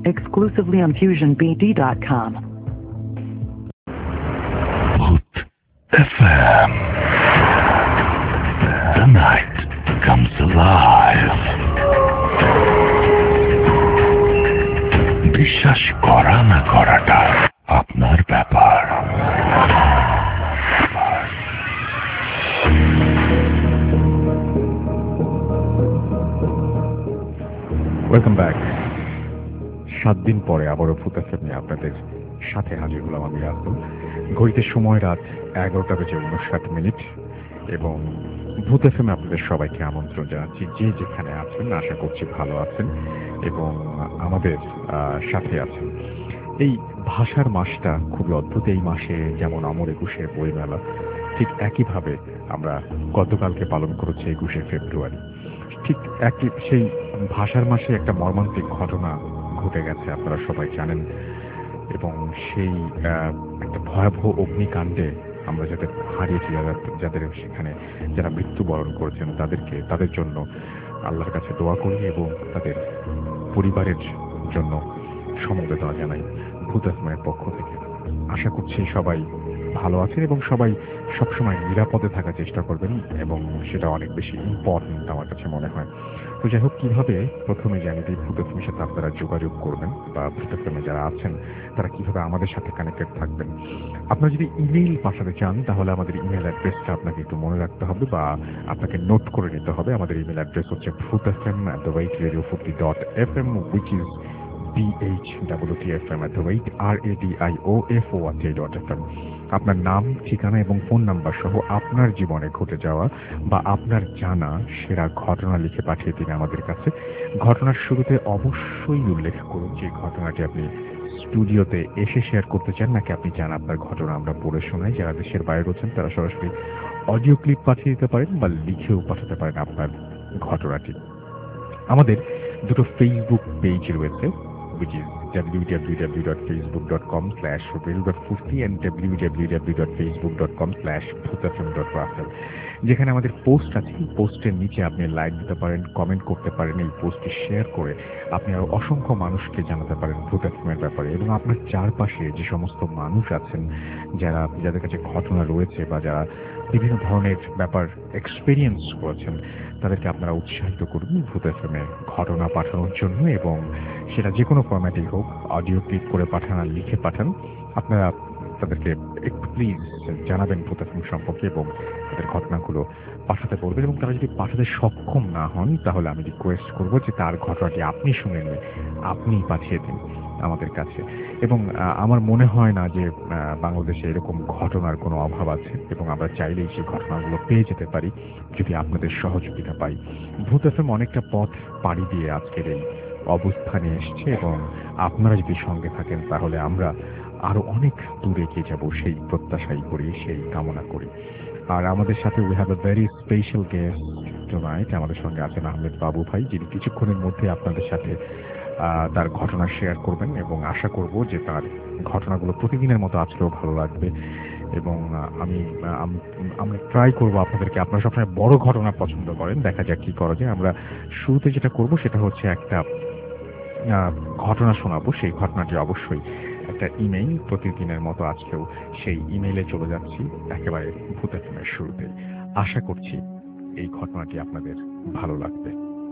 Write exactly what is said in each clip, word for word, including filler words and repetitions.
exclusively on fusion b d dot com. Hood F M. The night comes alive. বিশ্বাস করা না করাটা আপনার ব্যাপার। Welcome back. সাত দিন পরে আবারও ভূত এফএম নিয়ে আপনাদের সাথে হাজির হলাম আমি রাহুল। ঘড়িতে সময় রাত এগারোটা বেজে উনষাট মিনিট এবং ভূত এফএমে আপনাদের সবাইকে আমন্ত্রণ জানাচ্ছি। যে যেখানে আছেন আশা করছি ভালো আছেন এবং আমাদের সাথে আছেন। এই ভাষার মাসটা খুবই অদ্ভুত। এই মাসে যেমন অমর একুশে বইমেলা, ঠিক একইভাবে আমরা গতকালকে পালন করেছি একুশে ফেব্রুয়ারি। ঠিক একই সেই ভাষার মাসে একটা মর্মান্তিক ঘটনা ঘটে গেছে, আপনারা সবাই জানেন। এবং সেই একটা ভয়াবহ অগ্নিকাণ্ডে আমরা যাদের হারিয়েছি, যারা যাদের সেখানে যারা মৃত্যুবরণ করেছেন তাদেরকে তাদের জন্য আল্লাহর কাছে দোয়া করি এবং তাদের পরিবারের জন্য সমবেদনা জানাই ভূত এফএমের পক্ষ থেকে। আশা করছি সবাই ভালো আছেন এবং সবাই সবসময় নিরাপদে থাকার চেষ্টা করবেন এবং সেটা অনেক বেশি ইম্পর্টেন্ট আমার কাছে মনে হয়। তো যাই হোক, কীভাবে প্রথমে জানি দিই ভূত এফএমের সাথে আপনারা যোগাযোগ করবেন বা ভূত এফএমে যারা আছেন তারা কীভাবে আমাদের সাথে কানেক্টেড থাকবেন। আপনারা যদি ইমেইল পাঠাতে চান তাহলে আমাদের ইমেল অ্যাড্রেসটা আপনাকে একটু মনে রাখতে হবে বা আপনাকে নোট করে নিতে হবে। আমাদের ইমেল অ্যাড্রেস হচ্ছে Bhoot FM at the rate radio Foorti dot F M, which is B H W T F M at the rate R A D I O F O R T dot F M. আপনার নাম, ঠিকানা এবং phone number সহ আপনার জীবনে ঘটে যাওয়া বা আপনার জানা সেরা ঘটনা লিখে পাঠিয়ে দিন আমাদের কাছে। ঘটনার শুরুতে অবশ্যই উল্লেখ করুন যে ঘটনাটি আপনি স্টুডিওতে এসে শেয়ার করতে চান নাকি আপনি চান আপনার ঘটনা আমরা পড়ে শোনাই। যারা দেশের বাইরে রয়েছেন তারা সরাসরি অডিও ক্লিপ পাঠিয়ে দিতে পারেন বা লিখেও পাঠাতে পারেন আপনার ঘটনাটি। আমাদের দুটো ফেসবুক পেজ রয়েছে, which is W W W dot Facebook dot com slash radio dot Foorti and W W W dot Facebook dot com slash Bhoot FM dot Russell. যেখানে আমাদের পোস্ট আছে, পোস্টের নিচে আপনি লাইক দিতে পারেন, কমেন্ট করতে পারেন, এই পোস্টটি শেয়ার করে আপনি আরো অসংখ্য মানুষকে জানাতে পারেন ভূত এফএমের ব্যাপারে। এবং আপনার চারপাশে যে সমস্ত মানুষ আছেন যারা যাদের কাছে ঘটনা রয়েছে বা যারা বিভিন্ন ধরনের ব্যাপার এক্সপেরিয়েন্স করেছেন তাদেরকে আপনারা উৎসাহিত করুন ভূত এফএমে ঘটনা পাঠানোর জন্য এবং সেটা যে কোনো ফরম্যাটেই হোক, অডিও ক্লিপ করে পাঠান আর লিখে পাঠান। আপনারা তাদেরকে একটু প্লিজ জানাবেন ভূত এফএম সম্পর্কে এবং তাদের ঘটনাগুলো পাঠাতে বলবেন। এবং তারা যদি পাঠাতে সক্ষম না হন তাহলে আমি রিকোয়েস্ট করব যে তার ঘটনাটি আপনি শুনে নিয়ে আপনি পাঠিয়ে দিন আমাদের কাছে। এবং আমার মনে হয় না যে বাংলাদেশে এরকম ঘটনার কোনো অভাব আছে এবং আমরা চাইলেই সেই ঘটনাগুলো পেয়ে যেতে পারি যদি আপনাদের সহযোগিতা পাই। ভূত এফএম অনেকটা পথ পাড়ি দিয়ে আজকের এই অবস্থানে এসছে এবং আপনারা যদি সঙ্গে থাকেন তাহলে আমরা আরো অনেক দূরে এগিয়ে যাব সেই প্রত্যাশাই করি, সেই কামনা করি। আর আমাদের সাথে we have a very special guest tonight. আমাদের সঙ্গে আছেন আহমেদ বাবু ভাই, যিনি কিছুক্ষণের মধ্যে আপনাদের সাথে তার ঘটনা শেয়ার করবেন এবং আশা করব যে তার ঘটনাগুলো প্রতিদিনের মতো আজকেও ভালো লাগবে। এবং আমি আমরা ট্রাই করব আপনাদেরকে, আপনারা সবসময় বড় ঘটনা পছন্দ করেন, দেখা যাক কি করা যায়। আমরা শুরুতে যেটা করব সেটা হচ্ছে একটা ঘটনা শোনাবো, সেই ঘটনাটি অবশ্যই একটা ইমেইল, প্রতিদিনের মতো আজকেও সেই ইমেইলে চলে যাচ্ছি একেবারে ভূত এফএমের শুরুতে। আশা করছি এই ঘটনাটি আপনাদের ভালো লাগবে।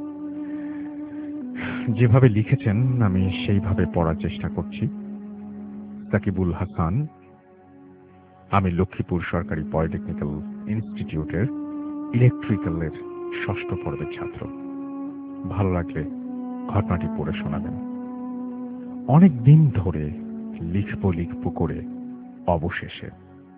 যেভাবে লিখেছেন আমি সেইভাবে পড়ার চেষ্টা করছি। সাকিবুল হাসান, আমি লক্ষ্মীপুর সরকারি পলিটেকনিক্যাল ইনস্টিটিউটের ইলেকট্রিক্যালের ষষ্ঠ পর্বের ছাত্র। ভালো লাগলে ঘটনাটি পড়ে শোনাবেন। অনেক দিন ধরে লিখবো লিখবো করে অবশেষে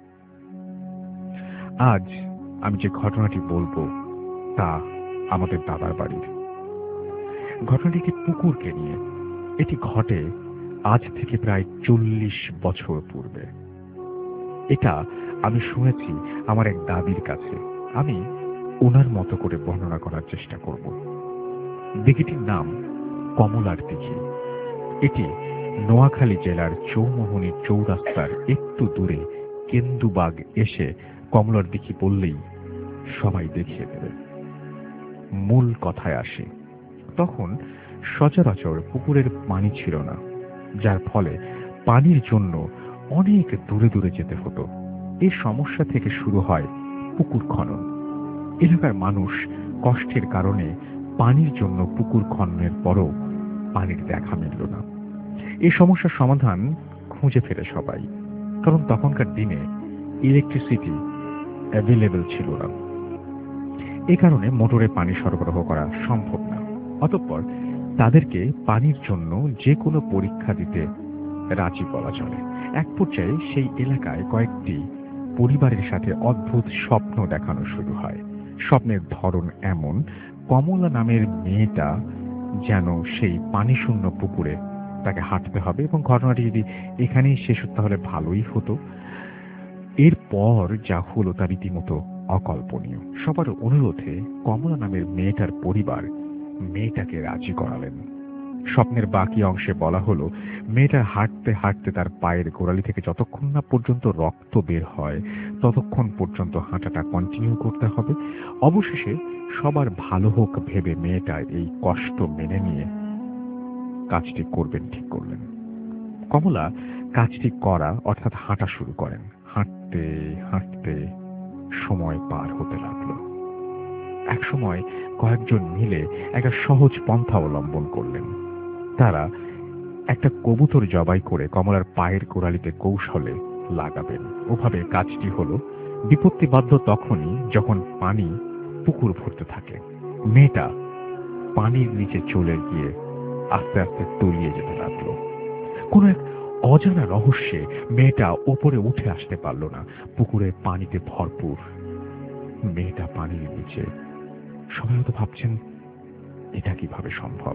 আজ আমি যে ঘটনাটি বলবো তা আমাদের দাদার বাড়ির। ঘটনাটি একটি পুকুরকে নিয়ে। এটি ঘটে আজ থেকে প্রায় চল্লিশ বছর পূর্বে। এটা আমি শুনেছি আমার এক দাদির কাছে। আমি ওনার মতো করে বর্ণনা করার চেষ্টা করব। দিঘিটির নাম কমলার দিঘি। এটি নোয়াখালী জেলার চৌমোহনী চৌরাস্তার একটু দূরে কেন্দুবাগ এসে কমলার দিঘি বললেই সবাই দেখিয়ে দেবে। মূল কথায় আসি। তখন সচরাচর পুকুরের পানি ছিল না, যার ফলে পানির জন্য অনেক দূরে দূরে যেতে হতো। এই সমস্যা থেকে শুরু হয় পুকুর খনন। এলাকার মানুষ কষ্টের কারণে পানির জন্য পুকুর খননের পরও পানির দেখা মিলল না। এই সমস্যার সমাধান খুঁজে ফেলে সবাই, কারণ তখনকার দিনে ইলেকট্রিসিটি অ্যাভেলেবল ছিল না। এ কারণে মোটরে পানি সরবরাহ করা সম্ভব না। অতঃপর তাদেরকে পানির জন্য যে কোনো পরীক্ষা দিতে রাজি বলা চলে। এক পর্যায়ে সেই এলাকায় কয়েকটি পরিবারের সাথে অদ্ভুত স্বপ্ন দেখানো শুরু হয়। স্বপ্নের ধরন এমন, কমলা নামের মেয়েটা যেন সেই পানিশূন্য পুকুরে তাকে হাঁটতে হবে, এবং ঘটনাটি যদি এখানেই শেষ হতো তাহলে ভালোই হতো। এরপর যা হলো তা রীতিমতো অকল্পনীয়। সবার অনুরোধে কমলা নামের মেয়েটার পরিবার মেয়েটাকে রাজি করালেন। স্বপ্নের বাকি অংশে বলা হলো, মেয়েটা হাঁটতে হাঁটতে তার পায়ের গোড়ালি থেকে যতক্ষণ না পর্যন্ত রক্ত বের হয় ততক্ষণ পর্যন্ত হাঁটাটা কন্টিনিউ করতে হবে। অবশেষে সবার ভালো হোক ভেবে মেয়েটা এই কষ্ট মেনে নিয়ে কাজটি করবেন ঠিক করলেন। কমলা কাজটি করা অর্থাৎ হাঁটা শুরু করেন। হাঁটতে হাঁটতে সময় পার হতে লাগলো। এক সময় কয়েকজন মিলে একটা সহজ পন্থা অবলম্বন করলেন। তারা একটা কবুতর জবাই করে কমলার পায়ের গোড়ালিতে কৌশলে লাগাবেন। ওভাবে কাজটি হলো। বিপত্তি বাধ্য তখনই যখন পানি পুকুর ভরতে থাকে। মেয়েটা পানির নিচে চলে গিয়ে আস্তে আস্তে তলিয়ে যেতে লাগলো। কোন এক অজানা রহস্যে মেয়েটা ওপরে উঠে আসতে পারল না। পুকুরে পানিতে ভরপুর, মেয়েটা পানির নিচে। সবাই হয়তো ভাবছেন এটা কিভাবে সম্ভব।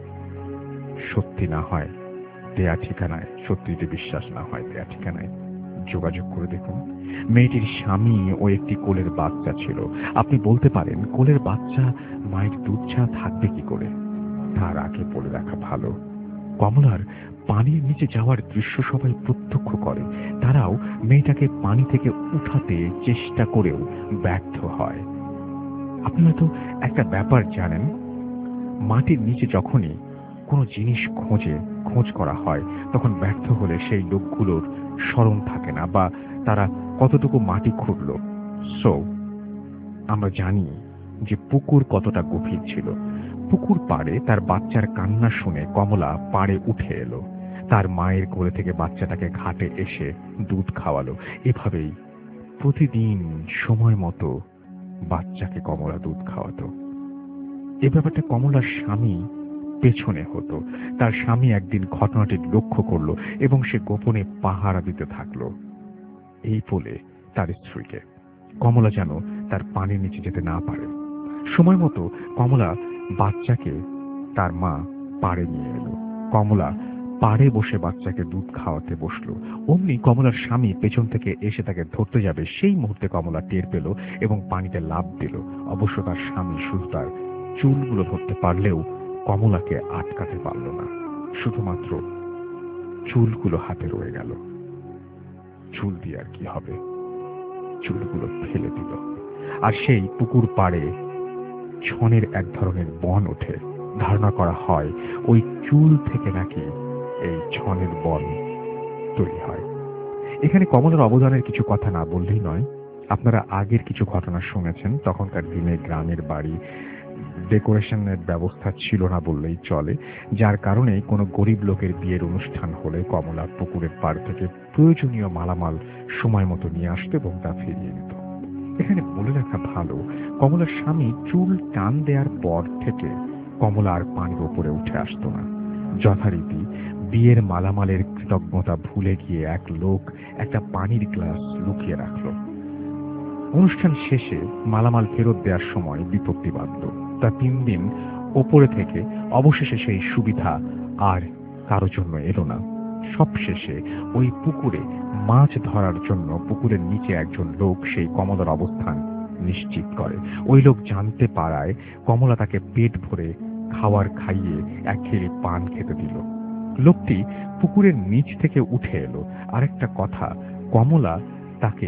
সত্যি না হয় দেয়া ঠিকানায়, সত্যি যদি বিশ্বাস না হয় দেয়া ঠিকানায় যোগাযোগ করে দেখুন। মেয়েটির স্বামী ও একটি কোলের বাচ্চা ছিল। আপনি বলতে পারেন, কোলের বাচ্চা মায়ের দুধ ছাড়া থাকবে কি করে? তার আগে বলে রাখা ভালো, কমলার পানির নিচে যাওয়ার দৃশ্য সবাই প্রত্যক্ষ করে। তারাও মেয়েটাকে পানি থেকে উঠাতে চেষ্টা করেও ব্যর্থ হয়। আপনি হয়তো একটা ব্যাপার জানেন, মাটির নিচে যখনই কোনো জিনিস খোঁজে খোঁজ করা হয় তখন ব্যর্থ হলে সেই লোকগুলোর স্মরণ থাকে না, বা তারা কতটুকু মাটি খুঁড়ল। সো আমরা জানি যে পুকুর কতটা গভীর ছিল। পুকুর পাড়ে তার বাচ্চার কান্না শুনে কমলা পাড়ে উঠে এলো। তার মায়ের কোলে থেকে বাচ্চাটাকে ঘাটে এসে দুধ খাওয়ালো। এভাবেই প্রতিদিন সময় মতো বাচ্চাকে কমলা দুধ খাওয়াতো। এ ব্যাপারটা কমলার স্বামী পেছনে হতো। তার স্বামী একদিন ঘটনাটি লক্ষ্য করলো এবং সে গোপনে পাহারা দিতে থাকলো। এই বলে তার স্ত্রীকে কমলা যেন তার পানির নিচে যেতে না পারে। সময় মতো কমলা বাচ্চাকে তার মা পাড়ে নিয়ে এলো। কমলা পাড়ে বসে বাচ্চাকে দুধ খাওয়াতে বসলো। অমনি কমলার স্বামী পেছন থেকে এসে তাকে ধরতে যাবে। সেই মুহূর্তে কমলা টের পেল এবং পানিতে লাফ দিল। অবশ্য তার স্বামী শুধু তার চুলগুলো ধরতে পারলেও কমলাকে আটকাতে পারল না। শুধুমাত্র চুলগুলো হাতে রয়ে গেল। চুল দিয়ে আর কি হবে, চুলগুলো ফেলে দিল। আর সেই পুকুর পাড়ে ছনের এক ধরনের বন ওঠে। ধারণা করা হয় ওই চুল থেকে নাকি এই ছনের বন তৈরি হয়। এখানে কমলার অবদানের কিছু কথা না বললেই নয়। আপনারা আগের কিছু ঘটনা শুনেছেন। তখনকার দিনে গ্রামের বাড়ি ডেকোরেশনের ব্যবস্থা ছিল না বললেই চলে, যার কারণে কোনো গরিব লোকের বিয়ের অনুষ্ঠান হলে কমলা পুকুরের পাড় থেকে প্রয়োজনীয় মালামাল সময় মতো নিয়ে আসতো এবং তা ফিরিয়ে দিত। এখানে বলে রাখা ভালো, কমলার স্বামী চুল টান দেওয়ার পর থেকে কমলা আর পানির ওপরে উঠে আসতো না। যথারীতি বিয়ের মালামালের কৃতজ্ঞতা ভুলে গিয়ে এক লোক একটা পানির গ্লাস লুকিয়ে রাখল। অনুষ্ঠান শেষে মালামাল ফেরত দেওয়ার সময় বিপত্তি বাধল। তা তিন দিন ওপরে থেকে অবশেষে সেই সুবিধা আর কারো জন্য এলো না। সবশেষে ওই পুকুরে মাছ ধরার জন্য পুকুরের নিচে একজন লোক সেই কমলার অবস্থান নিশ্চিত করে। ওই লোক জানতে পারায় কমলা তাকে পেট ভরে খাওয়ার খাইয়ে এক খেলি পান খেতে দিল। লোকটি পুকুরের নিচ থেকে উঠে এলো। আরেকটা কথা, কমলা তাকে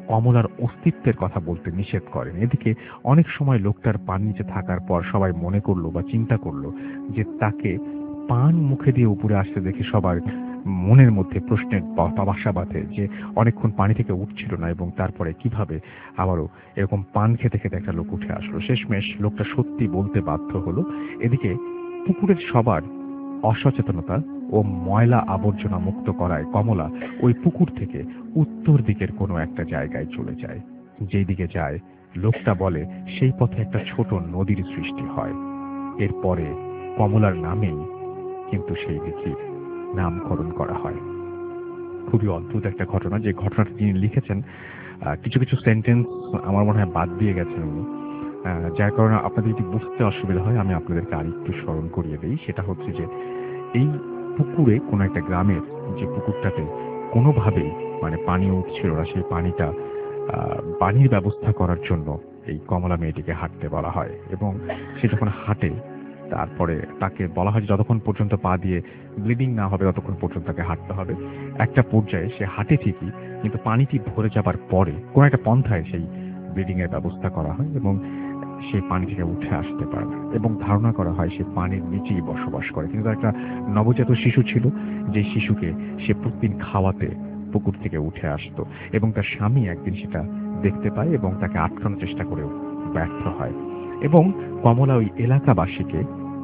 কমলার অস্তিত্বের কথা বলতে নিষেধ করেন। এদিকে অনেক সময় লোকটার পান নিচে থাকার পর সবাই মনে করলো বা চিন্তা করলো যে তাকে পান মুখে দিয়ে উপরে আসতে দেখে সবার মনের মধ্যে প্রশ্নের বাসা বাঁধে যে অনেকক্ষণ পানি থেকে উঠছিল না এবং তারপরে কিভাবে আবারও এরকম পান খেতে খেতে একটা লোক উঠে আসলো। শেষমেশ লোকটা সত্যি বলতে বাধ্য হলো। এদিকে পুকুরের সবার অসচেতনতা ও ময়লা আবর্জনা মুক্ত করায় কমলা ওই পুকুর থেকে উত্তর দিকের কোনো একটা জায়গায় চলে যায়। যেই দিকে যায় লোকটা বলে সেই পথে একটা ছোট নদীর সৃষ্টি হয়। এরপরে কমলার নামেই কিন্তু সেই দিঘির নামকরণ করা হয়। খুবই অদ্ভুত একটা ঘটনা, যে ঘটনাটা তিনি লিখেছেন কিছু কিছু সেন্টেন্স আমার মনে হয় বাদ দিয়ে গেছেন উনি, যার কারণে আপনাদের যদি বুঝতে অসুবিধা হয় আমি আপনাদেরকে আরেকটু স্মরণ করিয়ে দিই। সেটা হচ্ছে যে এই পুকুরে কোনো একটা গ্রামের যে পুকুরটাতে কোনোভাবেই মানে পানি উঠছিল না, সেই পানিটা পানির ব্যবস্থা করার জন্য এই কমলা মেয়েটিকে হাঁটতে বলা হয় এবং সে যখন হাঁটে তারপরে তাকে বলা হয় যতক্ষণ পর্যন্ত পা দিয়ে ব্লিডিং না হবে ততক্ষণ পর্যন্ত তাকে হাঁটতে হবে। একটা পর্যায়ে সে হাঁটে ঠিকই, কিন্তু পানিটি ভরে যাবার পরে কোনো একটা পন্থায় সেই ব্লিডিং এর ব্যবস্থা করা হয় এবং সেই পানি থেকে উঠে আসতে পারে না এবং ধারণা করা হয় সে পানির নিচেই বসবাস করে। কিন্তু একটা নবজাত শিশু ছিল, যে শিশুকে সে প্রতিদিন খাওয়াতে পুকুর থেকে উঠে আসতো এবং তার স্বামী একদিন সেটা দেখতে পায় এবং তাকে আটকানোর চেষ্টা করেও ব্যর্থ হয় এবং কমলা ওই এলাকাবাসীকে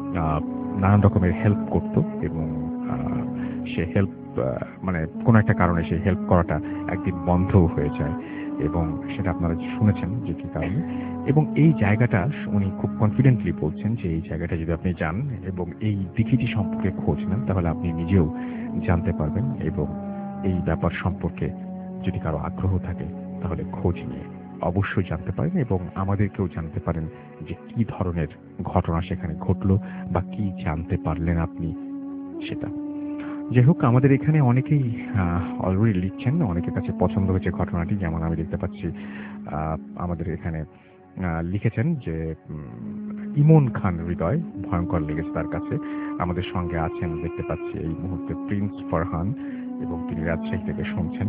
নানান রকমের হেল্প করত এবং সে হেল্প মানে কোনো একটা কারণে সেই হেল্প করাটা একদিন বন্ধও হয়ে যায় এবং সেটা আপনারা শুনেছেন যে কি কারণে। এবং এই জায়গাটা উনি খুব কনফিডেন্টলি বলছেন যে এই জায়গাটা যদি আপনি যান এবং এই দিঘিটি সম্পর্কে খোঁজ নেন তাহলে আপনি নিজেও জানতে পারবেন এবং এই ব্যাপার সম্পর্কে যদি কারো আগ্রহ থাকে তাহলে খোঁজ নিয়ে অবশ্যই জানতে পারেন এবং আমাদেরকেও জানতে পারেন যে কি ধরনের ঘটনা সেখানে ঘটলো বা কি জানতে পারলেন আপনি সেটা। যাই হোক, আমাদের এখানে অনেকেই অলরেডি লিখছেন, অনেকের কাছে পছন্দ হয়েছে ঘটনাটি। যেমন আমি দেখতে পাচ্ছি আমাদের এখানে লিখেছেন যে ইমন খান হৃদয় ভয়ঙ্কর লেগেছে তার কাছে। আমাদের সঙ্গে আছেন দেখতে পাচ্ছি এই মুহূর্তে প্রিন্স ফরহান এবং তিনি রাজশাহী থেকে শুনছেন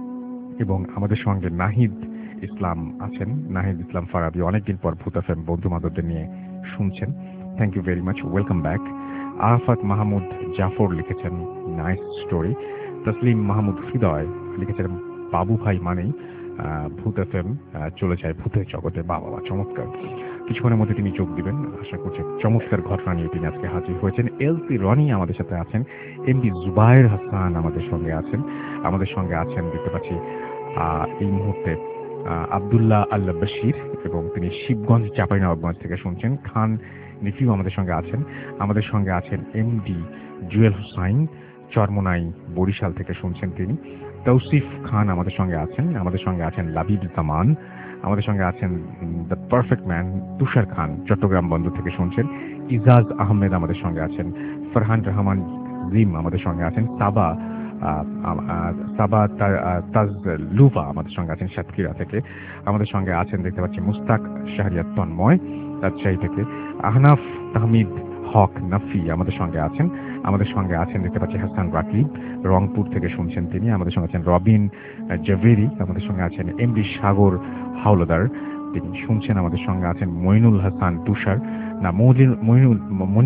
এবং আমাদের সঙ্গে নাহিদ ইসলাম আছেন, নাহিদ ইসলাম ফারাবি অনেকদিন পর ভূত এফএম বন্ধু বান্ধবদের নিয়ে শুনছেন। Thank you very much, welcome back. Arafat Mahmud Jafar লিখেছেন নাইস স্টোরি। তসলিম মাহমুদ হৃদয় লিখেছেন বাবু ভাই মানেই ভূত এফএম চলে যায় ভূতের জগতে। বাবা বাবা চমৎকার। কিছুক্ষণের মধ্যে তিনি যোগ দিবেন আশা করছি। চমৎকার ঘটনা নিয়ে তিনি আজকে হাজির হয়েছেন। এলসি রনি আমাদের সাথে আছেন, এমডি জুবায়ের হাসান আমাদের সঙ্গে আছেন, আমাদের সঙ্গে আছেন দেখতে পাচ্ছি এই মুহূর্তে আব্দুল্লাহ আল্লাহ বশির এবং তিনি শিবগঞ্জ চাঁপাইনবাবগঞ্জ থেকে শুনছেন। খান নিফিউ আমাদের সঙ্গে আছেন, আমাদের সঙ্গে আছেন এমডি জুয়েল হুসাইন চরমোনাই বরিশাল থেকে শুনছেন তিনি। তৌসিফ খান আমাদের সঙ্গে আছেন, আমাদের সঙ্গে আছেন লাবিব জামান, আমাদের সঙ্গে আছেন the perfect man Tushar Khan Chittagong বন্দর থেকে শুনছেন। ইজাজ আহমেদ আমাদের সঙ্গে আছেন, ফরহান রহমান জিম আমাদের সঙ্গে আছেন, সাবা সাবা তাজ লুভা আমাদের সঙ্গে আছেন সাতক্ষীরা থেকে, আমাদের সঙ্গে আছেন দেখতে পাচ্ছি মুস্তাক শাহরিয়াত তন্ময় রাজশাহী থেকে, আহনাফ তাহমিদ হক নাফি আমাদের সঙ্গে আছেন, আমাদের সঙ্গে আছেন দেখতে পাচ্ছি হাসান রাকিব রংপুর থেকে শুনছেন তিনি, আমাদের সঙ্গে আছেন রবিন জাভেরি, আমাদের সঙ্গে আছেন এমডি সাগর হাওলাদার তিনি শুনছেন, আমাদের সঙ্গে আছেন মইনুল হাসান তুষার না মইনুল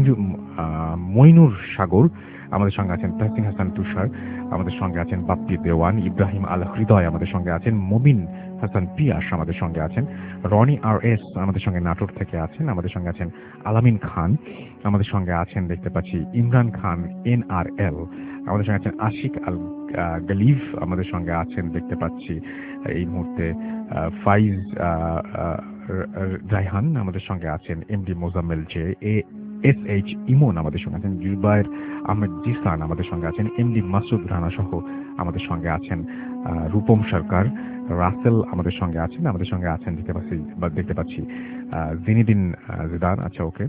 মইনুর সাগর, আমাদের সঙ্গে আছেন তাহসিন হাসান তুষার, আমাদের সঙ্গে আছেন বাপ্পি দেওয়ান, ইব্রাহিম আল হৃদয় আমাদের সঙ্গে আছেন, মুবিন হাসান পিয়াস আমাদের সঙ্গে আছেন, রনি আর এস আমাদের সঙ্গে নাটোর থেকে আছেন, আমাদের সঙ্গে আছেন আলামিন খান, আমাদের সঙ্গে আছেন দেখতে পাচ্ছি ইমরান খান এন আর এল, আমাদের সঙ্গে আছেন আশিক আল গালিভ, আমাদের সঙ্গে আছেন দেখতে পাচ্ছি এই মুহূর্তে ফাইজ রায়হান, আমাদের সঙ্গে আছেন MD Mozammel J A S H Emon, আমাদের সঙ্গে আছেন জুবায়ের আহমেদ জিসান, আমাদের সঙ্গে আছেন এমডি মাসুদ রানা সহ আমাদের সঙ্গে আছেন রূপম সরকার, রাসেল আমাদের সঙ্গে আছেন, আমাদের সঙ্গে আছেন দেখতে পাচ্ছি বা দেখতে পাচ্ছি জিনিদিন জিদান, আচ্ছা ওকে,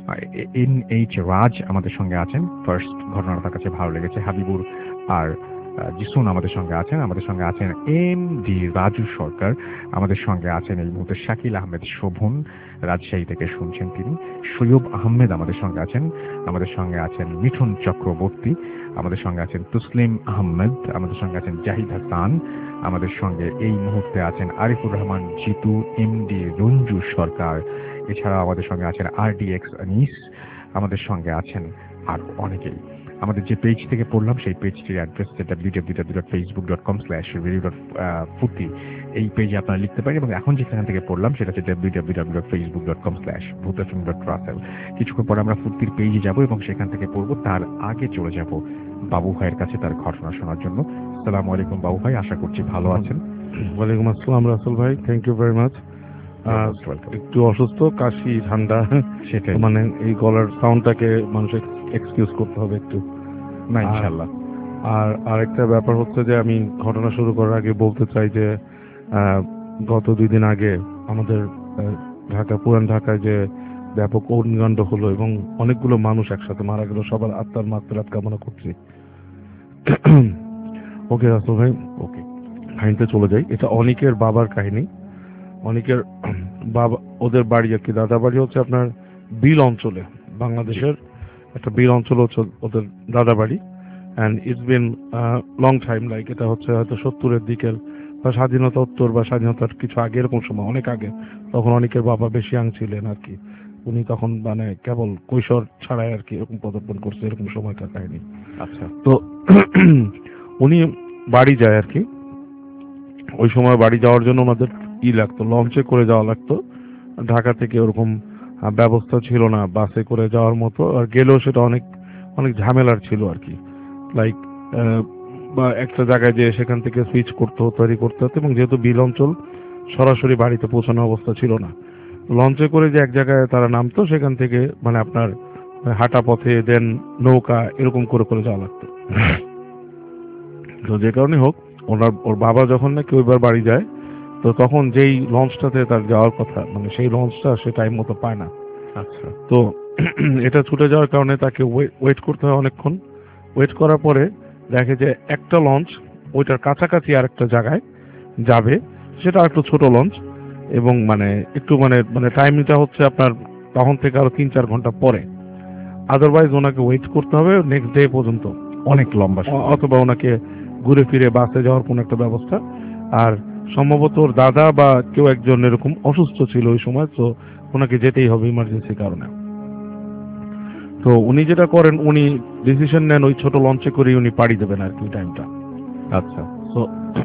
এন এইচ রাজ আমাদের সঙ্গে আছেন। ফার্স্ট ঘটনাটা তার কাছে ভালো লেগেছে। হাবিবুর আর জিসুন আমাদের সঙ্গে আছেন, আমাদের সঙ্গে আছেন এম ডি রাজু সরকার, আমাদের সঙ্গে আছেন এই মুহূর্তে শাকিল আহমেদ শোভন, রাজশাহী থেকে শুনছেন তিনি। সৈয়ব আহমেদ আমাদের সঙ্গে আছেন, আমাদের সঙ্গে আছেন মিঠুন চক্রবর্তী, আমাদের সঙ্গে আছেন তসলিম আহমেদ, আমাদের সঙ্গে আছেন জাহিদ হাসান, আমাদের সঙ্গে এই মুহূর্তে আছেন আরিফুর রহমান জিতু, এমডি রঞ্জু সরকার, এছাড়া আমাদের সঙ্গে আছেন আর ডি এক্স আনিস, আমাদের সঙ্গে আছেন আর অনেকেই। আমাদের যে পেজ থেকে পড়লাম সেই পেজটির address W W W dot Facebook dot com slash radio dot Foorti, এই পেজে আপনারা লিখতে পারেন। এবং এখন যেখান থেকে পড়লাম সেটা হচ্ছে W W W dot Facebook dot com slash ভূতাফিল্ম ডট রাসেল। কিছুক্ষণ পরে আমরা ফুর্তির পেজে যাব এবং সেখান থেকে পড়বো। তার আগে চলে যাব বাবু ভাইয়ের কাছে তার ঘটনা শোনার জন্য। আসসালামু আলাইকুম বাবু ভাই, আশা করছি ভালো আছেন। ওয়ালাইকুম আসসালাম রাসেল ভাই, থ্যাংক ইউ ভেরি মাচ। একটু অসুস্থ, কাশি, ঠান্ডা, সেটাই মানে এই গলার সাউন্ডটাকে মানুষের এক্সকিউজ করতে হবে একটু না ইনশাআল্লাহ। আর আরেকটা ব্যাপার হচ্ছে যে আমি ঘটনা শুরু করার আগে বলতে চাই যে গত দুই দিন আগে আমাদের ঢাকা পুরান ঢাকায় যে ব্যাপক অগ্নিকাণ্ড হলো এবং অনেকগুলো মানুষ একসাথে মারা গেল, সবার আত্মার মাগফিরাত কামনা করছি। ওকে রাসেল ভাই, ওকে কাহিনীতে চলে যাই। এটা অনেকের বাবার কাহিনী। অনেকের বাবা, ওদের বাড়ি আর কি, দাদা বাড়ি হচ্ছে আপনার বিল অঞ্চলে, বাংলাদেশের একটা বিল অঞ্চল হচ্ছে ওদের দাদা বাড়ি। And it's been long time, like এটা হচ্ছে হয়তো সত্তরের দিকের বা স্বাধীনতা উত্তর বা স্বাধীনতার কিছু আগে, এরকম সময়, অনেক আগে। তখন অনেকের বাবা বেশি ইয়াং ছিলেন আর কি, উনি তখন মানে কেবল কৈশোর ছাড়াই আর কি এরকম পদার্পণ করছে, এরকম সময়কার কাহিনী। আচ্ছা, তো উনি বাড়ি যায় আর কি। ওই সময় বাড়ি যাওয়ার জন্য ওনাদের ই লাগতো, লঞ্চে করে যাওয়া লাগতো। ঢাকা থেকে ওরকম ব্যবস্থা ছিল না বাসে করে যাওয়ার মতো, আর গেলেও সেটা অনেক অনেক ঝামেলার ছিল আর কি। লাইক বা একটা জায়গায় যে সেখান থেকে সুইচ করতে হতো, তৈরি করতে হতো, এবং যেহেতু বিল অঞ্চল সরাসরি বাড়িতে পৌঁছানোর অবস্থা ছিল না, লঞ্চে করে যে এক জায়গায় তারা নামতো, সেখান থেকে মানে আপনার হাঁটা পথে দেন নৌকা এরকম করে করে যাওয়া লাগতো। তো যে কারণে হোক, ওনার ওর বাবা যখন নাকি ওইবার বাড়ি যায়, তো তখন যেই লঞ্চটাতে তার যাওয়ার কথা, মানে সেই লঞ্চটা সে টাইম মতো পায় না। আচ্ছা, তো এটা ছুটে যাওয়ার কারণে তাকে ওয়েট করতে হয় অনেকক্ষণ। ওয়েট করার পরে দেখে যে একটা লঞ্চ ওইটার কাছাকাছি আর একটা জায়গায় যাবে, সেটা একটু ছোট লঞ্চ, এবং মানে একটু মানে মানে টাইমটা হচ্ছে আপনার তখন থেকে আরো তিন চার ঘন্টা পরে। আদারওয়াইজ ওনাকে ওয়েট করতে হবে নেক্সট ডে পর্যন্ত, অনেক লম্বা, অথবা ওনাকে ঘুরে ফিরে বাসে যাওয়ার কোন একটা ব্যবস্থা। আর সম্ভবত ওর দাদা বা কেউ একজন এরকম অসুস্থ ছিল ওই সময়, তো ওনাকে যেতেই হবে ইমার্জেন্সি কারণে। তো উনি যেটা করেন, উনি ডিসিশন নেন ওই ছোট লঞ্চে করে উনি পাড়ি দেবেন আর কি টাইমটা। আচ্ছা, তো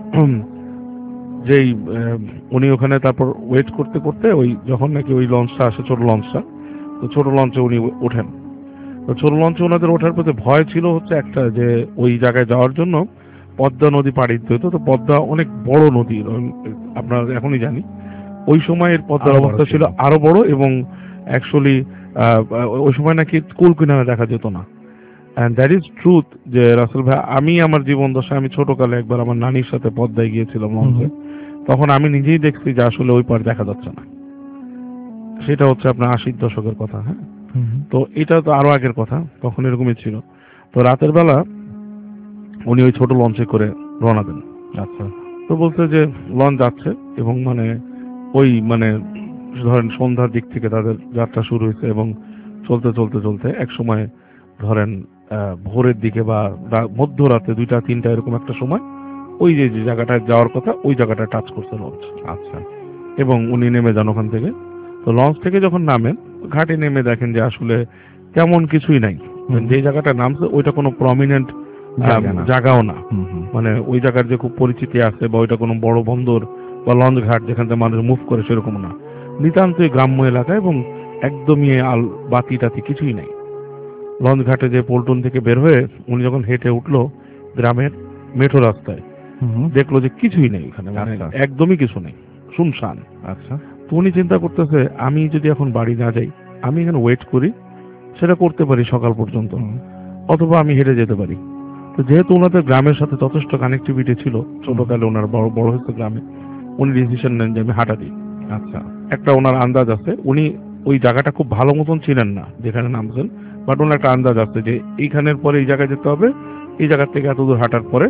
যেই উনি ওখানে তারপর ওয়েট করতে করতে ওই যখন নাকি ওই লঞ্চটা আসে, ছোট লঞ্চটা, তো ছোট লঞ্চে উনি ওঠেন। তো ছোট লঞ্চে ওনাদের ওঠার প্রতি ভয় ছিল হচ্ছে একটা, যে ওই জায়গায় যাওয়ার জন্য পদ্মা নদী পাড়ি দিতে হতো। তো পদ্মা অনেক বড় নদী, আপনার এখনই জানি, ওই সময়ের পদ্মার অবস্থা ছিল আরো বড়, এবং অ্যাকচুয়ালি ওই সময় নাকি কুল কিনারে দেখা যেত না। অ্যান্ড দ্যাট ইজ ট্রুথ যে রাসেল ভাই, আমি আমার জীবন দশায় আমি ছোটকালে একবার আমার নানির সাথে পদ্মায় গিয়েছিলাম লঞ্চে, তখন আমি নিজেই দেখছি যে আসলে ওই পার দেখা যাচ্ছে না। সেটা হচ্ছে আপনার আশির দশকের কথা। হ্যাঁ, তো এটা তো আরো আগের কথা, তখন এরকমই ছিল। তো রাতের বেলা উনি ওই ছোট লঞ্চে করে রওনা দেন। আচ্ছা, তো বলতে যে লঞ্চ যাচ্ছে, এবং মানে ওই মানে ধরেন সন্ধ্যার দিক থেকে তাদের যাত্রা শুরু হয়েছে, এবং চলতে চলতে চলতে এক সময় ধরেন ভোরের দিকে বা মধ্যরাতে দুইটা তিনটা এরকম একটা সময় ওই যে যে জায়গাটায় যাওয়ার কথা ওই জায়গাটা টাচ করছে লঞ্চ। আচ্ছা, এবং উনি নেমে যান ওখান থেকে। তো লঞ্চ থেকে যখন নামেন, ঘাটে নেমে দেখেন যে আসলে তেমন কিছুই নাই। যে জায়গাটা নামছে ওইটা কোনো প্রমিনেন্ট জায়গাও না, মানে ওই জায়গার যে খুব পরিচিতি আছে বা ওইটা কোনো বড় বন্দর বা লঞ্চ ঘাট যেখান থেকে মানুষ মুভ করে সেরকম না, নিতান্তই গ্রাম্য এলাকা, এবং একদমই আল বাতি টাতি কিছুই নাই। লঞ্চ ঘাটে যে পল্টন থেকে বের হয়ে উনি যখন হেঁটে উঠলো গ্রামের মেঠো রাস্তায়, দেখলো যে কিছুই নেই ওখানে, মানে একদমই কিছু নেই, শুনশান। আচ্ছা, তো উনি চিন্তা করতেছে, আমি যদি এখন বাড়ি না যাই, আমি এখানে ওয়েট করি, সেটা করতে পারি সকাল পর্যন্ত, অথবা আমি হেঁটে যেতে পারি। তো যেহেতু ওনাদের গ্রামের সাথে যথেষ্ট কানেক্টিভিটি ছিল, ছোটকালে ওনার বড় বড় হয়েছে গ্রামে, উনি ডিসিশন নেন যে আমি হাঁটা দিই। আচ্ছা, একটা ওনার আন্দাজ আছে, উনি ওই জায়গাটা খুব ভালো মতন ছিলেন না যেখানে নামছেন, বাট ওনার একটা আন্দাজ আছে যে এইখানের পরে এই জায়গায় যেতে হবে, এই জায়গার থেকে এত দূর হাঁটার পরে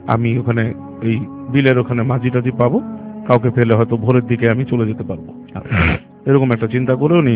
আমি ওখানে এই বিলের ওখানে মাঝি টাঝি পাবো, কাউকে ফেলে হয়তো ভোরের দিকে আমি চলে যেতে পারবো। এরকম একটা চিন্তা করে উনি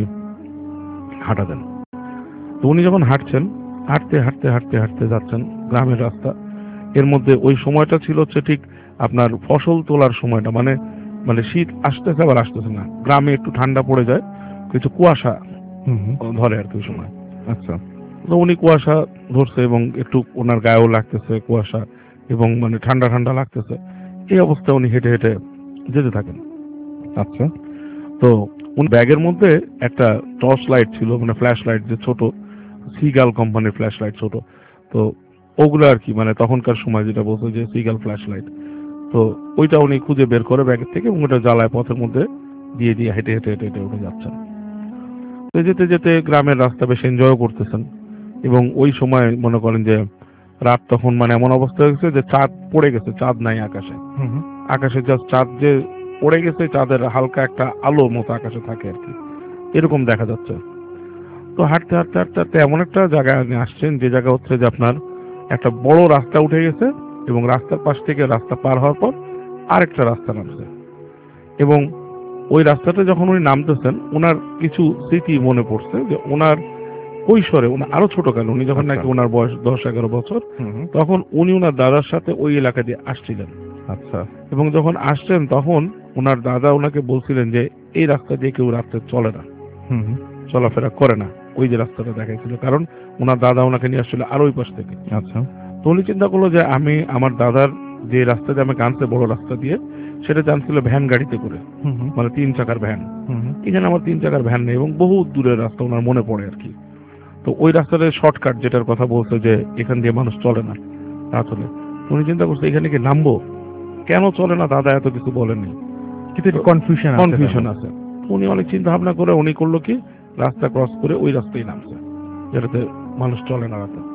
হাঁটা দেন। তো উনি যখন হাঁটছেন, হাঁটতে হাঁটতে হাঁটতে হাঁটতে যাচ্ছেন গ্রামের রাস্তা, এর মধ্যে ওই সময়টা ছিল হচ্ছে ঠিক আপনার ফসল তোলার সময়টা, মানে মানে শীত আসতেছে আবার আসতেছে না, গ্রামে একটু ঠান্ডা পড়ে যায়, কিছু কুয়াশা ধরে আর কি ওই সময়। আচ্ছা। তো উনি কুয়াশা ধরছে এবং একটু ওনার গায়েও লাগতেছে কুয়াশা এবং মানে ঠান্ডা ঠান্ডা লাগতেছে, এই অবস্থায় উনি হেঁটে হেঁটে যেতে থাকেন। আচ্ছা। তো উনি ব্যাগের মধ্যে একটা টর্চ লাইট ছিল, মানে ফ্ল্যাশ লাইট, যে ছোট সিগাল কোম্পানির ফ্ল্যাশ লাইট ছোট, তো ওগুলো আর কি, মানে তখনকার সময় যেটা বলতো যে সিগাল ফ্ল্যাশ লাইট, তো ওইটা উনি খুঁজে বের করে ব্যাগের থেকে এবং ওটা জ্বালায় পথের মধ্যে দিয়ে দিয়ে হেঁটে হেঁটে হেঁটে হেঁটে উঠে যাচ্ছেন। তো যেতে যেতে গ্রামের রাস্তা বেশ এনজয় করতেছেন এবং ওই সময় মনে করেন যে রাত তখন মানে এমন অবস্থা হয়েছে যে চাঁদ পড়ে গেছে, চাঁদ নাই আকাশে, আকাশে জাস্ট চাঁদ যে পড়ে গেছে, চাঁদের হালকা একটা আলো মতো আকাশে থাকে আর কি, এরকম দেখা যাচ্ছে। তো হাঁটতে হাঁটতে হাঁটতে হাঁটতে এমন একটা জায়গায় আপনি আসছেন যে জায়গা হচ্ছে যে আপনার একটা বড় রাস্তা উঠে গেছে এবং রাস্তার পাশ থেকে রাস্তা পার হওয়ার পর আরেকটা রাস্তা নামছে এবং ওই রাস্তাটা যখন উনি নামতেছেন ওনার কিছু স্মৃতি মনে পড়ছে যে ওনার কৈশোরে, উনি আরো ছোটকালে, উনি যখন নাকি ওনার বয়স দশ এগারো বছর, তখন উনি ওনার দাদার সাথে ওই এলাকা দিয়ে আসছিলেন। আচ্ছা। এবং যখন আসছেন তখন ওনার দাদা ওনাকে বলছিলেন যে এই রাস্তা দিয়ে কেউ রাত্রে চলে না, চলাফেরা করে না, ওই যে রাস্তাটা দেখাইছিল, কারণ ওনার দাদা ওনাকে নিয়ে আসছিল আর ওই পাশ থেকে। আচ্ছা। তো উনি চিন্তা করলো যে আমি আমার দাদার যে রাস্তা দিয়ে আমাকে আনছে বড় রাস্তা দিয়ে, সেটা জানছিল ভ্যান গাড়িতে করে, মানে তিন চাকার ভ্যান। এখানে আমার তিন চাকার ভ্যান নেই এবং বহু দূরের রাস্তা ওনার মনে পড়ে আর কি। তো ওই রাস্তাটা শর্টকাট যেটার কথা বলছে যে এখান দিয়ে মানুষ চলে না রাত হলে, উনি চিন্তা করছে এখানে কি নামবো, কেন চলে না দাদা এত কিছু বলেননি, কিন্তু কনফিউশন কনফিউশন আছে। উনি অনেক চিন্তা ভাবনা করে উনি করলো কি রাস্তা ক্রস করে ওই রাস্তায় নামছে যেটাতে মানুষ চলে না রাতে।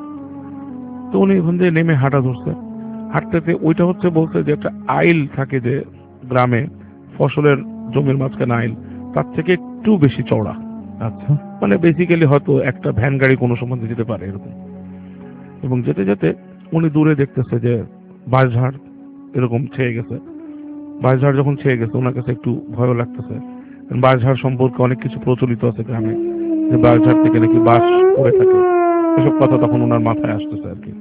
তো উনি ওখান দিয়ে নেমে হাঁটা ধরছে, হাঁটতে ওইটা হচ্ছে বলছে যে একটা আইল থাকে যে গ্রামে ফসলের জমির মাঝখানে আইল, তার থেকে একটু বেশি চওড়া। আচ্ছা। মানে বেসিক্যালি হয়তো একটা ভ্যান গাড়ি কোনো সময় যেতে পারে এরকম। এবং যেতে যেতে উনি দূরে দেখতেছে যে বাঁশঝাড় এরকম ছেয়ে গেছে, বাঁশঝাড় যখন ছেয়ে গেছে ওনার কাছে একটু ভয় লাগতেছে। বাঁশঝাড় সম্পর্কে অনেক কিছু প্রচলিত আছে গ্রামে, যে বাঁশঝাড় থেকে নাকি বাঁশ পড়ে থাকে, এসব কথা তখন ওনার মাথায় আসতেছে আর কি।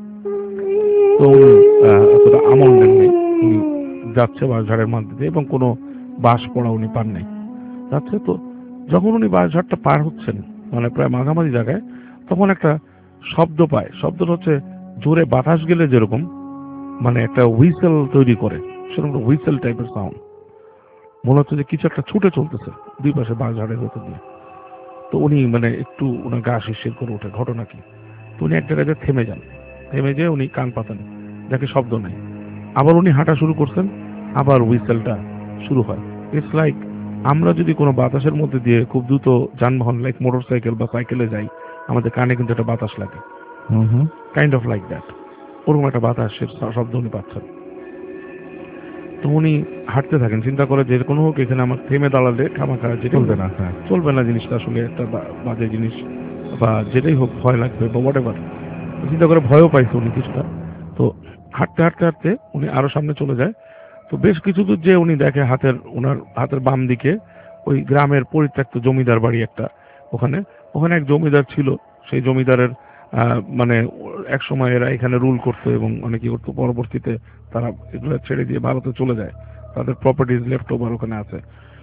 তো উনি এতটা আমল নেন নেই, উনি যাচ্ছে বাঁশঝাড়ের মধ্যে দিয়ে এবং কোনো বাঁশ পড়া উনি পান নাই, যাচ্ছে। তো যখন উনি বাঁশঝাড়টা পার হচ্ছেন মানে প্রায় মাঝামাঝি জায়গায়, তখন একটা শব্দ পায়। শব্দটা হচ্ছে জোরে বাতাস গেলে যেরকম মানে একটা হুইসেল তৈরি করে, সেরকম একটা হুইসেল টাইপের সাউন্ড মনে হচ্ছে যে কিছু একটা ছুটে চলতেছে দুই পাশে বাঁশঝাড়ের ভেতর দিয়ে। তো উনি মানে একটু ওনার গা শিরশির করে ওঠে, ঘটনা কি। তো উনি এক জায়গায় থেমে যান, থেমে যেয়ে উনি কান পাতেন, যাকে শব্দ নাই। আবার উনি হাঁটা শুরু করছেন, আবার হুইসেলটা শুরু হয়। ইটস লাইক আমরা যদি কোনো বাতাসের মধ্যে দিয়ে খুব দ্রুত যানবাহন লাইক মোটর সাইকেল বা সাইকেলে যাই, আমাদের কানে কিন্তু একটা বাতাস লাগে, কাইন্ড অফ লাইক দ্যাট, ওরকম একটা বাতাসের শব্দ উনি পাচ্ছেন। তো উনি হাঁটতে থাকেন, চিন্তা করে যে কোনো হোক এখানে আমার থেমে দাঁড়ালে খামাখা যেটা চলবে না, চলবে না, জিনিসটা আসলে একটা বাজে জিনিস বা যেটাই হোক ভয় লাগবে বা হোয়াট এভার, চিন্তা করে ভয়ও পাইছে উনি কিছুটা। তো হাঁটতে হাঁটতে হাঁটতে উনি আরো সামনে চলে যায়। তো বেশ কিছু দূর যে উনি দেখে হাতের ওনার হাতের বাম দিকে ওই গ্রামের পরিত্যক্ত জমিদার বাড়ি একটা, ওখানে ওখানে এক জমিদার ছিল। সেই জমিদারের মানে এক সময় এরা এখানে রুল করতো এবং অনেক কি করতো, পরবর্তীতে তারা এগুলো ছেড়ে দিয়ে ভারতে চলে যায়, তাদের প্রপার্টিজ লেফট ওভার ওখানে আছে।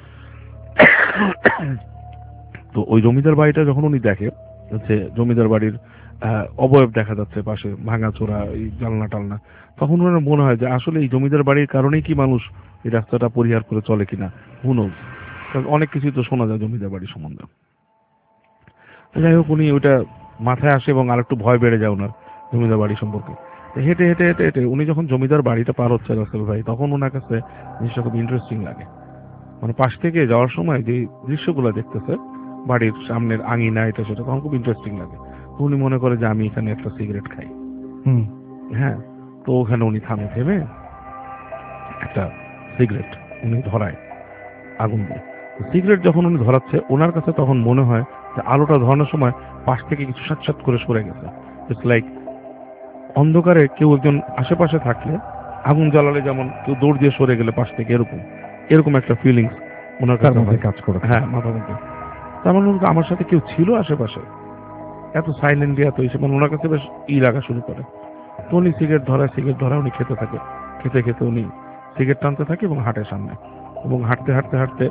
তো ওই জমিদার বাড়িটা যখন উনি দেখে, যে জমিদার বাড়ির অবয়ব দেখা যাচ্ছে পাশে, ভাঙাচোরা এই জানলা টালনা, তখন ওনার মনে হয় যে আসলে এই জমিদার বাড়ির কারণেই কি মানুষ এই রাস্তাটা পরিহার করে চলে কিনা, হু নোজ, কারণ অনেক কিছুই তো শোনা যায় জমিদার বাড়ি সম্বন্ধে। যাই হোক উনি ওইটা মাথায় আসে এবং আর একটু ভয় বেড়ে যায় ওনার জমিদার বাড়ি সম্পর্কে। হেঁটে হেঁটে হেঁটে হেঁটে উনি যখন জমিদার বাড়িটা পার হচ্ছে রাসেল ভাই, তখন ওনার কাছে জিনিসটা খুব ইন্টারেস্টিং লাগে। মানে পাশ থেকে যাওয়ার সময় যে দৃশ্যগুলো দেখতেছে বাড়ির সামনের আঙিনা এটা সেটা, তখন খুব ইন্টারেস্টিং লাগে। উনি মনে করে যে আমি এখানে একটা সিগারেট খাই। হ্যাঁ, তো ওখানে উনি থামে, থেমে একটা সিগারেট উনি ধরায় আগুন দিয়ে। সিগারেট যখন উনি ধরাচ্ছে ওনার কাছে তখন মনে হয় যে আলোটা ধরানোর সময় পাশ থেকে কিছু সাত সাত করে সরে গেছে। ইটস লাইক অন্ধকারে কেউ একজন আশেপাশে থাকলে আগুন জ্বালালে যেমন কেউ দৌড় দিয়ে সরে গেলে পাশ থেকে এরকম এরকম একটা ফিলিংস ওনার তার কাছে মধ্যে হয়। কাজ করে। হ্যাঁ, মাথার মধ্যে। তার মানে হলো আমার সাথে কেউ ছিল আশেপাশে, এত সাইলেন্টলি এত এসে মানে ওনার কাছে বেশ ই লাগা শুরু করে। তো উনি সিগারেট ধরায় সিগারেট ধরা উনি খেতে থাকে, খেতে খেতে উনি সিগারেট টানতে থাকে এবং হাঁটের সামনে, এবং হাঁটতে হাঁটতে হাঁটতে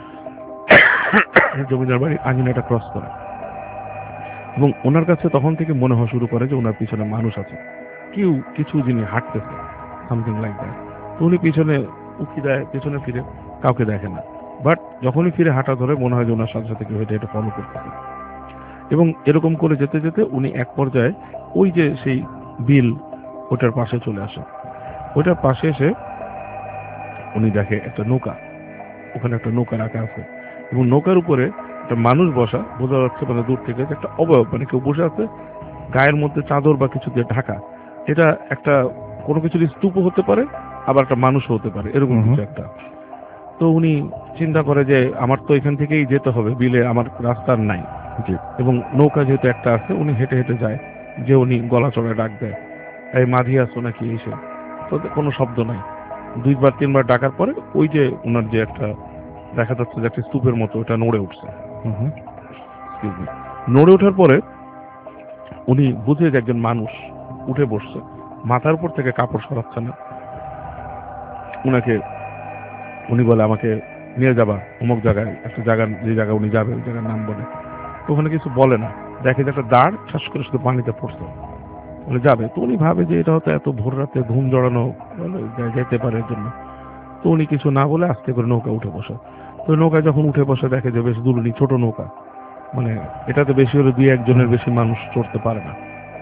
জমিদার বাড়ির আঙিনাটা ক্রস করে, এবং ওনার কাছে তখন থেকে মনে হওয়া শুরু করে যে ওনার পিছনে মানুষ আছে, কেউ কিছু যিনি হাঁটতেছে, সামথিং লাইক দ্যাট। তো উনি পিছনে উকি দেয়, পিছনে ফিরে কাউকে দেখে না, বাট যখনই ফিরে হাঁটা ধরে মনে হয় যে ওনার সাথে সাথে কেউ হেঁটে হেঁটে ফলো করতেছে। এবং এরকম করে যেতে যেতে উনি এক পর্যায়ে ওই যে সেই বিল ওটার পাশে চলে আসে। ওইটার পাশে এসে উনি দেখে একটা নৌকা, ওখানে একটা নৌকা রাখা আছে, এবং নৌকার উপরে একটা মানুষ বসা, বোঝা যাচ্ছে মানে দূর থেকে যে একটা অবয়ব, মানে কেউ বসে আছে গায়ের মধ্যে চাদর বা কিছু দিয়ে ঢাকা। এটা একটা কোনো কিছুর স্তূপও হতে পারে, আবার একটা মানুষও হতে পারে, এরকম কিছু একটা। তো উনি চিন্তা করে যে আমার তো এখান থেকেই যেতে হবে বিলে, আমার রাস্তার নাই, এবং নৌকা যেহেতু একটা আছে, উনি হেঁটে হেঁটে যায়, যে উনি গলা চড়ায় ডাক দেয়, এই মাঝি আসো নাকি এসে। তো কোনো শব্দ নাই। দুইবার তিনবার ডাকার পরে ওই যে ওনার যে একটা দেখা যাচ্ছে যে একটা স্তূপের মতো ওটা নড়ে উঠছে। Excuse me. নড়ে ওঠার পরে উনি বুঝে যে একজন মানুষ উঠে বসছে, মাথার উপর থেকে কাপড় সরাচ্ছে না। উনাকে উনি বলে আমাকে নিয়ে যাবা অমুক জায়গায়, একটা জায়গার যে জায়গায় উনি যাবে ওই জায়গার নাম বলে। তো ওখানে কিছু বলে না, দেখে যে একটা দাঁড় ঠাস করে শুধু পানিতে পড়ছে, বলে যাবে। তো উনি ভাবে যে এটা হয়তো এত ভোর রাতে ঘুম জড়ানো যেতে পারে এর জন্য। তো উনি কিছু না বলে আস্তে করে নৌকা উঠে বসে। তো নৌকা যখন উঠে বসে দেখে যে বেশ দুলুনি, ছোট নৌকা, মানে এটাতে বেশি হলে দুই একজনের বেশি মানুষ চড়তে পারে না।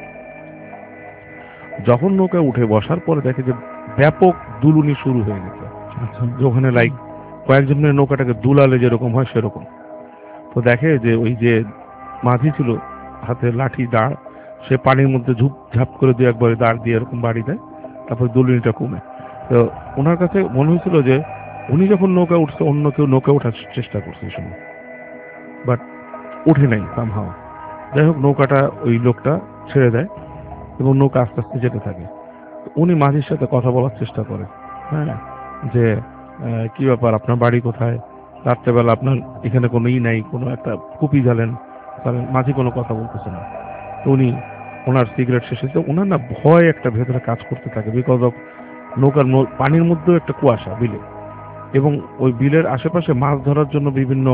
যখন নৌকায় উঠে বসার পরে দেখে যে ব্যাপক দুলুনি শুরু হয়ে গেছে, ওখানে লাইক কয়েকজন মিলে নৌকাটাকে দুলালে যেরকম হয় সেরকম। তো দেখে যে ওই যে মাঝি ছিল হাতে লাঠি দাঁড়, সে পানির মধ্যে ঝুপ ঝাপ করে দু একবারে দাঁড় দিয়ে এরকম বাড়ি দেয়, তারপর দুলুনিটা কমে। তো ওনার কাছে মনে হয়েছিল যে উনি যখন নৌকা উঠছে অন্য কেউ নৌকা ওঠার চেষ্টা করছে এই সময়, বাট উঠে নাই সামহাও। যাই হোক, নৌকাটা ওই লোকটা ছেড়ে দেয় এবং নৌকা আস্তে আস্তে যেতে থাকে। উনি মাঝির সাথে কথা বলার চেষ্টা করে, হ্যাঁ, যে কি ব্যাপার, আপনার বাড়ি কোথায়, রাত্রেবেলা আপনার এখানে কোনো ই নাই, কোনো একটা কুপি জ্বালেন। মাঝি কোনো কথা বলতেছে না। তো উনি ওনার সিগারেট শেষ হয়েছে, ওনার না ভয় একটা ভেতরে কাজ করতে থাকে, বিকজ অফ নৌকার পানির মধ্যেও একটা কুয়াশা বিলে, এবং ওই বিলের আশেপাশে মাছ ধরার জন্য বিভিন্ন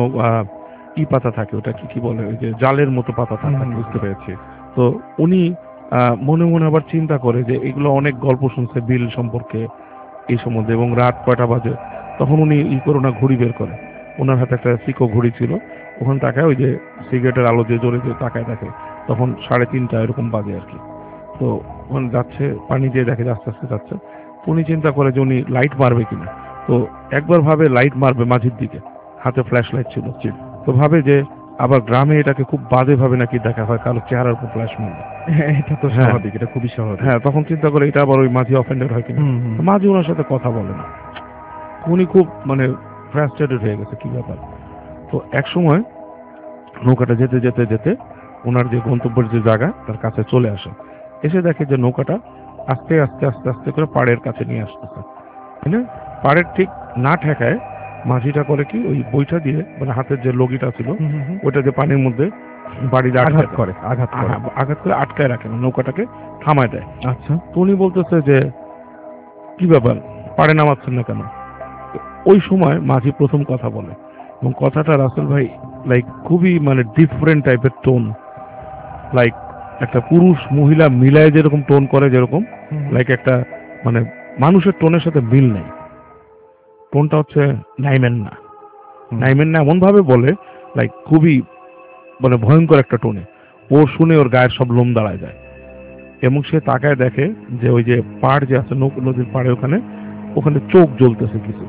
ই পাতা থাকে, ওটা কি কি বলে, ওই যে জালের মতো পাতা থাকে। বুঝতে পেরেছি। তো উনি মনে মনে আবার চিন্তা করে যে এগুলো অনেক গল্প শুনছে বিল সম্পর্কে এই সম্বন্ধে, এবং রাত কয়টা বাজে। তখন উনি ই করে না ঘড়ি বের করে, ওনার হাতে একটা সিকো ঘড়ি ছিল, ওখানে তাকায় ওই যে সিগারেটের আলো দিয়ে জোরে যে তাকায় দেখে, তখন সাড়ে তিনটা এরকম বাজে আর কি। তো ওখানে যাচ্ছে, পানি দিয়ে দেখে আস্তে আস্তে যাচ্ছে। উনি চিন্তা করে যে উনি লাইট মারবে কিনা। তো একবার ভাবে লাইট মারবে মাঝির দিকে, হাতে ফ্ল্যাশ লাইট ছিল। তো ভাবে যে আবার গ্রামে এটাকে খুব বাজে ভাবে নাকি দেখা হয়, কারো চেহারার উপর ফ্ল্যাশ মারবে। এটা তো স্বাভাবিক, এটা খুবই স্বাভাবিক। হ্যাঁ, তখন চিন্তা করে এটা আবার ওই মাঝি অফেন্ডেড হয় কিনা। মাঝি ওনার সাথে কথা বলে না, উনি খুব মানে ফ্রাস্ট্রেটেড হয়ে গেছে কি ব্যাপার। তো এক সময় নৌকাটা যেতে যেতে যেতে ওনার যে গন্তব্যের যে জায়গা তার কাছে চলে আসে, এসে দেখে যে নৌকাটা আস্তে আস্তে আস্তে আস্তে করে পাড়ের কাছে নিয়ে আসতেছে। তাই না? পাড়ের ঠিক না ঠেকায় মাঝিটা করে কি, ওই বইটা দিয়ে মানে হাতের যে লগিটা ছিল ওইটা দিয়ে পানির মধ্যে বাড়ি আঘাত করে আঘাত করে আঘাত করে আটকায় রাখে, নৌকাটাকে থামায় দেয়। আচ্ছা, তো উনি বলতেছে যে কি ব্যাপার, পাড়ে নামাচ্ছেন না কেন? ওই সময় মাঝি প্রথম কথা বলে, এবং কথাটা রাসেল ভাই লাইক খুবই মানে ডিফারেন্ট টাইপের টোন, লাইক একটা পুরুষ মহিলা মিলায় যেরকম টোন করে, যেরকম লাইক একটা মানে মানুষের টোনের সাথে মিল নেই। টোনটা হচ্ছে নাইমেন না, নাইমেন না এমন ভাবে বলে, লাইক খুবই মানে ভয়ঙ্কর একটা টোনে। ও শুনে ওর গায়ের সব লোম দাঁড়ায় যায়, এবং সে তাকায় দেখে যে ওই যে পাড় যে আছে নদীর পাড়ে, ওখানে ওখানে চোখ জ্বলতেছে কিছু।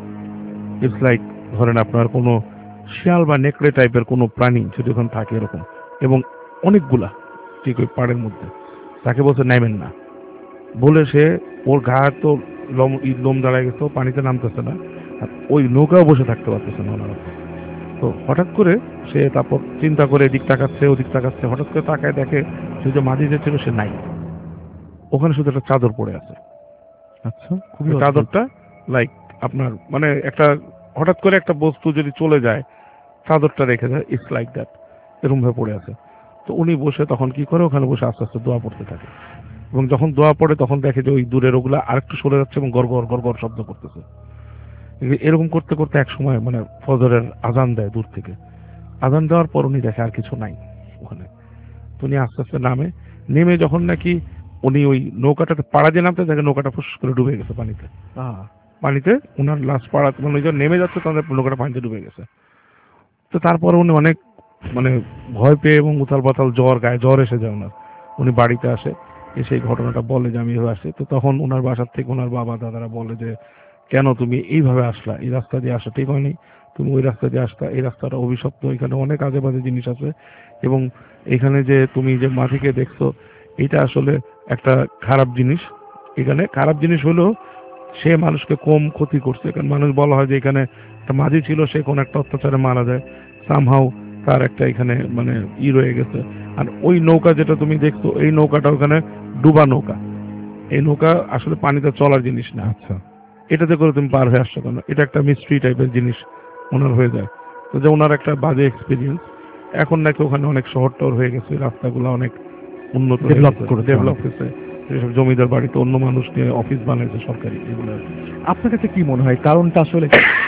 ইটস লাইক ধরেন আপনার কোনো শিয়াল বা নেকড়ে টাইপের কোনো প্রাণী যদি ওখানে থাকে এরকম, এবং অনেকগুলা ঠিক ওই পাড়ের মধ্যে। তাকে বলছে নাইমেন না বলে, সে ওর গায়ের তো লোম লোম দাঁড়ায় গেছে, পানিতে নামতেছে না, আর ওই নৌকাও বসে থাকতে পারতেছে না ওনারা। তো হঠাৎ করে সে তারপর চিন্তা করে এদিক তাকাচ্ছে ওদিক তাকাচ্ছে, হঠাৎ করে তাকায় দেখে সে যে মাঝি যে ছিল সে নাই। ওখানে শুধু একটা চাদর পড়ে আছে। আচ্ছা, খুবই ওই অদ্ভুত। চাদরটা লাইক আপনার মানে একটা হঠাৎ করে একটা বস্তু যদি চলে যায়, চাদরটা রেখে যায়, ইটস লাইক দ্যাট, এরকম ভাবে পড়ে আছে। তো উনি বসে তখন কি করে, ওখানে বসে আস্তে আস্তে দোয়া পড়তে থাকে, এবং যখন দোয়া পড়ে তখন দেখে যে ওই দূরের ওগুলা আরেকটু সরে যাচ্ছে এবং গড় গড় গড় গড় শব্দ করতেছে। এরকম করতে করতে এক সময় মানে ফজরের আজান দেয় দূর থেকে। আজান দেওয়ার পর উনি দেখে আর কিছু নাই ওখানে। তো উনি আস্তে আস্তে নামে, নেমে যখন নাকি উনি ওই নৌকাটাতে পাড়া দিয়ে নামতে দেখে নৌকাটা ফুস করে ডুবে গেছে পানিতে। আহ, পানিতে উনার লাশ পাড়া মানে ওই যে নেমে যাচ্ছে তাদের নৌকাটা পানিতে ডুবে গেছে। তো তারপরে উনি অনেক মানে ভয় পেয়ে এবং উথাল পাতাল জ্বর, গায়ে জ্বর এসে যায় ওনার। উনি বাড়িতে আসে, এসে এই ঘটনাটা বলে যে আমি এভাবে আসছি। তো তখন ওনার বাসার থেকে ওনার বাবা দাদারা বলে যে কেন তুমি এইভাবে আসলা, এই রাস্তা দিয়ে আসা ঠিক হয়নি, তুমি ওই রাস্তা দিয়ে আসতা, এই রাস্তাটা অভিশপ্ত, এখানে অনেক আজে বাজে জিনিস আছে, এবং এখানে যে তুমি যে মাটিকে দেখছো এটা আসলে একটা খারাপ জিনিস। এখানে খারাপ জিনিস হলো সে মানুষকে কম ক্ষতি করছে, কারণ মানুষ বলা হয় যে এখানে একটা মাঝি ছিল, সে কোন একটা অত্যাচারে মারা যায়, সামহাউ তার একটা এখানে মানে ই রয়ে গেছে। আর ওই নৌকা যেটা তুমি দেখছো, এই নৌকাটা ওখানে ডুবা নৌকা, এই নৌকা আসলে পানিতে চলার জিনিস না। আচ্ছা, এটাতে করে তুমি পার হয়ে আসছো কেন, এটা একটা মিস্ট্রি টাইপের জিনিস ওনার হয়ে যায়। তো যে ওনার একটা বাজে এক্সপিরিয়েন্স। এখন নাকি ওখানে অনেক শহর টহর হয়ে গেছে, রাস্তাগুলো অনেক উন্নত Develop করেছে ডেভেলপ অনেক। হয়েছে, যেসব জমিদার বাড়িতে অন্য মানুষ নিয়ে অফিস বানাইছে সরকারি, এগুলো আর কি। আপনার কাছে কি মনে হয় কারণটা আসলে?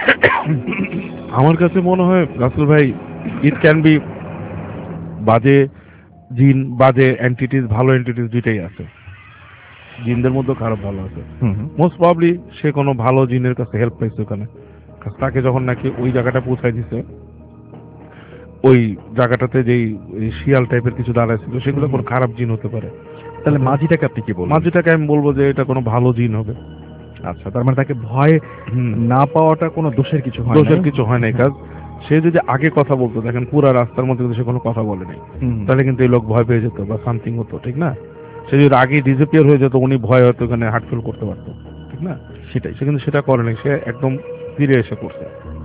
আমার কাছে মনে হয় রাসেল ভাই, ইট ক্যান বি বাজে জিন, বাজে এন্টিটিস, ভালো এন্টিটিস দুইটাই আছে। জিনদের মধ্যে খারাপ ভালো আছে। হুম হুম। মোস্ট প্রবাবলি সে কোনো ভালো জিনের কাছে হেল্প পাইছে ওখানে, কারণ তাকে যখন নাকি ওই জায়গাটা পৌঁছায় দিছে, ওই জায়গাটাতে যেই ওই শিয়াল টাইপের কিছু দাঁড়াইছিল, সেগুলো কোনো খারাপ জিন হতে পারে। তাহলে মাঝিটাকে আপনি কি বলবেন? মাঝিটাকে আমি বলবো যে এটা কোনো ভালো জিন হবে। আচ্ছা, তার মানে তাকে ভয় হুম, না পাওয়াটা কোনো দোষের কিছু হয় না? দোষের কিছু হয় না। এই কাজ সে যদি আগে কথা বলতো, দেখেন পুরা রাস্তার মধ্যে কিন্তু সে কোনো কথা বলে নাই, হুম। তাহলে কিন্তু এই লোক ভয় পেয়ে যেত বা সামথিং হতো, ঠিক না? সে যদি আগে ডিসঅ্যাপিয়ার হয়ে যেত, উনি ভয় হয়তো এখানে হার্টফিল করতে পারতো, ঠিক না? সেটাই সে কিন্তু সেটা করে নাই, সে একদম ফিরে এসে করছে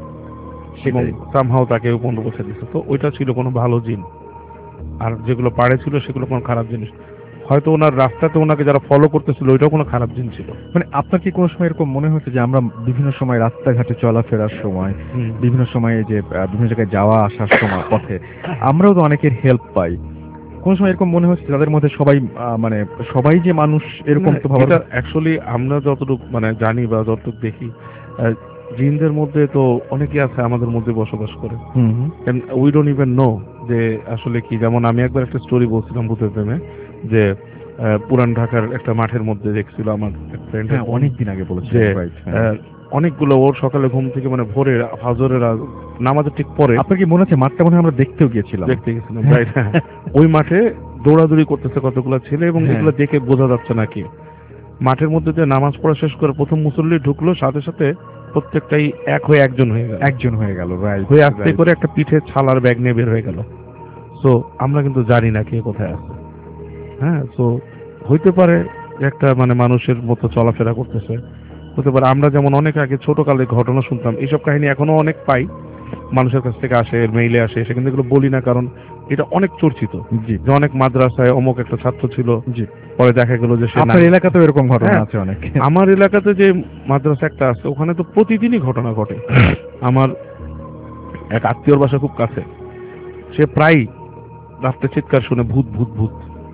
এবং সেটাই। সামহাও তাকে উপন্ড পৌঁছে দিচ্ছে। তো ওইটা ছিল কোনো ভালো জিন, আর যেগুলো পাড়ে ছিল সেগুলো কোনো খারাপ জিনিস। হয়তো ওনার রাস্তাতে ওনাকে যারা ফলো করতেছিল ওইটাও কোনো খারাপ জিন ছিল। মানে আপনার কি কোনো সময় এরকম মনে হচ্ছে যে আমরা বিভিন্ন সময় রাস্তাঘাটে চলাফেরার সময়, হুম। বিভিন্ন সময়ে যে আহ, বিভিন্ন জায়গায় যাওয়া আসার সময় পথে আমরাও তো অনেকের হেল্প পাই, কোন সময় এরকম মনে হচ্ছে তাদের মধ্যে সবাই আহ, মানে সবাই যে মানুষ এরকম তো ভাবার? এটা অ্যাকচুয়ালি আমরা যতটুকু মানে জানি বা যতটুকু দেখি, আহ, জিনদের মধ্যে তো অনেকে আছে আমাদের মধ্যে বসবাস করে, হুম হুম। উই ডোন্ট ইভেন নো যে আসলে কি। যেমন আমি একবার একটা স্টোরি বলছিলাম ভূতের প্রেমে, যে আহ, পুরান ঢাকার একটা মাঠের মধ্যে দেখছিল আমার এক ফ্রেন্ড, হ্যাঁ, অনেকদিন আগে বলেছেন, যে right, হ্যাঁ। আহ, অনেকগুলো ওর সকালে ঘুম থেকে মানে ভোরে ফজরের আগ- নামাজের ঠিক পরে আপনার কি মনে আছে মাঠটা মনে হয় আমরা দেখতেও গিয়েছিলাম? দেখতে গেছিলাম, রাইট? হ্যাঁ, ওই মাঠে দৌড়াদৌড়ি করতেছে কতগুলো ছেলে, এবং হ্যাঁ। এগুলো দেখে বোঝা যাচ্ছে না কি। মাঠের মধ্যে যে নামাজ পড়া শেষ করে প্রথম মুসল্লি ঢুকলো, সাথে সাথে প্রত্যেকটাই এক হয়ে একজন হয়ে গেল, একজন হয়ে গেল, রাইট, হয়ে আস্তে করে একটা পিঠে ছালার ব্যাগ নিয়ে বের হয়ে গেল। সো আমরা কিন্তু জানি না কে কোথায় আছে। হ্যাঁ, সো হইতে পারে যে একটা মানে মানুষের মতো চলাফেরা করতেছে, হতে পারে। আমরা যেমন অনেক আগে ছোটকালে ঘটনা শুনতাম, এইসব কাহিনী এখনো অনেক পাই, মানুষের কাছ থেকে আসে, মেইলে আসে, সে কিন্তু এগুলো বলি না, কারণ এটা অনেক চর্চিত। জি যে অনেক মাদ্রাসায় অমুক একটা ছাত্র ছিল, জি। পরে দেখা গেল যে সে আপনার নাই। এলাকাতেও এরকম ঘটনা হ্যাঁ, আছে অনেক? আমার এলাকাতে যে মাদ্রাসা একটা আছে, ওখানে তো প্রতিদিনই ঘটনা ঘটে। আমার এক আত্মীয়র বাসা খুব কাছে, সে প্রায় রাত্রে চিৎকার শুনে ভূত ভূত ভূত।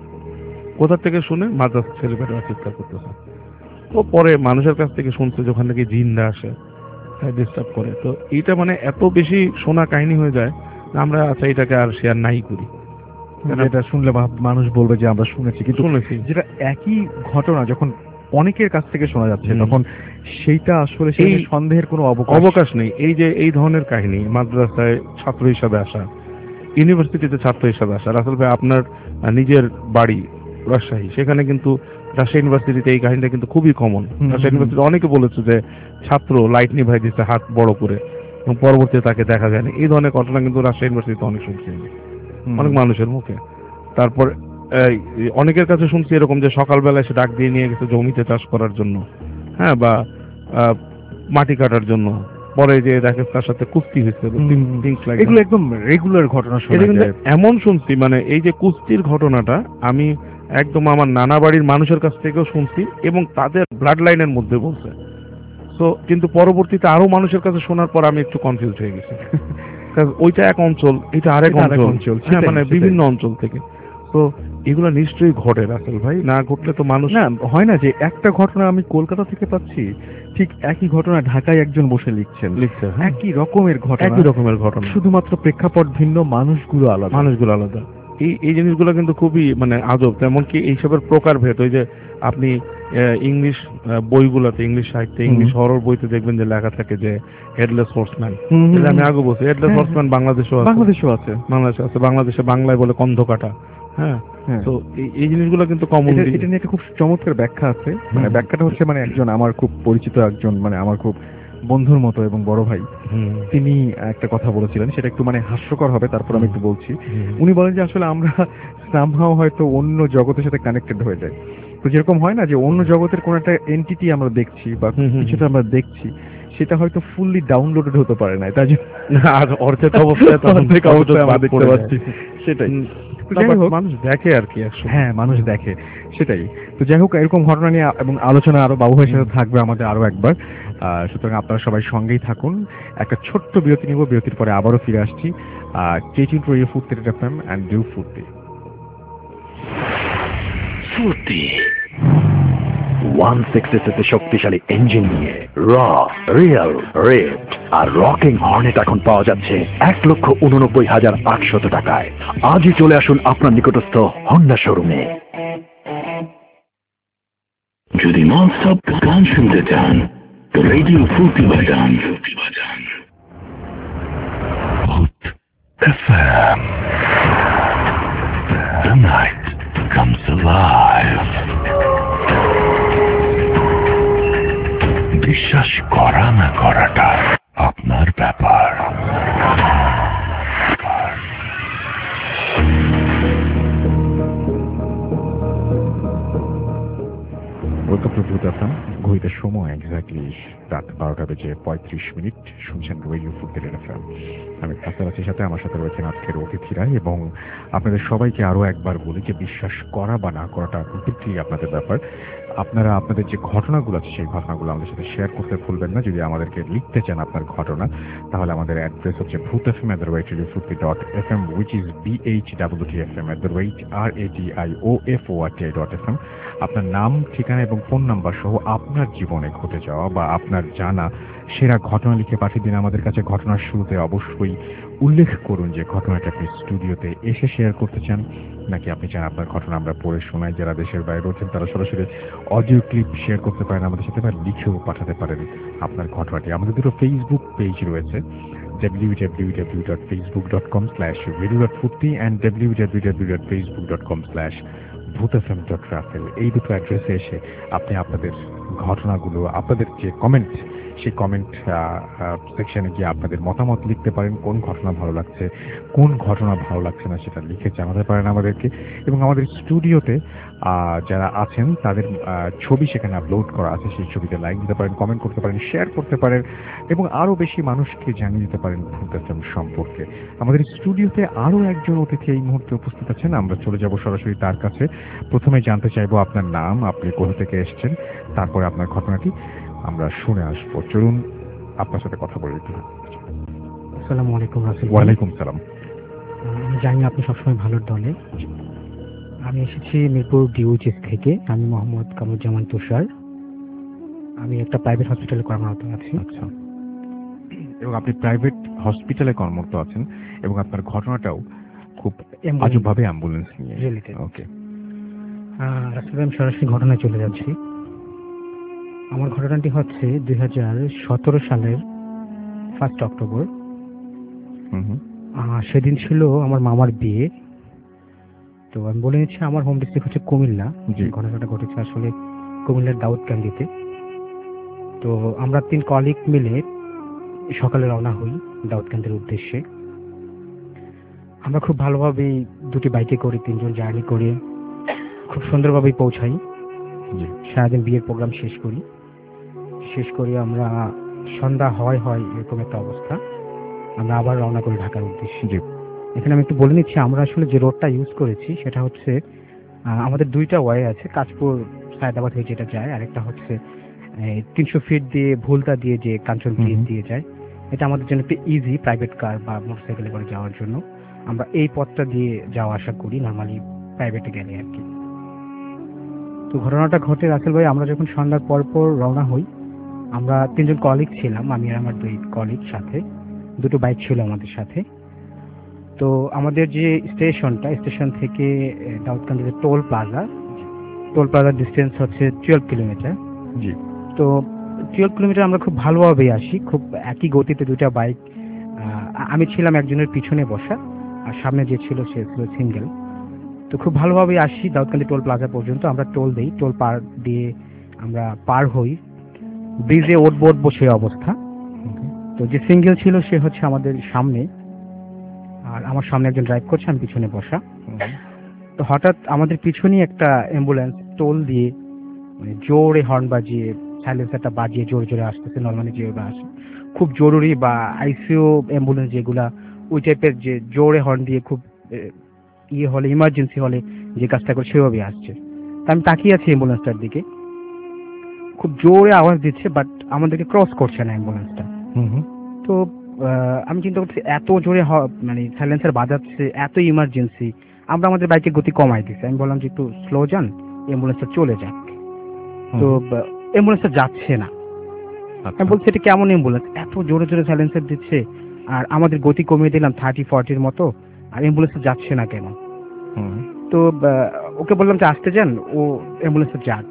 কোথা থেকে শুনে? মাদ্রাসা ছেলে পেটেরা চিৎকার করতেছে। তো পরে মানুষের কাছ থেকে শুনছে যে ওখানে নাকি জিনরা আসে, ডিস্টার্ব করে। তো এইটা মানে এত বেশি শোনা কাহিনী হয়ে যায় যে আমরা আচ্ছা এটাকে আর শেয়ার নাই করি। এটা শুনলে ভাব- মানুষ বলবে যে আমরা শুনেছি, কিন্তু শুনেছি যেটা একই ঘটনা যখন অনেকের কাছ থেকে শোনা যাচ্ছে, হুম। তখন সেইটা আসলে সেই এই- সন্দেহের কোনো অবকাশ অবকাশ নেই। এই যে এই ধরনের কাহিনী মাদ্রাসায় ছাত্র হিসাবে আসা, ইউনিভার্সিটিতে ছাত্র হিসাবে আসা। রাসেল ভাই, আপনার আহ, নিজের বাড়ি রাজশাহী, সেখানে কিন্তু রাজশাহী ইউনিভার্সিটিতে এই কাহিনীটা কিন্তু খুবই কমন। হুম, রাজশাহী হুম। ইউনিভার্সিটি অনেকে বলেছে যে ছাত্র লাইট নিভাই দিচ্ছে হাত বড় করে, এবং পরবর্তীতে তাকে দেখা যায়নি। এই ধরনের ঘটনা কিন্তু রাজশাহী ইউনিভার্সিটিতে অনেক শুনছি আমি, হুম। অনেক মানুষের মুখে। তারপর এই, অনেকের কাছে শুনছি এরকম যে সকালবেলায় সে ডাক দিয়ে নিয়ে গেছে জমিতে চাষ করার জন্য, হ্যাঁ, বা আহ, মাটি কাটার জন্য, পরে যে দেখে তার সাথে কুস্তি হয়েছে, হুম, হুম। things like এগুলো that। একদম রেগুলার ঘটনা শোনা এটা কিন্তু যায়। এমন শুনছি, মানে এই যে কুস্তির ঘটনাটা আমি একদম আমার নানা বাড়ির মানুষের কাছ থেকেও শুনছি এবং তাদের ব্লাড লাইনের মধ্যে বলছে। তো কিন্তু পরবর্তীতে আরো মানুষের কাছে শোনার পর আমি একটু কনফিউজ হয়ে গেছি। কারণ ওইটা এক অঞ্চল, এটা আরেক এটা আরেক অঞ্চল, অঞ্চল, হ্যাঁ, সেটাই, মানে সেটাই। বিভিন্ন অঞ্চল থেকে। তো এগুলো নিশ্চয়ই ঘটে রাসেল ভাই, না ঘটলে তো মানুষ না হয় না যে একটা ঘটনা আমি কলকাতা থেকে পাচ্ছি, ঠিক একই ঘটনা ঢাকায় একজন বসে লিখছেন, লিখছে, হ্যাঁ, একই রকমের ঘটনা, একই রকমের ঘটনা, শুধুমাত্র প্রেক্ষাপট ভিন্ন, মানুষগুলো আলাদা। মানুষগুলো আলাদা। এই এই জিনিসগুলো কিন্তু খুবই মানে আজব। তেমনকি এইসবের প্রকারভেদ, ওই যে আপনি আহ, ইংলিশ আহ, বইগুলোতে, ইংলিশ সাহিত্যে, হুম। ইংলিশ হরর বইতে দেখবেন যে লেখা থাকে যে হেডলেস হর্সম্যান। হুম, হুম, আমি হুম। আগে বলছি হেডলেস হ্যাঁ, হর্সম্যান বাংলাদেশেও আছে, বাংলাদেশেও আছে। বাংলাদেশে আছে, বাংলাদেশে বাংলায় বলে কন্ধ কাটা। হ্যাঁ, হ্যাঁ। তো এই এই জিনিসগুলো কিন্তু কমন। এটা এটা নিয়ে একটা খুব চমৎকার ব্যাখ্যা আছে। মানে হুম। ব্যাখ্যাটা হচ্ছে মানে একজন আমার খুব পরিচিত একজন, মানে আমার খুব বন্ধুর মতো এবং বড় ভাই, তিনি একটা কথা বলেছিলেন, সেটা একটু মানে হাস্যকর হবে, তারপর আমি একটু বলছি। উনি বলেন যে আসলে আমরা সামহাও হয়তো অন্য জগতের সাথে কানেক্টেড হয়ে যাই। তো যেরকম হয় না যে অন্য জগতের কোন একটা এন্টিটি আমরা দেখছি বা হুম, হুম, কিছুটা আমরা দেখছি, সেটা হয়তো ফুললি ডাউনলোডেড হতে পারে না, তাই জন্য আর অর্ধেক অবস্থায় তখন অর্ধেক অবস্থায় আমরা বাদ দেখতে পড়ে যায়। পাচ্ছি। সেটাই। হুম, তো না, যাই but হোক, মানুষ দেখে আর কি একসময়। হ্যাঁ মানুষ দেখে, সেটাই। তো যাই হোক, এরকম ঘটনা নিয়ে এবং আলোচনা আরো বাবু ভাইয়ের সাথে থাকবে আমাদের আরো একবার। আহ, সুতরাং আপনারা সবাই সঙ্গেই থাকুন। একটা ছোট্ট বিরতি নিব, বিরতির পরে আবারও ফিরে আসছি। Stay tuned to radio Foorti FM and do Foorti. Foorti one sixty শক্তিশালী ইঞ্জিন নিয়ে র, রিয়েল, রেড আর রকিং হর্নেট এখন পাওয়া যাচ্ছে এক লক্ষ উননব্বই হাজার আটশত টাকায়। আজই চলে আসুন আপনার নিকটস্থ হন্ডা শোরুমে। যদি ননস্টপ গান শুনতে চান তো রেডিও ফুর্তি বাজান। ফুট FM, the night comes alive. বিশ্বাস করা না করাটা আপনার ব্যাপার। Welcome to Bhoot FM. ঘড়িতে সময় এক্স্যাক্টলি রাত বারোটা বেজে পঁয়ত্রিশ মিনিট। শুনছেন রেডিও ফুর্তি এফএম। আমি কাছাকাছির সাথে, আমার সাথে রয়েছেন আজকের অতিথিরা, এবং আপনাদের সবাইকে আরো একবার বলি যে বিশ্বাস করা বা না করাটা কমপ্লিটলি আপনাদের ব্যাপার। আপনারা আপনাদের যে ঘটনাগুলো আছে সেই ঘটনাগুলো আমাদের সাথে শেয়ার করতে ভুলবেন না। যদি আমাদেরকে লিখতে চান আপনার ঘটনা, তাহলে আমাদের অ্যাড্রেস হচ্ছে Bhoot FM at the rate radio Foorti dot F M, which is B H W T F M at the rate R A T I O F O R T I dot F M. আপনার নাম, ঠিকানা এবং phone number সহ আপনার জীবনে ঘটে যাওয়া বা আপনার জানা সেরা ঘটনা লিখে পাঠিয়ে দিন আমাদের কাছে। ঘটনার শুরুতে অবশ্যই উল্লেখ করুন যে ঘটনাটা আপনি স্টুডিওতে এসে শেয়ার করতে চান, নাকি আপনি চান আপনার ঘটনা আমরা পড়ে শোনাই। যারা দেশের বাইরে রয়েছেন তারা সরাসরি অডিও ক্লিপ শেয়ার করতে পারেন আমাদের সাথে, বা লিখেও পাঠাতে পারেন আপনার ঘটনাটি। আমাদের দুটো ফেসবুক পেজ রয়েছে, W W W dot Facebook dot com slash radio dot Foorti and W W W dot Facebook dot com slash Bhoot FM dot Russell. এই দুটো অ্যাড্রেসে এসে আপনি আপনাদের ঘটনাগুলো, আপনাদের যে কমেন্ট, সেই কমেন্ট সেকশনে গিয়ে আপনাদের মতামত লিখতে পারেন। কোন ঘটনা ভালো লাগছে, কোন ঘটনা ভালো লাগছে না, সেটা লিখে জানাতে পারেন আমাদেরকে। এবং আমাদের স্টুডিওতে যারা আছেন তাদের ছবি সেখানে আপলোড করা আছে, সেই ছবিতে লাইক দিতে পারেন, কমেন্ট করতে পারেন, শেয়ার করতে পারেন এবং আরও বেশি মানুষকে জানিয়ে দিতে পারেন ভূত এফএম সম্পর্কে। আমাদের স্টুডিওতে আরও একজন অতিথি এই মুহূর্তে উপস্থিত আছেন, আমরা চলে যাব সরাসরি তার কাছে। প্রথমে জানতে চাইবো আপনার নাম, আপনি কোথা থেকে এসেছেন, তারপরে আপনার ঘটনাটি আমরা শুনে আসবো। চলুন আপনার সাথে কথা বলে দিতে। আসসালামু আলাইকুম রাসেল। ওয়ালাইকুম সালাম। আমি জানি আপনি সবসময় ভালোর দলে। আমি এসেছি মিরপুর ডিউজিএস থেকে। আমি মোহাম্মদ কামরুজ্জামান তুষার। আমি একটা প্রাইভেট হসপিটালে কর্মরত আছি। আচ্ছা, এবং আপনি প্রাইভেট হসপিটালে কর্মরত আছেন এবং আপনার ঘটনাটাও খুব আজবভাবে অ্যাম্বুলেন্স নিয়ে রিলেটেড। ওকে, রাসেল আমি সরাসরি ঘটনায় চলে যাচ্ছি। আমার ঘটনাটি হচ্ছে দুই হাজার সতেরো সালের ফার্স্ট অক্টোবর। সেদিন ছিল আমার মামার বিয়ে। তো আমি বলে নিচ্ছি আমার হোম ডিস্ট্রিক্ট হচ্ছে কুমিল্লা। ঘটনাটা ঘটেছে আসলে কুমিল্লার দাউদকান্দিতে। তো আমরা তিন কলিগ মিলে সকালে রওনা হই দাউদকান্দির উদ্দেশ্যে। আমরা খুব ভালোভাবেই দুটি বাইকে করে তিনজন জার্নি করে খুব সুন্দরভাবেই পৌঁছাই। সারাদিন বিয়ের প্রোগ্রাম শেষ করি। শেষ করে আমরা সন্ধ্যা হয় হয় এরকম একটা অবস্থা, আমরা আবার রওনা করি ঢাকার উদ্দেশ্যে। এখানে আমি একটু বলে নিচ্ছি, আমরা আসলে যে রোডটা ইউজ করেছি সেটা হচ্ছে আহ, আমাদের দুইটা ওয়ে আছে, কাশপুর সায়দাবাদ হয়ে যেটা যায়, আরেকটা হচ্ছে তিনশো ফিট দিয়ে ভুলতা দিয়ে যে কাঞ্চন ব্রিজ হুম। দিয়ে যায়। এটা আমাদের জন্য একটু ইজি, প্রাইভেট কার বা মোটরসাইকেলে করে যাওয়ার জন্য আমরা এই পথটা দিয়ে যাওয়া আসা করি নর্মালি প্রাইভেটে গেলে আর কি। তো ঘটনাটা ঘটে রাসেল ভাই, আমরা যখন সন্ধ্যার পর পর রওনা হই, আমরা তিনজন কলিগ ছিলাম, আমি আর আমার দুই কলিগ সাথে, দুটো বাইক ছিল আমাদের সাথে। তো আমাদের যে স্টেশনটা, স্টেশন থেকে দাউদকান্দি যে টোল প্লাজা, টোল প্লাজার ডিস্টেন্স হচ্ছে টুয়েলভ কিলোমিটার। জি। তো টুয়েলভ কিলোমিটার আমরা খুব ভালোভাবেই আসি, খুব একই গতিতে দুটা বাইক। আমি ছিলাম একজনের পিছনে বসা, আর সামনে যে ছিল সে ছিল সিঙ্গেল। তো খুব ভালোভাবেই আসি দাউদকান্দি টোল প্লাজা পর্যন্ত। আমরা টোল দিই, টোল পার দিয়ে আমরা পার হই, ব্রিজে উঠবো উঠবো সেই অবস্থা। তো যে সিঙ্গেল ছিল সে হচ্ছে আমাদের সামনে, আর আমার সামনে একজন ড্রাইভ করছে, আমি পিছনে বসা। তো হঠাৎ আমাদের পিছনেই একটা অ্যাম্বুলেন্স টোল দিয়ে মানে জোরে হর্ন বাজিয়ে, সাইলেন্সারটা বাজিয়ে জোরে জোরে আসতেছে। নর্মালি যেগুলো আসে খুব জরুরি বা আইসিইউ অ্যাম্বুলেন্স যেগুলা, ওই টাইপের যে জোরে হর্ন দিয়ে খুব ইয়ে হলে, ইমার্জেন্সি হলে যে কাজটা করে সেভাবেই আসছে। তা আমি তাকিয়ে আছি অ্যাম্বুলেন্সটার দিকে, খুব জোরে আওয়াজ দিচ্ছে, বাট আমাদেরকে ক্রস করছে না অ্যাম্বুলেন্সটা। তো আমি চিন্তা করছি এত জোরে মানে সাইলেন্সার বাজাচ্ছে, এত ইমার্জেন্সি, আমরা আমাদের বাইকের গতি কমাই দিচ্ছি। আমি বললাম যে একটু স্লো যান, অ্যাম্বুলেন্সটা চলে যাক। তো অ্যাম্বুলেন্সটা যাচ্ছে না। আমি বলছি এটা কেমন অ্যাম্বুলেন্স, এত জোরে জোরে সাইলেন্সার দিচ্ছে, আর আমাদের গতি কমিয়ে দিলাম থার্টি ফর্টির মতো, আর অ্যাম্বুলেন্সটা যাচ্ছে না কেন? তো ওকে বললাম যে আসতে যান, ও অ্যাম্বুলেন্সটা যাক।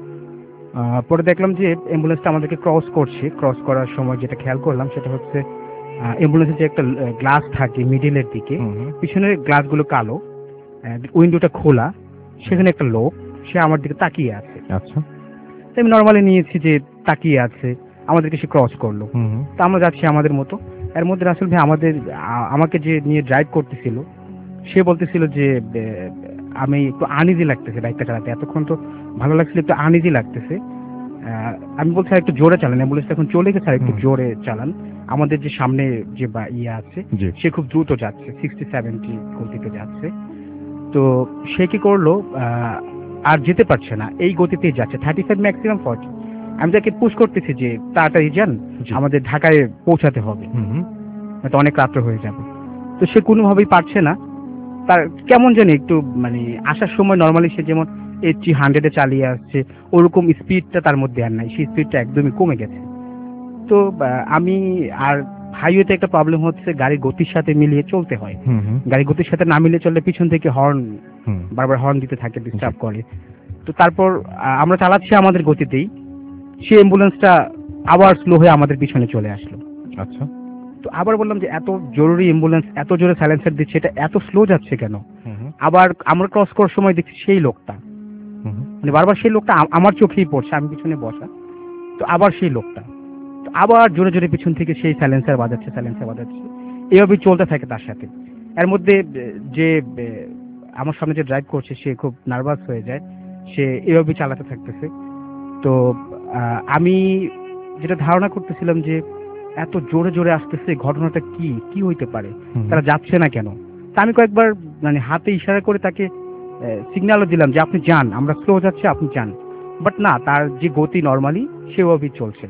পরে দেখলাম যে অ্যাম্বুলেন্সটা আমাদেরকে ক্রস করছে। ক্রস করার সময় যেটা খেয়াল করলাম সেটা হচ্ছে অ্যাম্বুলেন্সের যে একটা গ্লাস থাকে মিডিলের দিকে, পিছনের গ্লাসগুলো কালো, উইন্ডোটা খোলা, সেখানে একটা লোক, সে আমার দিকে তাকিয়ে আছে। আচ্ছা। আমি নর্মালি নিয়েছি যে তাকিয়ে আছে, আমাদেরকে সে ক্রস করলো। তো আমরা যাচ্ছি আমাদের মতো। এর মধ্যে রাসেল ভাই আমাদের আমাকে যে নিয়ে ড্রাইভ করতেছিল সে বলতেছিল যে আমি একটু আনইজি লাগতেছে বাইকটা চালাতে, এতক্ষণ তো ভালো লাগছিল, একটু আনইজি লাগতেছে। আমি বলছি একটু জোরে চালান, অ্যাম্বুলেন্সটা এখন চলে গেছে, আর একটু জোরে চালান। আমাদের যে সামনে যে ইয়ে আছে সে খুব দ্রুত যাচ্ছে, সিক্সটি সেভেন্টি গতিতে যাচ্ছে। তো সে কি করলো, আর যেতে পারছে না, এই গতিতেই যাচ্ছে, থার্টি ফাইভ ম্যাক্সিমাম ফর্টি। আমি তাকে পুশ করতেছি যে তাড়াতাড়ি যান, আমাদের ঢাকায় পৌঁছাতে হবে, হয়তো অনেক রাত্র হয়ে যাবে। তো সে কোনোভাবেই পারছে না। তার কেমন জানি একটু মানে আসার সময় নর্মালি সে যেমন এইটটি হান্ড্রেডে চালিয়ে আসছে, ওরকম স্পিডটা তার মধ্যে আর নাই, সেই স্পিডটা একদমই কমে গেছে। তো আমি আর হাইওয়েতে একটা প্রবলেম হচ্ছে, গাড়ির গতির সাথে মিলিয়ে চলতে হয়। গাড়ির গতির সাথে না মিলিয়ে চললে পিছন থেকে হর্ন বারবার হর্ন দিতে থাকে, ডিস্টার্ব করে। তো তারপর আমরা চালাচ্ছি আমাদের গতিতেই, সেই অ্যাম্বুলেন্সটা আবার স্লো হয়ে আমাদের পিছনে চলে আসলো। আচ্ছা। তো আবার বললাম যে এত জরুরি অ্যাম্বুলেন্স, এত জোরে সাইলেন্সার দিচ্ছে, এটা এত স্লো যাচ্ছে কেন? আবার আমরা ক্রস করার সময় দেখছি সেই লোকটা, মানে বারবার সেই লোকটা আমার চোখেই পড়ছে, আমি পিছনে বসা। তো আবার সেই লোকটা আবার জোরে জোরে পিছন থেকে সেই সাইলেন্সার বাজাচ্ছে, সাইলেন্সার বাজাচ্ছে, এভাবেই চলতে থাকে তার সাথে। এর মধ্যে যে আমার সামনে যে ড্রাইভ করছে সে খুব নার্ভাস হয়ে যায়, সে এভাবেই চালাতে থাকতেছে। তো আমি যেটা ধারণা করতেছিলাম যে এত জোরে জোরে আসতেছে, ঘটনাটা কি কি হইতে পারে, তারা যাচ্ছে না কেন? তা আমি কয়েকবার মানে হাতে ইশারা করে তাকে সিগন্যালও দিলাম যে আপনি যান, আমরা স্লো যাচ্ছি, আপনি যান। বাট না, তার যে গতি নর্মালি সেভাবেই চলছে।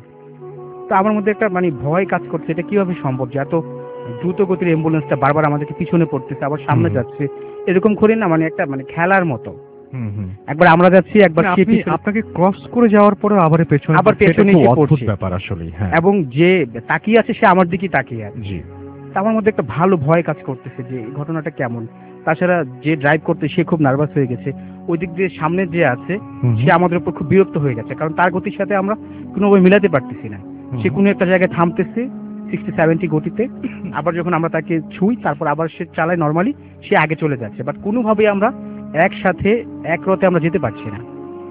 তো আমার মধ্যে একটা মানে ভয় কাজ করছে, এটা কিভাবে সম্ভব যে এত দ্রুত গতির অ্যাম্বুলেন্সটা বারবার আমাদেরকে পিছনে পড়তেছে, আবার সামনে যাচ্ছে, এরকম করে না, মানে একটা মানে খেলার মতো। একবার আমরা যাচ্ছি, একবার আপনাকে ক্রস করে যাওয়ার পরে আবার পেছনে আবার পেছনে এসে পড়ছে ব্যাপার আসলে। হ্যাঁ, এবং যে তাকিয়ে আছে সে আমার দিকেই তাকিয়ে আছে। জি। আমার মধ্যে একটা ভালো ভয় কাজ করতেছে যে এই ঘটনাটা কেমন। তাছাড়া যে ড্রাইভ করতে সে খুব নার্ভাস হয়ে গেছে, ওই দিক দিয়ে সামনে যে আছে সে আমাদের উপর খুব বিরক্ত হয়ে গেছে, কারণ তার গতির সাথে আমরা কোনোভাবে মিলাতে পারতেছি না। সে কোনো একটা জায়গায় থামতেছে সিক্সটি সেভেন্টি গতিতে, আবার যখন আমরা তাকে ছুঁই তারপর আবার সে চালায় নর্মালি, সে আগে চলে যাচ্ছে। বাট কোনোভাবেই আমরা একসাথে এক রথে আমরা যেতে পারছি না।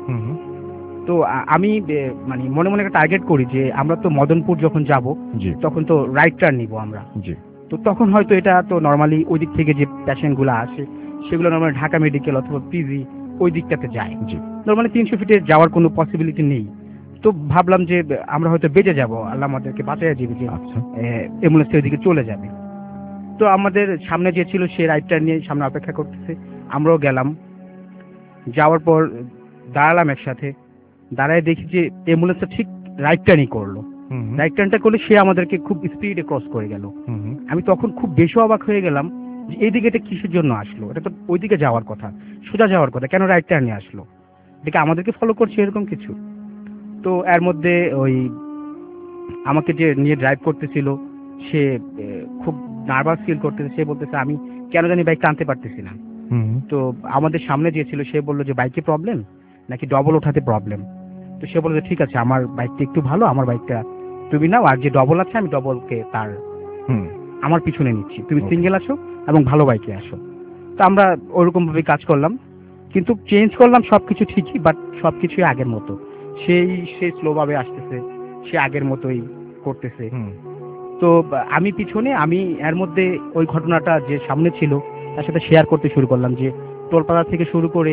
তো আমি মানে মনে মনে একটা টার্গেট করি যে আমরা তো মদনপুর যখন যাব তখন তো রাইট টার্ন নিব আমরা। তো তখন হয়তো এটা তো নর্মালি ওই দিক থেকে যে প্যাশেন্টগুলো আসে সেগুলো নর্মালি ঢাকা মেডিকেল অথবা পিজি ওই দিকটাতে যায়, নর্মালি তিনশো ফিটে যাওয়ার কোনো পসিবিলিটি নেই। তো ভাবলাম যে আমরা হয়তো বেঁচে যাব, আল্লাহ আমাদেরকে বাঁচাইয়া দিবে যে অ্যাম্বুলেন্সটা ওইদিকে চলে যাবে। তো আমাদের সামনে যে ছিল সে রাইট টার্ন নিয়ে সামনে অপেক্ষা করতেছে, আমরাও গেলাম। যাওয়ার পর দাঁড়ালাম একসাথে, দাঁড়ায় দেখি যে অ্যাম্বুলেন্সটা ঠিক রাইট টার্নই করলো। রাইট টার্নটা করলে সে আমাদেরকে খুব স্পিডে ক্রস করে গেল। আমি তখন খুব বেশি অবাক হয়ে গেলাম যে এইদিকে এটা কিসের জন্য আসলো, এটা তো ওইদিকে যাওয়ার কথা, সোজা যাওয়ার কথা, কেন রাইট টার্নে আসলো, এটাকে আমাদেরকে ফলো করছে এরকম কিছু। তো এর মধ্যে ওই আমাকে যে নিয়ে ড্রাইভ করতেছিল সে খুব নার্ভাস ফিল করতেছে, সে বলতেছে আমি কেন জানি বাইক টানতে পারতেছি না। তো আমাদের সামনে যে ছিল সে বললো যে বাইকে প্রবলেম নাকি ডবল ওঠাতে প্রবলেম। তো সে বললো যে ঠিক আছে আমার বাইকটা একটু ভালো, আমার বাইকটা তুমি নাও, আর যে ডবল আছে আমি ডবলকে তার আমার পিছনে নিচ্ছি, তুমি সিঙ্গেল আসো এবং ভালো বাইকে আসো। তো আমরা ওরকম ভাবে কাজ করলাম, কিন্তু চেঞ্জ করলাম সবকিছু ঠিকই, বাট সবকিছুই আগের মতো। সেই সে স্লো ভাবে আসতেছে, সে আগের মতোই করতেছে। তো আমি পিছনে, আমি এর মধ্যে ওই ঘটনাটা যে সামনে ছিল তার সাথে শেয়ার করতে শুরু করলাম যে টোলপাড়া থেকে শুরু করে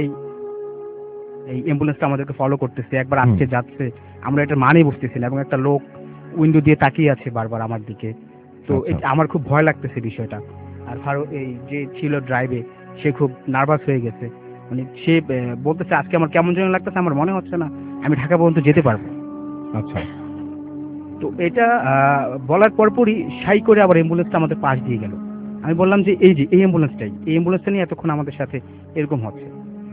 এই অ্যাম্বুলেন্সটা আমাদেরকে ফলো করতেছে, একবার আসছে যাচ্ছে, আমরা এটা মানে বুঝতেছি না, এবং একটা লোক উইন্ডো দিয়ে তাকিয়ে আছে বারবার আমার দিকে। তো আমার খুব ভয় লাগতেছে বিষয়টা। আর ফারু এই যে ছিল ড্রাইভে সে খুব নার্ভাস হয়ে গেছে, মানে সে বলতেছে আজকে আমার কেমন যেন লাগতেছে, আমার মনে হচ্ছে না আমি ঢাকা পর্যন্ত যেতে পারবো। আচ্ছা। তো এটা বলার পরপরই সাই করে আবার অ্যাম্বুলেন্সটা আমাদের পাশ দিয়ে গেল। আমি বললাম যে এই যে এই অ্যাম্বুলেন্সটাই, এই অ্যাম্বুলেন্সটা নিয়ে এতক্ষণ আমাদের সাথে এরকম হচ্ছে।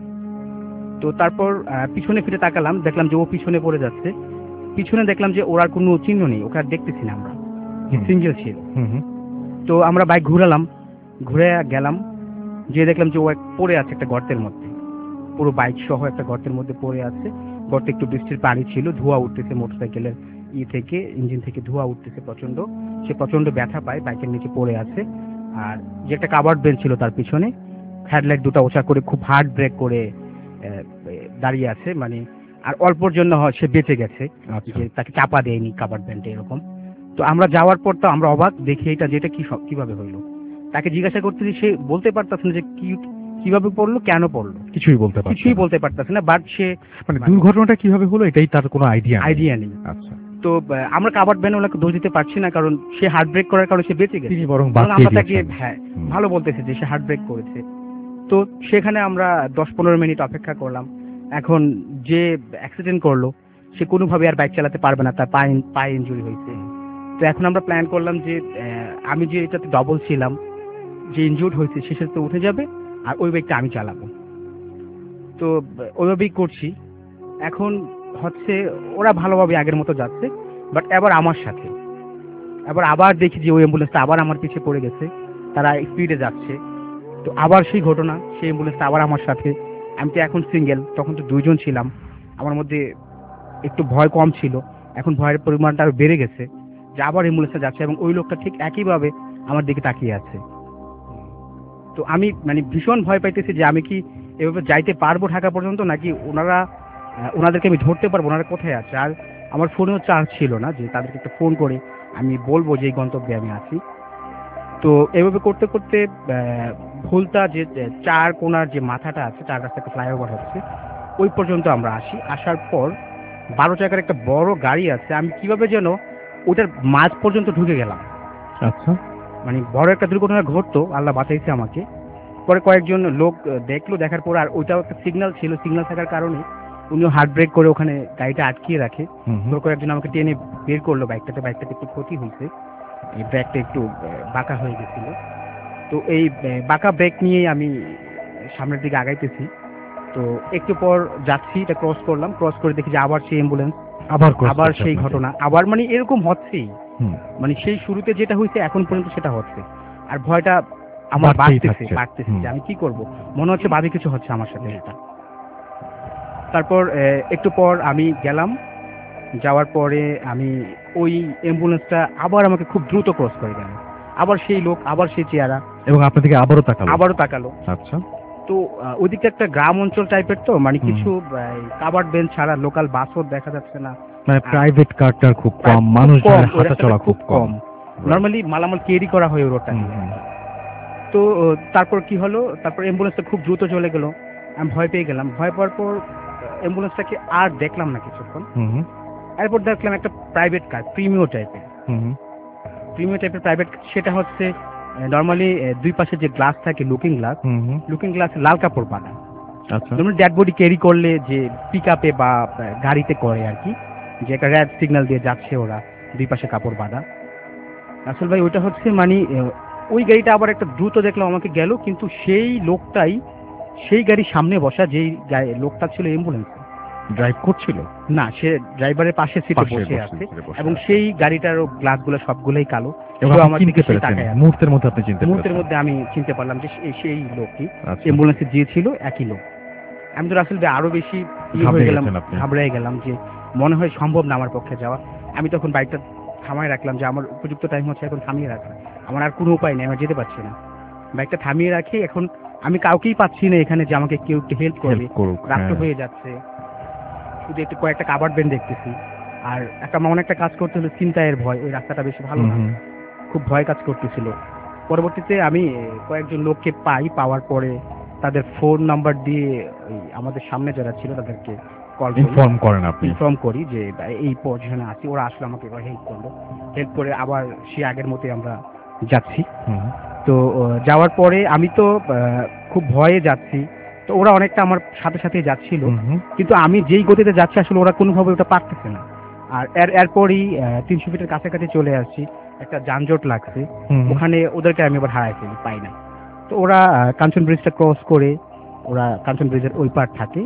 তো তারপর পিছনে ফিরে তাকালাম, দেখলাম যে ও পিছনে পড়ে যাচ্ছে, পিছনে দেখলাম যে ওর আর কোনো চিহ্ন নেই, ওকে আর দেখতেছি না আমরা, সিঙ্গেল ছিল। তো আমরা বাইক ঘুরালাম, ঘুরে গেলাম, যে দেখলাম যে ও পড়ে আছে একটা গর্তের মধ্যে, পুরো বাইক সহ একটা গর্তের মধ্যে পড়ে আছে। গর্তে একটু বৃষ্টির পানি ছিল, ধোঁয়া উঠতেছে মোটরসাইকেলের ই থেকে, ইঞ্জিন থেকে ধোঁয়া উঠতেছে প্রচন্ড। সে প্রচন্ড ব্যথা পায়, বাইকের নিচে পড়ে আছে। আর যে একটা কাভার্ড বেঞ্চ ছিল তার পিছনে, হেডলাইট দুটো ওচা করে খুব হার্ড ব্রেক করে দাঁড়িয়ে আছে, মানে আর অল্পর জন্য সে বেঁচে গেছে, যে তাকে চাপা দেয়নি কাভার্ড বেঞ্চে এরকম। তো আমরা যাওয়ার পর তো আমরা অবাক, দেখি এটা যেটা কি কিভাবে হইলো। তাকে জিজ্ঞাসা করতেছি, সে বলতে পারতেছে না যে কি কিভাবে পড়লো, কেন পড়লো, কিছুই বলতে পারছে কিছুই বলতে পারতেছে না। বাট সে মানে দুর্ঘটনাটা কিভাবে হলো এটাই তার কোনো আইডিয়া আইডিয়া নেই। আচ্ছা। তো আমরা কাভার্ড ভ্যান ওনাকে দোষ দিতে পারছি না, কারণ সে হার্ট ব্রেক করার কারণে সে বেঁচে গেছে, বরং আমরা তাকে হ্যাঁ ভালো বলতেছে যে সে হার্ট ব্রেক করেছে। তো সেখানে আমরা দশ পনেরো মিনিট অপেক্ষা করলাম। এখন যে অ্যাক্সিডেন্ট করলো সে কোনোভাবে আর বাইক চালাতে পারবে না, তার পায়ে পায়ে ইনজুরি হয়েছে। তো এখন আমরা প্ল্যান করলাম যে আমি যে এটাতে ডবল ছিলাম, যে ইনজুর্ড হয়েছে সে সাথে উঠে যাবে আর ওই বাইকটা আমি চালাবো। তো ওইভাবেই করছি। এখন হচ্ছে ওরা ভালোভাবে আগের মতো যাচ্ছে, বাট এবার আমার সাথে এবার আবার দেখি যে ওই অ্যাম্বুলেন্সটা আবার আমার পিছে পড়ে গেছে, তারা স্পিডে যাচ্ছে। তো আবার সেই ঘটনা, সেই অ্যাম্বুলেন্সটা আবার আমার সাথে। আমি তো এখন সিঙ্গেল, তখন তো দুইজন ছিলাম, আমার মধ্যে একটু ভয় কম ছিল, এখন ভয়ের পরিমাণটা আরো বেড়ে গেছে যে আবার অ্যাম্বুলেন্সটা যাচ্ছে এবং ওই লোকটা ঠিক একইভাবে আমার দিকে তাকিয়ে আছে। তো আমি মানে ভীষণ ভয় পাইতেছি যে আমি কি এভাবে যাইতে পারবো ঢাকা পর্যন্ত, নাকি ওনারা ওনাদেরকে আমি ধরতে পারবো, ওনারা কোথায় আছে। আর আমার ফোনেও চার্জ ছিল না যে তাদেরকে একটা ফোন করে আমি বলবো যে এই গন্তব্যে আমি আছি। তো এভাবে করতে করতে ভুলতা যে চার কোনার যে মাথাটা আছে, চার রাস্তা একটা ফ্লাইওভার হচ্ছে, ওই পর্যন্ত আমরা আসি। আসার পর বারো চাকার একটা বড় গাড়ি আছে, আমি কিভাবে যেন ওটার মাঝ পর্যন্ত ঢুকে গেলাম। আচ্ছা। মানে বড় একটা দুর্ঘটনা ঘটতো, আল্লাহ বাঁচাইছে আমাকে। পরে কয়েকজন লোক দেখলো, দেখার পর আর ওইটাও একটা সিগন্যাল ছিল, সিগন্যাল থাকার কারণে উনিও হার্ট ব্রেক করে ওখানে গাড়িটা আটকিয়ে রাখে। তো কয়েকজন আমাকে টেনে বের করলো বাইকটাতে, বাইকটাতে একটু ক্ষতি হয়েছে, এই ব্রেকটা একটু বাঁকা হয়ে গেছিল। তো এই বাঁকা ব্রেক নিয়েই আমি সামনের দিকে আগাইতেছি। তো একটু পর যাচ্ছি, এটা ক্রস করলাম, ক্রস করে দেখি যে আবার সেই অ্যাম্বুলেন্স, আবার আবার সেই ঘটনা, আবার মানে এরকম হচ্ছেই, মানে সেই শুরুতে যেটা হয়েছে এখন পর্যন্ত সেটা হচ্ছে। আর ভয়টা আমার বাড়তেছে বাড়তেছে যে আমি কি করব, মনে হচ্ছে বাজে কিছু হচ্ছে আমার সাথে এটা। তারপর একটু পর আমি গেলাম, যাওয়ার পরে আমি ওই অ্যাম্বুলেন্সটা আবার আমাকে খুব দ্রুত ক্রস করে গেল, আবার সেই লোক, আবার সেই চেহারা, এবং আপনার দিকে আবারও তাকালো আবারও তাকালো আচ্ছা। তো ওইদিকে একটা গ্রাম অঞ্চল টাইপের, তো মানে কিছু কাভার্ড বেঞ্চ ছাড়া লোকাল বাসও দেখা যাচ্ছে না, মানে প্রাইভেট কারটার খুব কম, মানুষজনের হাঁটা চলা খুব কম, নরমালি মালামাল ক্যারি করা হয় ওই রোডটা। তো তারপর কি হলো, তারপর অ্যাম্বুলেন্সটা খুব দ্রুত চলে গেল, আমি ভয় পেয়ে গেলাম। ভয় পাওয়ার পর অ্যাম্বুলেন্সটাকে আর দেখলাম না কিছুক্ষণ। এরপর দেখলাম একটা প্রাইভেট কার, প্রিমিও টাইপের, প্রিমিও টাইপের প্রাইভেট। সেটা হচ্ছে নরমালি দুই পাশে যে গ্লাস থাকে, লুকিং গ্লাস, লুকিং গ্লাসে লাল কাপড় বাঁধা, আচ্ছা যেমন ডেড বডি ক্যারি করলে যে পিক আপে বা গাড়িতে করে আর কি, যে একটা রেড সিগন্যাল দিয়ে যাচ্ছে ওরা, দুই পাশে কাপড় বাঁধা। আসল ভাই ওইটা হচ্ছে মানে ওই গাড়িটা আবার একটা দ্রুত দেখলাম আমাকে গেল, কিন্তু সেই লোকটাই সেই গাড়ির সামনে বসা, যেই লোকটা ছিল অ্যাম্বুলেন্সে ড্রাইভ করছিল না, সে ড্রাইভারের পাশে সিটে বসে আছে, এবং সেই গাড়িটার গ্লাসগুলো সবগুলোই কালো। আমার দিকে তাকায় আছে। মুহূর্তের মধ্যে আপনি চিনতে মুহূর্তের মধ্যে আমি চিনতে পারলাম যে সেই লোকটি অ্যাম্বুলেন্সে যে ছিল একই লোক। আমি তো আসলে আরো বেশি হয়ে গেলাম, ঘাবড়ে গেলাম যে মনে হয় সম্ভব না আমার পক্ষে যাওয়া। আমি তখন বাইকটা থামায় রাখলাম যে আমার উপযুক্ত টাইম হচ্ছে এখন থামিয়ে রাখা, আমার আর কোনো উপায় নেই, আমার যেতে পারছি না। বাইকটা থামিয়ে রাখি, এখন আমি কাউকেই পাচ্ছি না এখানে যে আমাকে কেউ একটু হেল্প করবে। রাত্র হয়ে যাচ্ছে, শুধু একটু কয়েকটা কাভার্ড ব্যান্ড দেখতেছি, আর একটা মনে একটা কাজ করতে হলো চিন্তায়ের ভয়, ওই রাস্তাটা বেশি ভালো না, খুব ভয় কাজ করতেছিল। পরবর্তীতে আমি কয়েকজন লোককে পাই, পাওয়ার পরে তাদের ফোন নাম্বার দিয়ে আমাদের সামনে যারা ছিল তাদেরকে কল ইনফর্ম করেন আপনি? ইনফর্ম করি যে এই পজিশনে আছি, ওরা আসলে আমাকে হেল্প করলো। হেল্প করে আবার সে আগের মতোই আমরা যাচ্ছি। তো যাওয়ার পরে আমি তো খুব ভয়ে যাচ্ছি, তো ওরা অনেকটা আমার সাথে সাথে যাচ্ছিল, কিন্তু আমি যেই গতিতে যাচ্ছি আসলে ওরা কোনোভাবে ওটা পারতেছে না। আর এর এরপরই তিনশো ফিটের কাছাকাছি চলে আসছি, একটা যানজট লাগছে, ওখানে ওদেরকে আমি আবার হারাই ফেলি, পাই না। তো ওরা কাঞ্চন ব্রিজটা ক্রস করে ওরা কাঞ্চন ব্রিজের ওই পার থাকে,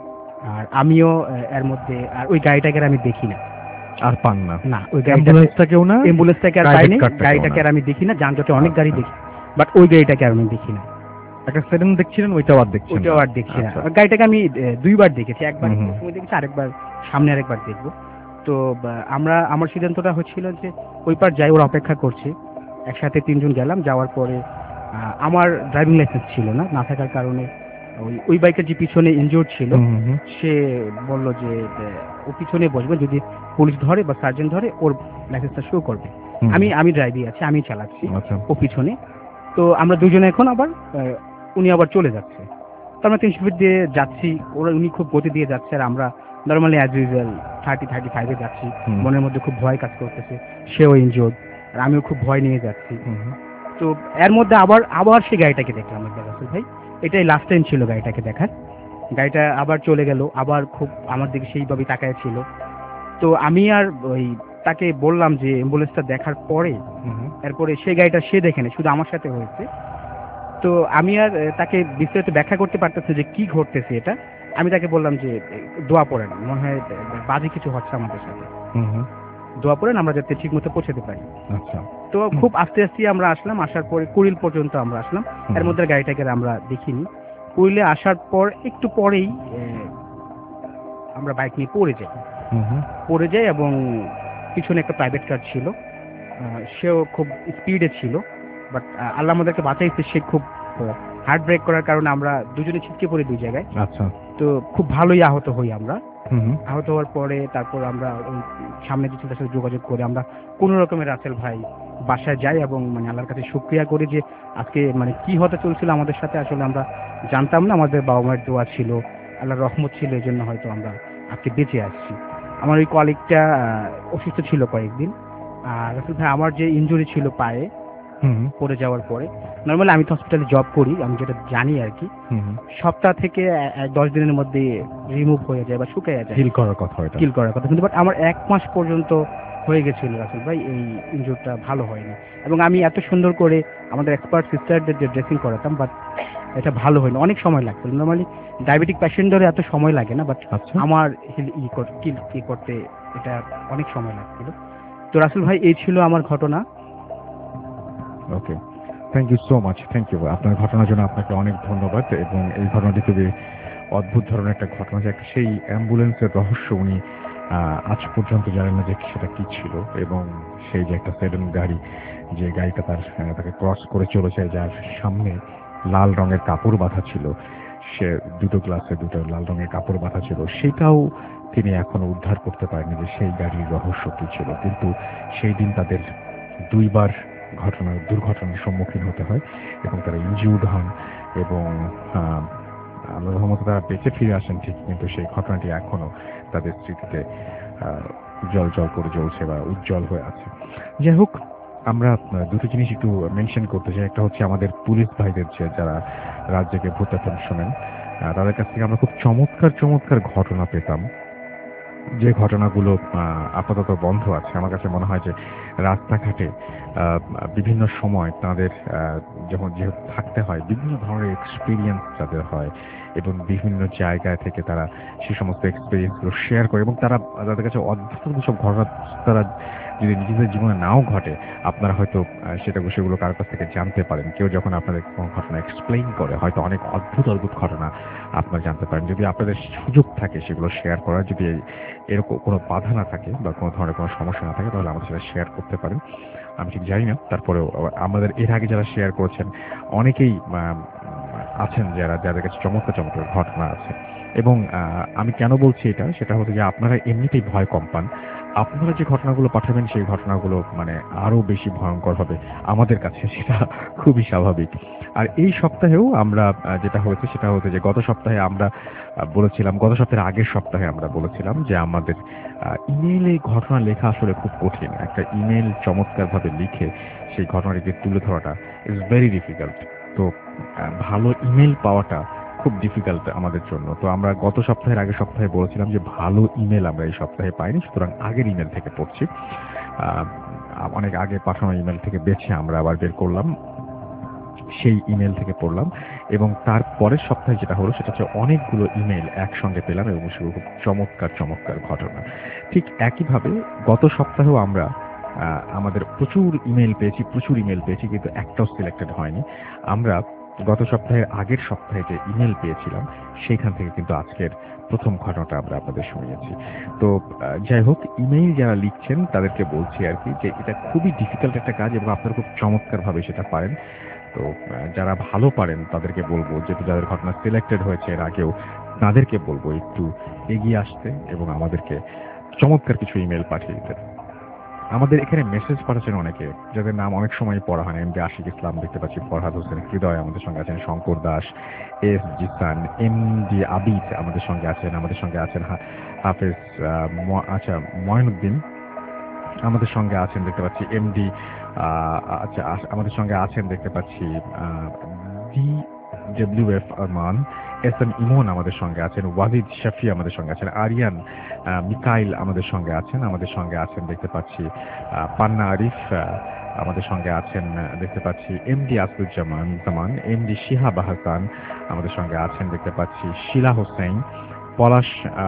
আর আমিও এর মধ্যে, আর ওই গাড়িটাকে আমি দেখি না, আর পান না না ওই গাড়িটাকেও না, অ্যাম্বুলেন্সটাকে আর পাইনি, গাড়িটাকে আর আমি দেখি না, যানজটে অনেক গাড়ি দেখি, বাট ওই গাড়িটাকে আর আমি দেখি না। একটা সেকেন্ড দেখছিলেন, ওইটাও আর দেখছি ওইটাও আর দেখছি না। গাড়িটাকে আমি দুইবার দেখেছি, একবার সময় দেখেছি, আরেকবার সামনে আরেকবার দেখবো। তো আমরা আমার সিদ্ধান্তটা হচ্ছিল যে ওই পার যাই, ওরা অপেক্ষা করছে, একসাথে তিনজন গেলাম। যাওয়ার পরে আমার ড্রাইভিং লাইসেন্স ছিল না, না থাকার কারণে ওই ওই বাইকের যে পিছনে ইনজুর্ড ছিল সে বলল যে ও পিছনে বসবে, যদি পুলিশ ধরে বা সার্জেন্ট ধরে ওর লাইসেন্সটা শো করবে। আমি আমি ড্রাইভিং আছি, আমি চালাচ্ছি, ও পিছনে। তো আমরা দুজনে এখন আবার উনি আবার চলে যাচ্ছে, তো আমরা তিনশো ফিট দিয়ে যাচ্ছি, ওরা উনি খুব গতি দিয়ে যাচ্ছে, আর আমরা normally as usual thirty thirty ফাইভে যাচ্ছি। মনের মধ্যে খুব ভয় কাজ করতেছে, সেও ইনজোর্ড আর আমিও খুব ভয় নিয়ে যাচ্ছি। তো এর মধ্যে আবার আবার সেই গাড়িটাকে দেখলাম একবার রাসেল ভাই, এটাই লাস্ট টাইম ছিল গাড়িটাকে দেখার। গাড়িটা আবার চলে গেল, আবার খুব আমার দিকে সেইভাবে তাকায় ছিল। তো আমি আর ওই তাকে বললাম যে অ্যাম্বুলেন্সটা দেখার পরে, এরপরে সেই গাড়িটা সে দেখে নেই, শুধু আমার সাথে হয়েছে। তো আমি আর তাকে বিস্তারিত ব্যাখ্যা করতে পারতেছে যে কি ঘটতেছে এটা। আমি তাকে বললাম যে দোয়া পড়েন, মনে হয় বাজে কিছু হচ্ছে আমাদের সাথে, দোয়া পড়েন আমরা যাতে ঠিক মতো পৌঁছাতে পারি। আচ্ছা। তো খুব আস্তে আস্তে আমরা আসলাম, আসার পরে কুড়িল পর্যন্ত আমরা আসলাম, এর মধ্যে গাড়িটাকে আমরা দেখিনি। কুড়িলে আসার পর একটু পরেই আমরা বাইক নিয়ে পড়ে যাই পড়ে যাই এবং পিছনে একটা প্রাইভেট কার ছিল, সেও খুব স্পিডে ছিল, বাট আল্লাহ আমাদেরকে বাঁচাইছে, সে খুব হার্ট ব্রেক করার কারণে আমরা দুজনে ছিটকে পড়ি দুই জায়গায়। আচ্ছা। তো খুব ভালোই আহত হই আমরা। আহত হওয়ার পরে তারপর আমরা ওই সামনে কিছু সাথে যোগাযোগ করে আমরা কোনো রকমের রাসেল ভাই বাসায় যাই, এবং মানে আল্লাহর কাছে শুকরিয়া করি যে আজকে মানে কি হতে চলছিল আমাদের সাথে আসলে আমরা জানতাম না। আমাদের বাবা মায়ের দোয়া ছিল, আল্লাহর রহমত ছিল, এই জন্য হয়তো আমরা আজকে বেঁচে আসছি। আমার ওই কলিগটা অসুস্থ ছিল কয়েকদিন, আর রাসেল ভাই আমার যে ইনজুরি ছিল পায়ে পড়ে যাওয়ার পরে, নর্মালি আমি তো হসপিটালে জব করি, আমি যেটা জানি আর কি, সপ্তাহ থেকে দশ দিনের মধ্যে রিমুভ হয়ে যায় বা শুকিয়ে যায়, হিল করার কথা, হিল করার কথা। কিন্তু বাট আমার এক মাস পর্যন্ত হয়ে গেছিল রাসেল ভাই, এই ইনজুরটা ভালো হয়নি। এবং আমি এত সুন্দর করে আমাদের এক্সপার্ট সিস্টারদের যে ড্রেসিং করাতাম, বাট এটা ভালো হয়নি, অনেক সময় লাগছিল। নর্মালি ডায়াবেটিক পেশেন্টদের এত সময় লাগে না, বাট আমার ই করতে এটা অনেক সময় লাগছিল। তো রাসেল ভাই এই ছিল আমার ঘটনা। Okay, thank you so much, thank you. আপনার ঘটনার জন্য আপনাকে অনেক ধন্যবাদ। এবং এই ঘটনাটি খুবই অদ্ভুত ধরনের একটা ঘটনা, যে সেই অ্যাম্বুলেন্সের রহস্য উনি আজ পর্যন্ত জানেন না যে সেটা কি ছিল, এবং সেই যে একটা সেডান গাড়ি, যে গাড়িটা তার তাকে ক্রস করে চলেছে, যার সামনে লাল রঙের কাপড় বাঁধা ছিল, সে দুটো গ্লাসে দুটো লাল রঙের কাপড় বাঁধা ছিল, সেটাও তিনি এখনো উদ্ধার করতে পারেনি যে সেই গাড়ির রহস্য কি ছিল। কিন্তু সেই দিন তাদের দুইবার ঘটনা দুর্ঘটনার সম্মুখীন হতে হয় এবং তারা ইনজিউর্ড হন, এবং আল্লাহ রহমতে তারা বেঁচে ফিরে আসেন ঠিক, কিন্তু সেই ঘটনাটি এখনো তাদের স্মৃতিতে জল জল করে জ্বলছে বা উজ্জ্বল হয়ে আছে। যাই হোক, আমরা দুটো জিনিস একটু মেনশন করতে চাই। একটা হচ্ছে আমাদের পুলিশ ভাইদের, যে যারা রাত জেগে ভূত এফ এম শোনেন, তাদের কাছ থেকে আমরা খুব চমৎকার চমৎকার ঘটনা পেতাম, যে ঘটনাগুলো আপাতত বন্ধ আছে। আমার কাছে মনে হয় যে রাস্তাঘাটে বিভিন্ন সময় তাদের যখন যেহেতু থাকতে হয়, বিভিন্ন ধরনের এক্সপিরিয়েন্স তাদের হয় এবং বিভিন্ন জায়গায় থেকে তারা সেই সমস্ত এক্সপিরিয়েন্সগুলো শেয়ার করে, এবং তারা তাদের কাছে অদ্ভুত সব ঘটনা তারা যদি নিজেদের জীবনে নাও ঘটে, আপনারা হয়তো সেটা সেগুলো কারোর কাছ থেকে জানতে পারেন। কেউ যখন আপনাদের কোনো ঘটনা এক্সপ্লেইন করে, হয়তো অনেক অদ্ভুত অদ্ভুত ঘটনা আপনারা জানতে পারেন। যদি আপনাদের সুযোগ থাকে সেগুলো শেয়ার করার, যদি এরকম কোনো বাধা না থাকে বা কোনো ধরনের কোনো সমস্যা না থাকে, তাহলে আমাদের সাথে শেয়ার করতে পারেন। আমি ঠিক জানি না, তারপরেও আমাদের এর আগে যারা শেয়ার করেছেন অনেকেই আছেন যারা যাদের কাছে চমৎকার চমৎকার ঘটনা আছে। এবং আমি কেন বলছি এটা, সেটা হচ্ছে যে আপনারা এমনিতেই ভয় কম পান, আপনারা যে ঘটনাগুলো পাঠাবেন সেই ঘটনাগুলো মানে আরো বেশি ভয়ঙ্কর হবে আমাদের কাছে, সেটা খুবই স্বাভাবিক। আর এই সপ্তাহেও আমরা যেটা হয়েছে সেটা হচ্ছে যে গত সপ্তাহে আমরা বলেছিলাম, গত সপ্তাহের আগের সপ্তাহে আমরা বলেছিলাম যে আমাদের ইমেইলে ঘটনা লেখা আসলে খুব কঠিন। একটা ইমেইল চমৎকার ভাবে লিখে সেই ঘটনাটিকে তুলে ধরাটা ইজ ভেরি ডিফিকাল্ট। তো ভালো ইমেইল পাওয়াটা খুব ডিফিকাল্ট আমাদের জন্য। তো আমরা গত সপ্তাহের আগের সপ্তাহে বলেছিলাম যে ভালো ইমেল আমরা এই সপ্তাহে পাইনি, সুতরাং আগের ইমেল থেকে পড়ছি। অনেক আগে পাঠানো ইমেল থেকে বেছে আমরা আবার বের করলাম, সেই ইমেল থেকে পড়লাম। এবং তার পরের সপ্তাহে যেটা হলো সেটা হচ্ছে অনেকগুলো ইমেল একসঙ্গে পেলাম এবং সেগুলো খুব চমৎকার চমৎকার ঘটনা। ঠিক একইভাবে গত সপ্তাহেও আমরা আমাদের প্রচুর ইমেল পেয়েছি, প্রচুর ইমেল পেয়েছি, কিন্তু একটাও সিলেক্টেড হয়নি। আমরা গত সপ্তাহের আগের সপ্তাহে যে ইমেল পেয়েছিলাম সেইখান থেকে কিন্তু আজকের প্রথম ঘটনাটা আমরা আপনাদের শুনিয়েছি। তো যাই হোক, ইমেইল যারা লিখছেন তাদেরকে বলছি আর কি যে এটা খুবই ডিফিকাল্ট একটা কাজ এবং আপনারা খুব চমৎকারভাবে সেটা পারেন। তো যারা ভালো পারেন তাদেরকে বলবো, যেহেতু যাদের ঘটনা সিলেক্টেড হয়েছে এর আগেও, তাদেরকে বলবো একটু এগিয়ে আসতে এবং আমাদেরকে চমৎকার কিছু ইমেল পাঠিয়ে দিতে। আমাদের এখানে মেসেজ পাঠাচ্ছেন অনেকে যাদের নাম অনেক সময় পড়া হয় না। এম ডি আশিক ইসলাম দেখতে পাচ্ছি, ফরহাদ হোসেন হৃদয় আমাদের সঙ্গে আছেন, Shankar Das, S Jisan, M D Abid আমাদের সঙ্গে আছেন, আমাদের সঙ্গে আছেন হাফেজ আচ্ছা ময়নুদ্দিন আমাদের সঙ্গে আছেন দেখতে পাচ্ছি, এম ডি আচ্ছা আমাদের সঙ্গে আছেন দেখতে পাচ্ছি, D W F Arman, S M Emon আমাদের সঙ্গে আছেন, ওয়াজিদ শাফি আমাদের সঙ্গে আছেন, আরিয়ান মিকাইল আমাদের সঙ্গে আছেন, আমাদের সঙ্গে আছেন দেখতে পাচ্ছি পান্না আরিফ আমাদের সঙ্গে আছেন দেখতে পাচ্ছি, M D Asujjaman Zaman, M D Shihab Hasan আমাদের সঙ্গে আছেন দেখতে পাচ্ছি, শিলা হোসেন, পলাশ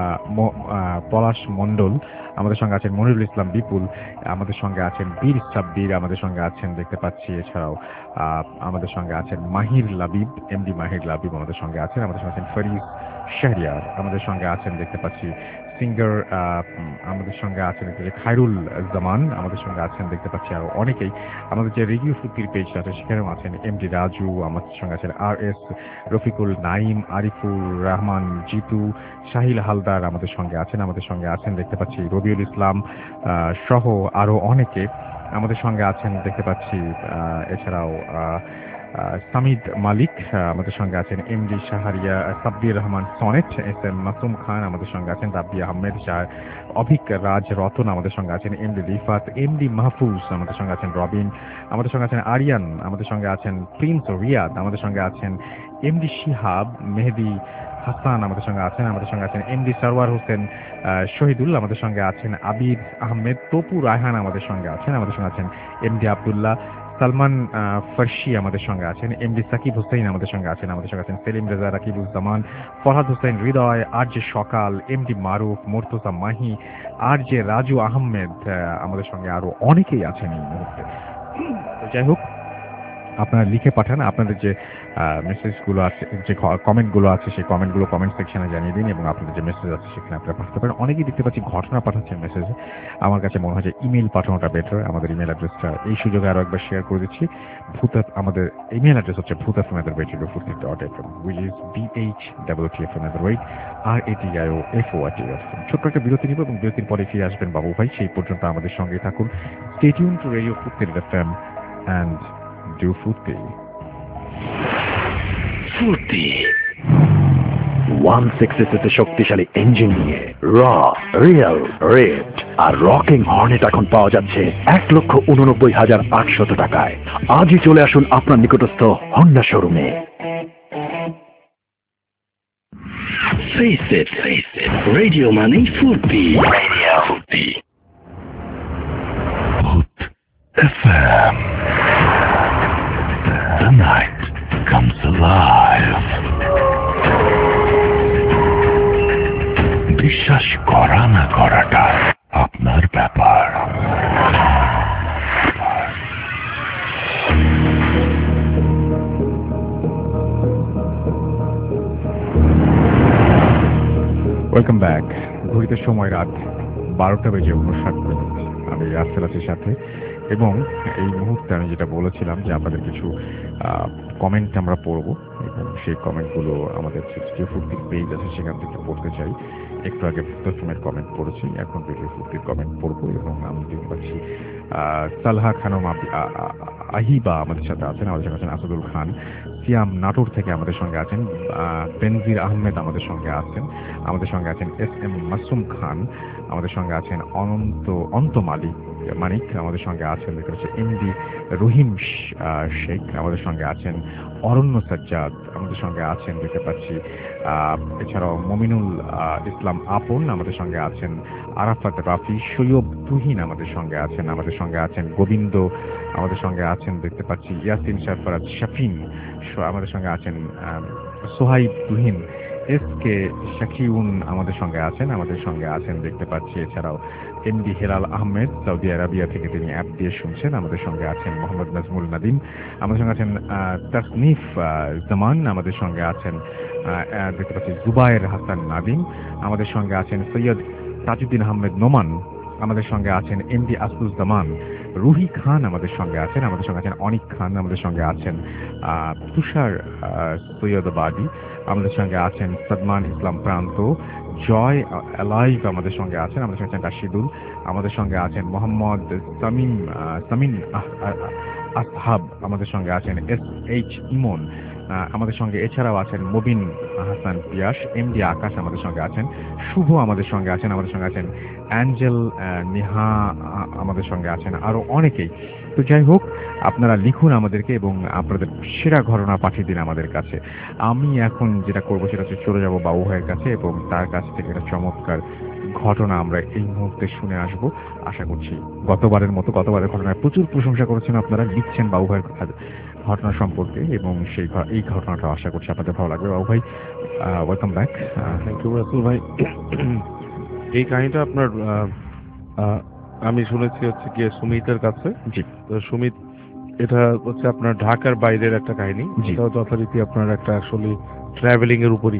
পলাশ মণ্ডল আমাদের সঙ্গে আছেন, মনিরুল ইসলাম বিপুল আমাদের সঙ্গে আছেন, বীর সাব্বির আমাদের সঙ্গে আছেন দেখতে পাচ্ছি, এছাড়াও আমাদের সঙ্গে আছেন মাহির লাবিব, এমডি মাহির লাবিব আমাদের সঙ্গে আছেন, আমাদের সঙ্গে আছেন ফরিদ শাহরিয়ার আমাদের সঙ্গে আছেন দেখতে পাচ্ছি, সিঙ্গার আমাদের সঙ্গে আছেন দেখতে পাচ্ছি, খায়রুল জামান আমাদের সঙ্গে আছেন দেখতে পাচ্ছি, আরো অনেকেই। আমাদের যে রিভিউ ফুটির পেজ আছে সেখানেও আছেন, এমডি রাজু আমাদের সঙ্গে আছেন, আর এস রফিকুল, নাইম, আরিফুর রহমান, জিতু, শাহিল হালদার আমাদের সঙ্গে আছেন, আমাদের সঙ্গে আছেন দেখতে পাচ্ছি রবিউল ইসলাম সহ আরো অনেকে আমাদের সঙ্গে আছেন দেখতে পাচ্ছি। এছাড়াও সামিদ মালিক আমাদের সঙ্গে আছেন, MD Shahriya, Sabbir Rahman Sonet, S M Masum Khan আমাদের সঙ্গে আছেন, রাব্বি আহমেদ শাহ, অভিক রাজ রতন আমাদের সঙ্গে আছেন, এমডি রিফাত, এমডি মাহফুজ আমাদের সঙ্গে আছেন, রবিন আমাদের সঙ্গে আছেন, আরিয়ান আমাদের সঙ্গে আছেন, প্রিন্স রিয়াদ আমাদের সঙ্গে আছেন, এমডি শিহাব, মেহেদি হাসান আমাদের সঙ্গে আছেন, আমাদের সঙ্গে আছেন এমডি সরওয়ার হোসেন শহীদুল আমাদের সঙ্গে আছেন, আবিদ আহমেদ, তপু রায়হান আমাদের সঙ্গে আছেন, আমাদের সঙ্গে আছেন এমডি আব্দুল্লাহ, সালমান ফার্সি আমাদের সঙ্গে আছেন, এমডি সাকিব হোসেন আমাদের সঙ্গে আছেন, আমাদের সঙ্গে আছেন Selim Reza, Rakibuzzaman, Farhad Hossain Hridoy, R J Sakal, MD Maruf, Murtaza Mahi, R J Raju Ahmed আমাদের সঙ্গে আরো অনেকেই আছেন এই মুহূর্তে। তো যাই হোক, আপনারা লিখে পাঠান আপনাদের যে মেসেজগুলো আছে, যে কমেন্টগুলো আছে সেই কমেন্টগুলো কমেন্ট সেকশনে জানিয়ে দিন এবং আপনাদের যে মেসেজ আছে সেখানে আপনারা পাঠাতে পারেন। অনেকেই দেখতে পাচ্ছি ঘটনা পাঠাচ্ছেন মেসেজে। আমার কাছে মনে হয় যে ইমেল পাঠানোটা বেটার। আমাদের ইমেল অ্যাড্রেসটা এই সুযোগে আরো একবার শেয়ার করে দিচ্ছি। ভূত, আমাদের ইমেল অ্যাড্রেস হচ্ছে Bhoot F M at the rate radio Foorti dot F M, which is B H double T F M at the rate R A T I O F O R T F M. ছোট্ট একটা বিরতি নিব এবং বিরতির পরে ফিরে আসবেন বাবু ভাই। সেই পর্যন্ত আমাদের সঙ্গে থাকুন। Stay tune to radio Foorti F M and do Foorti. Foorti one sixty শক্তিশালী ইঞ্জিন নিয়ে র, রিয়েল, রেড আর রকিং হর্নেট এখন পাওয়া যাচ্ছে এক লক্ষ উননব্বই হাজার আটশত টাকায়। আজই চলে আসুন আপনার নিকটস্থ হন্ডা শোরুমে। Face it, face it. Radio Money Furti. Radio Furti. Hoot F M. The night comes alive. বিশ্বাস করা না করাটা আপনার ব্যাপার। Welcome back. ঘড়িতে সময় রাত বারোটা বেজে উনষাট মিনিট। আমি রাসেল আছি সাথে, এবং এই মুহূর্তে আমি যেটা বলেছিলাম যে আপনাদের কিছু কমেন্ট আমরা পড়বো, এবং সেই কমেন্টগুলো আমাদের যে ফুর্তির পেজ আছে সেখান থেকে পড়তে চাই। একটু আগে প্রথমের কমেন্ট পড়েছি, এখন ভিডিও ফুর্তির কমেন্ট পড়বো, এবং আমি দেখতে পাচ্ছি সালহা খানম আহিবা আমাদের সাথে আছেন, আমাদের সঙ্গে আছেন আসাদুল খান, সিয়াম নাটোর থেকে আমাদের সঙ্গে আছেন, বেনজির আহমেদ আমাদের সঙ্গে আছেন, আমাদের সঙ্গে আছেন এস এম মাসুম খান, আমাদের সঙ্গে আছেন অনন্ত অন্ত মালিক মানিক, আমাদের সঙ্গে আছেন দেখতে পাচ্ছি এমডি রহিম শেখ, আমাদের সঙ্গে আছেন অরণ্য সাজ্জাদ, আমাদের সঙ্গে আছেন দেখতে পাচ্ছি এছাড়াও মমিনুল ইসলাম আপন, আমাদের সঙ্গে আছেন আরাফাত রাফি, সৈয়ব তুহিন আমাদের সঙ্গে আছেন, আমাদের সঙ্গে আছেন গোবিন্দ, আমাদের সঙ্গে আছেন দেখতে পাচ্ছি ইয়াসিন শারফারাত শাফিন, আমাদের সঙ্গে আছেন সোহাইব তুহিন, এস কে শাকিউন আমাদের সঙ্গে আছেন, আমাদের সঙ্গে আছেন দেখতে পাচ্ছি এছাড়াও MD Helal Ahmed, Saudi Arabia থেকে তিনি অ্যাপ দিয়ে শুনছেন, আমাদের সঙ্গে আছেন মোহাম্মদ নাজমুল নাদিম, আমাদের সঙ্গে আছেন তাসনিফ জামান, আমাদের সঙ্গে আছেন দেখতে পাচ্ছি জুবায়ের হাসান নাদিম, আমাদের সঙ্গে আছেন সৈয়দ তাজউদ্দিন আহমেদ নোমান, আমাদের সঙ্গে আছেন এমডি আসুজ্জামান, রুহি খান আমাদের সঙ্গে আছেন, আমাদের সঙ্গে আছেন অনিক খান, আমাদের সঙ্গে আছেন তুষার সৈয়দাবাদী, আমাদের সঙ্গে আছেন সাদমান ইসলাম প্রান্ত, জয় অ্যালাইভ আমাদের সঙ্গে আছেন, আমাদের সঙ্গে আছেন রাশিদুল, আমাদের সঙ্গে আছেন মোহাম্মদ সামিম সামিন আসহাব, আমাদের সঙ্গে আছেন এস এইচ ইমন, আমাদের সঙ্গে এছাড়াও আছেন মবিন হাসান পিয়াস, এমডি আকাশ আমাদের সঙ্গে আছেন, শুভ আমাদের সঙ্গে আছেন, আমাদের সঙ্গে আছেন অ্যাঞ্জেল নেহা আমাদের সঙ্গে আছেন, আরো অনেকেই। তো যাই হোক, আপনারা লিখুন আমাদেরকে এবং আপনাদের সেরা ঘটনা পাঠিয়ে দিন আমাদের কাছে। আমি এখন যেটা করবো সেটা হচ্ছে চলে যাবো বাবু ভাইয়ের কাছে, এবং তার কাছ থেকে একটা চমৎকার ঘটনা আমরা এই মুহূর্তে শুনে আসব। আশা করছি গতবারের মতো, গতবারের ঘটনায় প্রচুর প্রশংসা করেছেন আপনারা, লিখছেন বাবু ভাইয়ের ঘটনা সম্পর্কে, এবং সেই এই ঘটনাটা আশা করছি আপনাদের ভালো লাগবে। বাবু ভাই, welcome back. Thank you Russell ভাই। এই কাহিনীটা আপনার আমি শুনেছি হচ্ছে গিয়ে সুমিতের কাছে। জি। তো সুমিত, এটা হচ্ছে আপনার ঢাকার বাইরের একটা কাহিনী, এটাও যথারীতি আপনার একটা আসলে ট্রাভেলিং এর উপরই।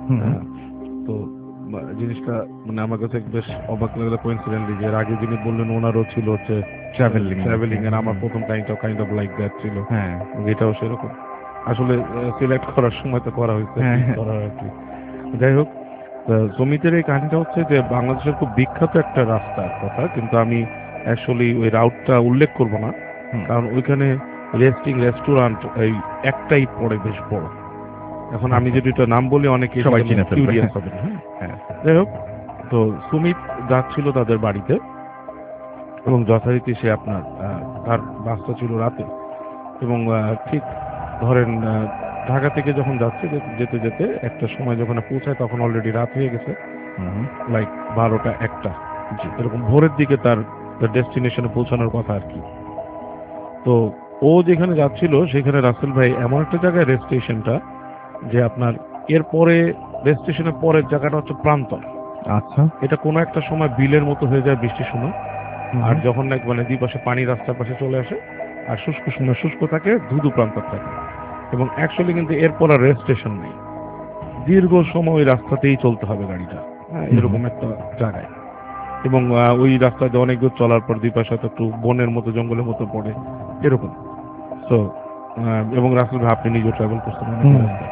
তো জিনিসটা মানে আমার কাছে বেশ অবাক লাগলো কোইন্সিডেন্টলি, যে আগে যিনি বললেন ওনারও ছিল হচ্ছে ট্রাভেলিং ট্রাভেলিং এর আমার প্রথম কাহিনীটাও কাইন্ড অফ লাইক দ্যাট ছিল। হ্যাঁ, এটাও সেরকম আসলে সিলেক্ট করার সময় তো করা হয়েছে করার আর কি। যাই হোক, সুমিতের এই কাহিনীটা হচ্ছে যে বাংলাদেশের খুব বিখ্যাত একটা রাস্তার কথা, কিন্তু আমি অ্যাকচুয়ালি ওই রাউটটা উল্লেখ করব না, কারণ ওইখানে রেস্টিং রেস্টুরেন্ট এই একটাই পড়ে বেশ বড়। এখন আমি যদি এটা নাম বলি অনেকে সবাই কিউরিয়াস হবে। হ্যাঁ, যাই হোক, তো সুমিত যাচ্ছিল তাদের বাড়িতে, এবং যথারীতি সে আপনার তার বাসটা ছিল রাতে, এবং ঠিক ধরেন ঢাকা থেকে যখন যাচ্ছে যেতে যেতে একটা সময় যখন পৌঁছায় তখন অলরেডি রাত হয়ে গেছে, লাইক বারোটা একটা এরকম ভোরের দিকে তার ডেস্টিনেশনে পৌঁছানোর কথা আর কি। তো ও যেখানে যাচ্ছিল সেখানে রাসেল ভাই এমন একটা জায়গায় রেল স্টেশনটা, যে আপনার এরপরে রেল স্টেশনের পরের জায়গাটা হচ্ছে প্রান্তর। আচ্ছা, এটা কোনো একটা সময় বিলের মতো হয়ে যায় বৃষ্টির সময়, আর যখন নাকি মানে দুই পাশে পানি রাস্তার পাশে চলে আসে আর শুষ্ক সময় শুষ্ক থাকে, ধুধু প্রান্তর থাকে, এবং অ্যাকচুয়ালি কিন্তু এরপর আর রেল স্টেশন নেই, দীর্ঘ সময় ওই রাস্তাতেই চলতে হবে গাড়িটা, হ্যাঁ এরকম একটা জায়গায়। এবং ওই রাস্তাতে অনেক দূর চলার পর দুই পাশে একটু বনের মতো জঙ্গলের মতো পড়ে এরকম। তো এবং রাসেল ভাই আপনি নিজেও ট্রাভেল করছেন অনেক রাস্তায়,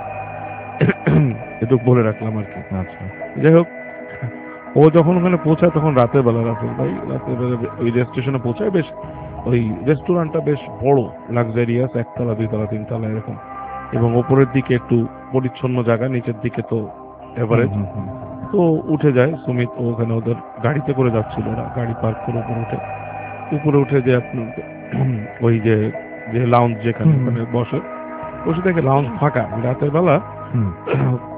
এটুকু বলে রাখলাম আর কি। আচ্ছা, যাই হোক, ও যখন ওখানে পৌঁছায় তখন রাতের বেলা, রাসেল ভাই রাতের বেলা ওই রেল স্টেশনে পৌঁছায়, বেশ ওই রেস্টুরেন্টটা বেশ বড়, লাক্সারিয়াস, একতলা দুইতলা তিনতলা এরকম, এবং ওপরের দিকে একটু পরিচ্ছন্ন জায়গা, নিচের দিকে তো এভারেজ। তো উঠে যায় সুমিত, ওখানে ওদের গাড়িতে করে যাচ্ছিল, ওরা গাড়ি পার্ক করে উপরে উঠে উপরে উঠে যে আপনার ওই যে যে লাউঞ্জ যেখানে ওখানে বসে বসে দেখে লাউঞ্জ ফাঁকা, রাতের বেলা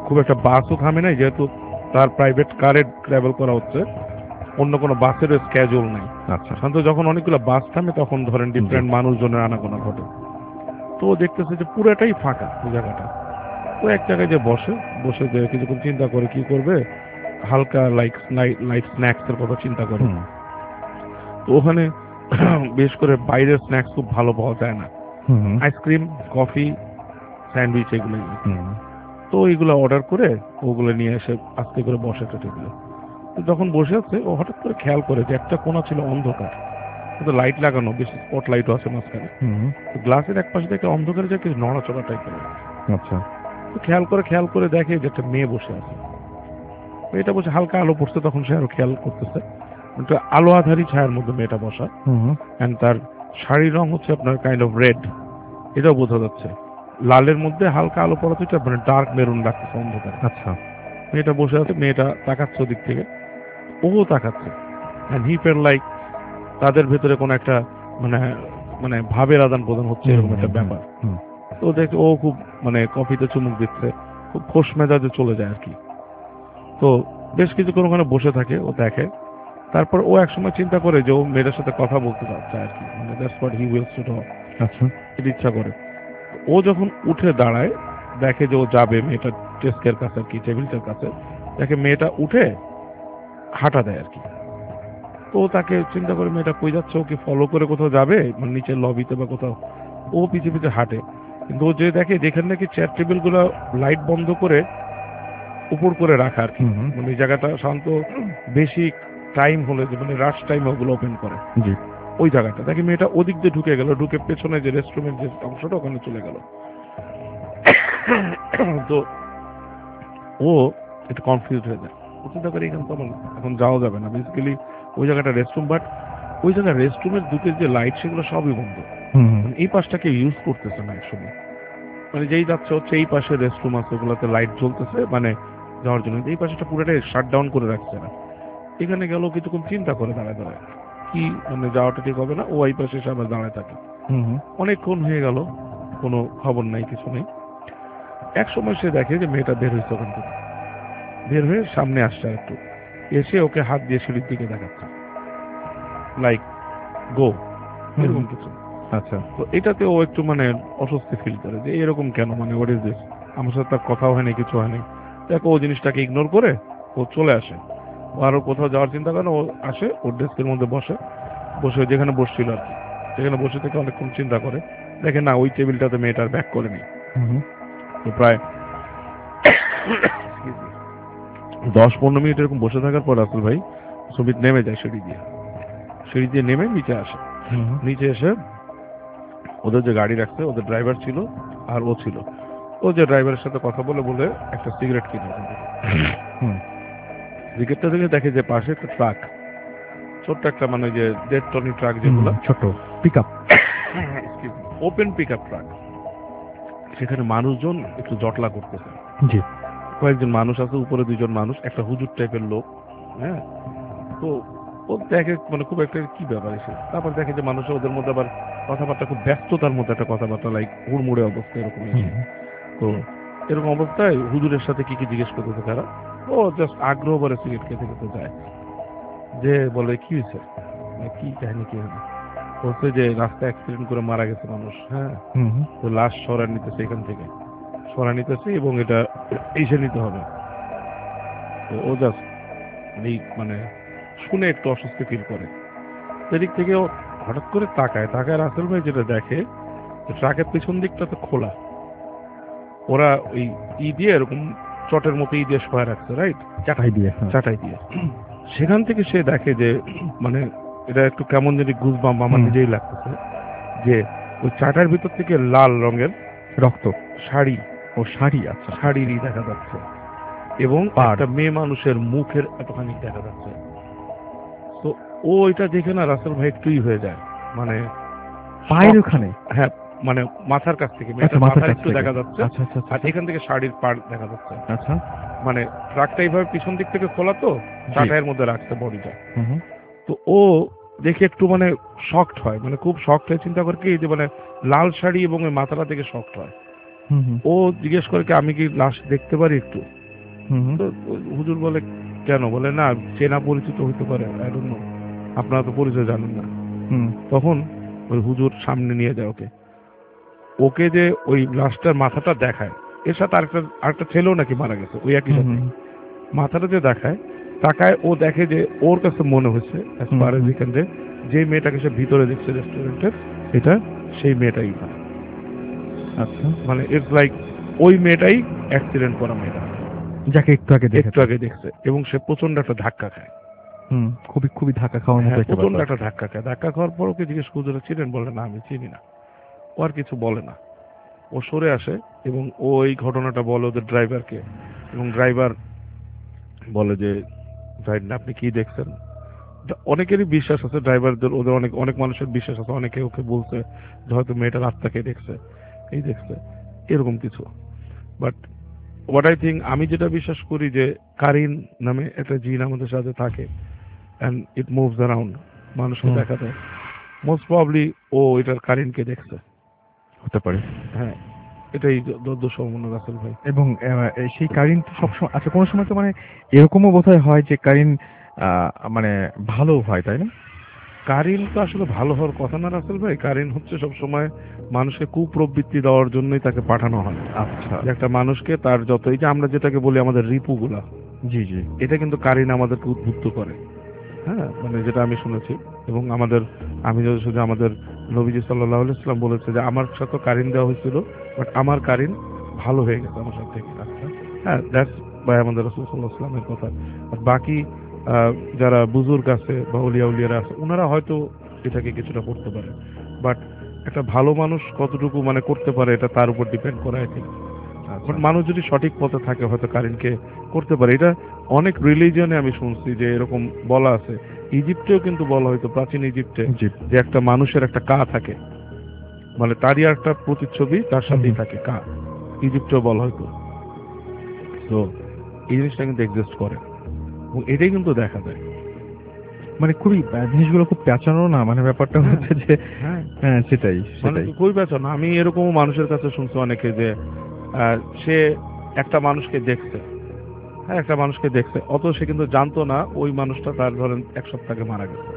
খুব একটা বাসও থামে নাই, যেহেতু তার প্রাইভেট কারে ট্রাভেল করা হচ্ছে, অন্য কোনো বাসের স্ক্যাজুয়াল নাই। আচ্ছা সাধারণত যখন অনেকগুলো বাস থামে তখন ধরেন ডিফারেন্ট মানুষজনের আনাগোনা ঘটে। তো ও দেখতেছে যে পুরাটাই ফাঁকা ওই জায়গাটা। তো এক জায়গায় যে বসে বসে যে কিছুক্ষণ চিন্তা করে কি করবে, হালকা লাইক লাইট স্ন্যাক্স এর কথা চিন্তা করে। হুম, তো ওখানে বেশ করে বাইরের স্ন্যাক্স খুব ভালো পাওয়া যায় না, হুম, হুম, আইসক্রিম, কফি, স্যান্ডউইচ এগুলো। হুম, তো এইগুলো অর্ডার করে ওগুলো নিয়ে এসে আস্তে করে বসে একটা টেবিলে। তো যখন বসে আছে ও হঠাৎ করে খেয়াল করে যে একটা কোণা ছিল অন্ধকার, কিন্তু লাইট লাগানো, বেশি স্পট লাইটও আছে মাঝখানে। হুম, তো গ্লাসের এক পাশে থেকে অন্ধকারে যে কিছু নড়াচড়া টাইপের। আচ্ছা তো খেয়াল করে খেয়াল করে দেখে যে একটা মেয়ে বসে আছে। তো এটা বসে হালকা আলো পড়ছে, তখন সে আরো খেয়াল করতেছে একটা আলো আধারী ছায়ার মধ্যে মেয়েটা বসা। হুম, হুম, অ্যান্ড তার শাড়ির রং হচ্ছে আপনার কাইন্ড অফ রেড, এটাও বোঝা যাচ্ছে। লালের মধ্যে হালকা আলো পড়াতে এটা মানে ডার্ক মেরুন লাগতেছে অন্ধকারে। আচ্ছা মেয়েটা বসে আছে, মেয়েটা তাকাচ্ছে ওদিক থেকে, ও তাকাচ্ছে। অ্যান্ড হি ফেল লাইক তাদের ভেতরে কোনো একটা মানে মানে ভাবের আদান প্রদান হচ্ছে, এরকম একটা ব্যাপার। হুম, তো দেখে ও খুব মানে কফিতে চুমুক দিচ্ছে, খুব খোশ মেজাজে চলে যায় আর কি। তো বেশ কিছুক্ষণ ওখানে বসে থাকে, ও দেখে। তারপর ও একসময় চিন্তা করে যে ও মেয়েটার সাথে কথা বলতে চাচ্ছে আর কি, মানে that's what he wills to talk, আচ্ছা এটা ইচ্ছা করে। ও যখন উঠে দাঁড়ায় দেখে যে ও যাবে মেয়েটার ডেস্কের কাছে আর কি, টেবিলটার কাছে, দেখে মেয়েটা উঠে হাঁটা দেয় আর কি। তো তাকে চিন্তা করে মেয়েটা কই যাচ্ছে, ওকে ফলো করে কোথাও যাবে, মানে নিচের লবিতে বা কোথাও। ও পিছে পিছে হাঁটে, কিন্তু ও যে দেখে যেখানে নাকি চেয়ার টেবিল গুলো লাইট বন্ধ করে উপর করে রাখা আর কি, হুম, হুম, মানে এই জায়গাটা শান্ত বেশি টাইম হলে যে মানে রাশ টাইমে ওগুলো ওপেন করে, জি ওই জায়গাটা দেখে মেয়েটা ওদিক দিয়ে ঢুকে গেল, ঢুকে পেছনে যে রেস্টরুমের যে অংশটা ওখানে চলে গেল। তো ও একটু কনফিউজ হয়ে যায়, ও চিন্তা করে এখানে তো আমার এখন যাওয়া যাবে না, বেসিক্যালি ওই জায়গাটা রেস্টরুম, বাট ওই জায়গায় রেস্টরুমের দুটো যে লাইট সেগুলো সবই বন্ধ। হুম, হুম, মানে এই পাশটাকে ইউজ করতেছে না একসময়, মানে যেই যাচ্ছে হচ্ছে এই পাশে রেস্টরুম আছে ওগুলোতে লাইট জ্বলতেছে মানে যাওয়ার জন্য, এই পাশটা পুরোটাই শাট ডাউন করে রাখছে না। এখানে গেল কিছুক্ষণ চিন্তা করে দাঁড়ায় দাঁড়ায় কি মানে যাওয়াটা ঠিক হবে না, ও এই পাশে এসে আবার দাঁড়ায় থাকে। হুম, হুম, অনেকক্ষণ হয়ে গেল, কোনো খবর নাই, কিছু নেই। এক সময় সে দেখে যে মেয়েটা বের হয়েছে ওখান থেকে, বের হয়ে সামনে আসছে আর একটু, এসে ওকে হাত দিয়ে সিঁড়ির দিকে দেখাচ্ছে, লাইক গো, এরকম কিছু। আচ্ছা তো এটাতে ও একটু মানে অস্বস্তি ফিল করে যে এরকম কেন, মানে হোয়াট ইজ দিস, আমার সাথে তার কথাও হয়নি, কিছু হয়নি। দেখো ও জিনিসটাকে ইগনোর করে ও চলে আসে, ও আরো কোথাও যাওয়ার চিন্তা করে না, ও আসে ওর ডেস্কের মধ্যে বসে, বসে যেখানে বসছিল আর কি সেখানে বসে থেকে অনেকক্ষণ চিন্তা করে, দেখে না ওই টেবিলটাতে মেয়েটার ব্যাক করেনি। হুম, হুম, তো প্রায় দশ পনেরো মিনিট এরকম বসে থাকার পর রাসেল ভাই সুমিত নেমে যায় সিঁড়ি দিয়ে, সিঁড়ি দিয়ে নেমে নিচে আসে। হুম, হুম, নিচে এসে ওদের যে গাড়ি রাখছে, ওদের ড্রাইভার ছিল আর ও ছিল, ও যে ড্রাইভারের সাথে কথা বলে বলে একটা সিগারেট কিনে ওখান থেকে। হুম, সিগারেটটা থেকে দেখে যে পাশে একটা ট্রাক, ছোট্ট একটা মানে যে দেড় টনি ট্রাক যেগুলো, ছোট pick up open pick up truck, সেখানে মানুষজন একটু জটলা করতেছে। জি কয়েকজন মানুষ আছে, উপরে দুইজন মানুষ, একটা হুজুর টাইপের লোক। হ্যাঁ, তো ও দেখে মানে খুব একটা কি ব্যাপার এসে, তারপর দেখে যে মানুষ ওদের মধ্যে আবার কথাবার্তা খুব ব্যস্ততার মধ্যে একটা কথাবার্তা, লাইক হুড়মুড়ে অবস্থা এরকম এসে। তো এরকম অবস্থায় হুজুরের সাথে কি কি জিজ্ঞেস করতেছে তারা, ও জাস্ট আগ্রহ ভরে সিগারেট খেতে খেতে যায়, যে বলে কি হয়েছে, মানে কি কাহিনী কি হলো, বলছে যে রাস্তায় অ্যাক্সিডেন্ট করে মারা গেছে মানুষ। হ্যাঁ, হুম, হুম, তো লাশ সরা নিতেছে এখান থেকে, সরা নিতেছে এবং এটা এসে নিতে হবে। তো ও জাস্ট এই মানে শুনে একটু অস্বস্তি ফিল করে, সেদিক থেকে ও হঠাৎ করে তাকায়, তাকায় রাসেল ভাই যেটা দেখে ট্রাকের পিছন দিকটা তো খোলা, ওরা ওই ই দিয়ে এরকম চটের মতো ই দিয়ে শোয়া রাখছে, রাইট, চাটাই দিয়ে হ্যাঁ। চাটাই দিয়ে। সেখান থেকে সে দেখে যে মানে এটা একটু কেমন যদি গুজবাম্প আমার হুম। নিজেই লাগতেছে, যে ওই চাটার ভিতর থেকে লাল রঙের রক্ত শাড়ি, ও শাড়ি আচ্ছা শাড়িরই দেখা যাচ্ছে, এবং পাড়। একটা মেয়ে মানুষের মুখের এতখানি দেখা যাচ্ছে। তো ও এটা দেখে না রাসেল ভাই একটুই হয়ে যায়, মানে পায়ের ওখানে হ্যাঁ মানে মাথার কাছ থেকে আচ্ছা মেয়েটার মাথার মাথা কাছ একটু থেকে। দেখা যাচ্ছে, আচ্ছা আচ্ছা আচ্ছা, আর এখান থেকে শাড়ির পাড় দেখা যাচ্ছে। আচ্ছা মানে ট্রাকটা এইভাবে পিছন দিক থেকে খোলা, তো চাটাইয়ের মধ্যে রাখছে বডিটা। হুম, হুম, তো ও দেখে একটু মানে শকড হয়, মানে খুব শকড হয়ে চিন্তা করে কি যে মানে লাল শাড়ি এবং ওই মাথাটা থেকে শকড হয়। হুম, হুম, ও জিজ্ঞেস করে কি আমি কি লাশ দেখতে পারি একটু, তো হুজুর বলে কেন? বলে না চেনা পরিচিত হইতে পারে, আই ডোন্ট নো, আপনারা তো পরিচয় জানেন না। তখন ওই হুজুর সামনে নিয়ে যায় ওকে, ওকে যে ওই লাশটার মাথাটা দেখায়, এর সাথে আরেকটা আরেকটা ছেলেও নাকি মারা গেছে ওই একই সাথে, মাথাটা যে দেখায় তাকায়, ও দেখে যে ওর কাছে মনে হচ্ছে অ্যাজ ফার এজ এখান থেকে যে মেয়েটাকে সে ভিতরে দেখছে রেস্টুরেন্টের, এটা সেই মেয়েটাই না। আচ্ছা, মানে ইটস লাইক ওই মেয়েটাই অ্যাক্সিডেন্ট করা মেয়েটা যাকে একটু আগে একটু আগে দেখছে, এবং সে প্রচন্ড একটা ধাক্কা খায়। হুম, খুবই খুবই ধাক্কা খাওয়ার মতো একটা প্রচন্ড ব্যাপার। একটা ধাক্কা খায়। ধাক্কা খাওয়ার পর ওকে জিজ্ঞেস করে চিনেন? বলে না আমি চিনি না। ও আর কিছু বলে না, ও সরে আসে এবং ও এই ঘটনাটা বলে ওদের ড্রাইভারকে, এবং ড্রাইভার বলে যে ভাই আপনি কি দেখছেন? অনেকেরই বিশ্বাস আছে ড্রাইভারদের, ওদের অনেক অনেক মানুষের বিশ্বাস আছে, অনেকে ওকে বলছে যে হয়তো মেয়েটার আত্মাকে দেখছে, এই দেখছে এরকম কিছু। বাট হোয়াট আই থিঙ্ক, আমি যেটা বিশ্বাস করি যে কারিন নামে একটা জিন আমাদের সাথে থাকে অ্যান্ড ইট মুভস অ্যারাউন্ড, মানুষকে দেখা দেয়। মোস্ট প্রবাবলি ও এটার কারিনকে দেখছে, হতে পারে। হ্যাঁ, এটাই যদ্দূর সম্পূর্ণ রাসেল ভাই। এবং আহ, সেই কারিন তো সবসময়, আচ্ছা কোনো সময় তো মানে এরকমও বোধহয় হয় যে কারিন আহ, মানে ভালো হয়, তাই না? কারিন তো আসলে ভালো হওয়ার কথা না রাসেল ভাই, কারিন হচ্ছে সবসময় মানুষকে কুপ্রবৃত্তি দেওয়ার জন্যই তাকে পাঠানো হয়। আচ্ছা, যে একটা মানুষকে তার যত, এই যে আমরা যেটাকে বলি আমাদের রিপুগুলা, জি জি, এটা কিন্তু কারিন আমাদেরকে উদ্বুদ্ধ করে। হ্যাঁ, মানে যেটা আমি শুনেছি, এবং আমাদের আমি যদি শুধু আমাদের নবীজি সাল্লাল্লাহু আলাইহি ওয়াসাল্লাম বলেছে যে আমার সাথে কারিন দেওয়া হয়েছিল, বাট আমার কারিন ভালো হয়ে গেছে আমার সাথে থেকে। আচ্ছা, হ্যাঁ, দ্যাটস বাই আমাদের রাসূল সাল্লাল্লাহু আলাইহি ওয়াসাল্লামের কথা। আর বাকি আহ, যারা বুজুর্গ আছে বা ওলিয়া উলিয়ারা আছে, ওনারা হয়তো এটাকে কিছুটা করতে পারে, বাট একটা ভালো মানুষ কতটুকু মানে করতে পারে এটা তার উপর ডিপেন্ড করে আই থিঙ্ক। বাট মানুষ যদি সঠিক পথে থাকে হয়তো কারিনকে করতে পারে। এটা অনেক রিলিজিয়নে আমি শুনছি যে এরকম বলা আছে। ইজিপ্টেও কিন্তু বলা হয়তো, প্রাচীন ইজিপ্টে, যে একটা মানুষের একটা কা থাকে, মানে তারই একটা প্রতিচ্ছবি তার সাথেই থাকে কা, ইজিপ্টেও বলা হয়তো। তো এই জিনিসটা কিন্তু এক্সিস্ট করে এবং এটাই কিন্তু দেখা যায়। মানে খুবই আহ, জিনিসগুলো খুব পেঁচানো না, মানে ব্যাপারটা হচ্ছে যে হ্যাঁ হ্যাঁ সেটাই মানে সেটাই কই বেচো না, আমি এরকম মানুষের কাছে শুনছি অনেকে যে আহ, সে একটা মানুষকে দেখছে, হ্যাঁ একটা মানুষকে দেখছে, অত সে কিন্তু জানতো না ওই মানুষটা তার ধরেন এক সপ্তাহ আগে মারা গেছে,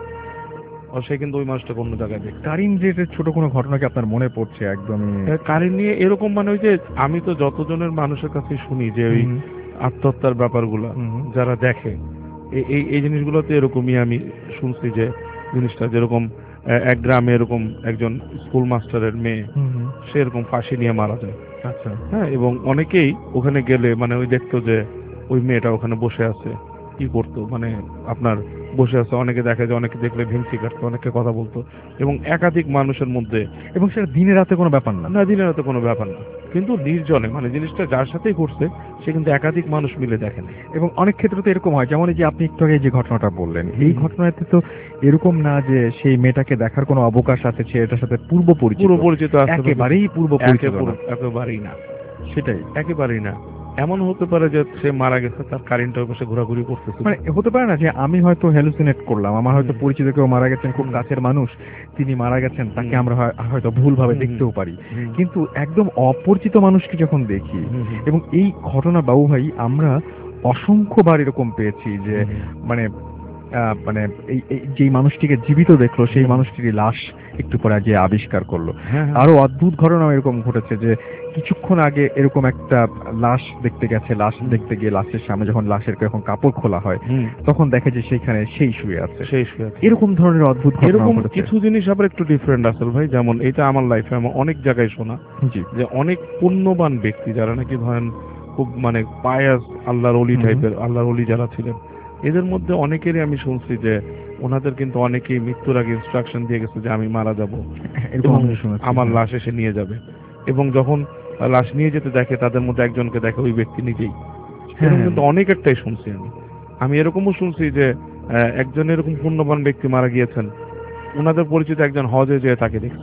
ও সে কিন্তু ওই মানুষটাকে অন্য জায়গায় দেখছে। কারিন রিলেটেড ছোট কোনো ঘটনা কি আপনার মনে পড়ছে একদমই? কারিন নিয়ে এরকম মানে ওই যে আমি তো যতজনের মানুষের কাছে শুনি যে ওই হুম, আত্মহত্যার ব্যাপারগুলো হুম, যারা দেখে, এই এই এই জিনিসগুলোতে এরকমই আমি শুনছি যে জিনিসটা যেরকম আহ, এক গ্রামে এরকম একজন স্কুল মাস্টারের মেয়ে, হুম, হুম, সে এরকম ফাঁসি নিয়ে মারা যায়। আচ্ছা, হ্যাঁ, এবং অনেকেই ওখানে গেলে মানে ওই দেখতো যে ওই মেয়েটা ওখানে বসে আছে, কি করতো মানে আপনার বসে আছে, অনেকে দেখে যে অনেকে দেখলে ভেংচি কাটতো, অনেকে কথা বলতো, এবং একাধিক মানুষের মধ্যে, এবং সেটা দিনে রাতে কোনো ব্যাপার না। না দিনের তো কোনো ব্যাপার না, কিন্তু নির্জনে, মানে জিনিসটা যার সাথেই ঘটছে সে কিন্তু একাধিক মানুষ মিলে দেখেন। এবং অনেক ক্ষেত্রে তো এরকম হয়, যেমন এই যে আপনি একটু আগে যে ঘটনাটা বললেন, এই হুম। ঘটনাতে তো এরকম না যে সেই মেয়েটাকে দেখার কোনো অবকাশ আছে, সে এটার সাথে পূর্ব পরিচিত, পুরো পরিচিত আছে, একেবারেই পূর্ব পরিচিত না। একে- একেবারেই না, সেটাই, একেবারেই না। এমন হতে পারে যে সে মারা গেছে, তার কারেন্টের পাশে ঘোরাঘুরি করতেছে, মানে হতে পারে না যে আমি হয়তো হ্যালুসিনেট করলাম, আমার হয়তো হুম। পরিচিত কেউ মারা গেছেন, খুব হুম। কাছের মানুষ, তিনি মারা গেছেন, তাকে হুম। আমরা হয়- হয়তো ভুলভাবে হুম। দেখতেও পারি, হুম। কিন্তু একদম অপরিচিত মানুষকে যখন দেখি, হুম। হুম। এবং এই ঘটনা বাবু ভাই আমরা অসংখ্যবার এরকম পেয়েছি যে হুম। মানে আহ, মানে এই এই যেই মানুষটিকে জীবিত দেখলো সেই হুম। মানুষটির লাশ একটু পরে যে আবিষ্কার করলো। হ্যাঁ, হ্যাঁ। আরো অদ্ভুত ঘটনা এরকম ঘটেছে যে কিছুক্ষণ আগে এরকম একটা লাশ দেখতে গেছে, লাশ হুম। দেখতে গিয়ে লাশের সামনে যখন লাশের যখন কাপড় খোলা হয় হুম। তখন দেখে যে সেইখানে সেই শুয়ে আছে। সেই শুয়ে আছে। এরকম ধরনের অদ্ভুত ঘটনা এরকম ঘটেছে। কিছু জিনিস আবার একটু ডিফারেন্ট আসল ভাই, যেমন এটা আমার লাইফে আমার অনেক জায়গায় শোনা জি, যে অনেক পুণ্যবান ব্যক্তি যারা নাকি ধরেন খুব মানে পায়াস আল্লাহর অলি হুম। টাইপের, আল্লাহর অলি যারা ছিলেন, এদের মধ্যে অনেকেরই আমি শুনছি যে ওনাদের কিন্তু অনেকেই মৃত্যুর আগে ইনস্ট্রাকশন দিয়ে গেছে যে আমি মারা যাব এরকম এবং আমি শুনেছি। আমার লাশ এসে নিয়ে যাবে, এবং যখন লাশ নিয়ে যেতে দেখে তাদের মধ্যে একজনকে দেখে ওই ব্যক্তি নিজেই। হ্যাঁ, এরকম হ্যাঁ। কিন্তু অনেকেরটাই শুনছি আমি। আমি এরকমও শুনছি যে আহ, একজন এরকম পুণ্যবান ব্যক্তি মারা গিয়েছেন, ওনাদের পরিচিত একজন হজে যেয়ে তাকে দেখছে।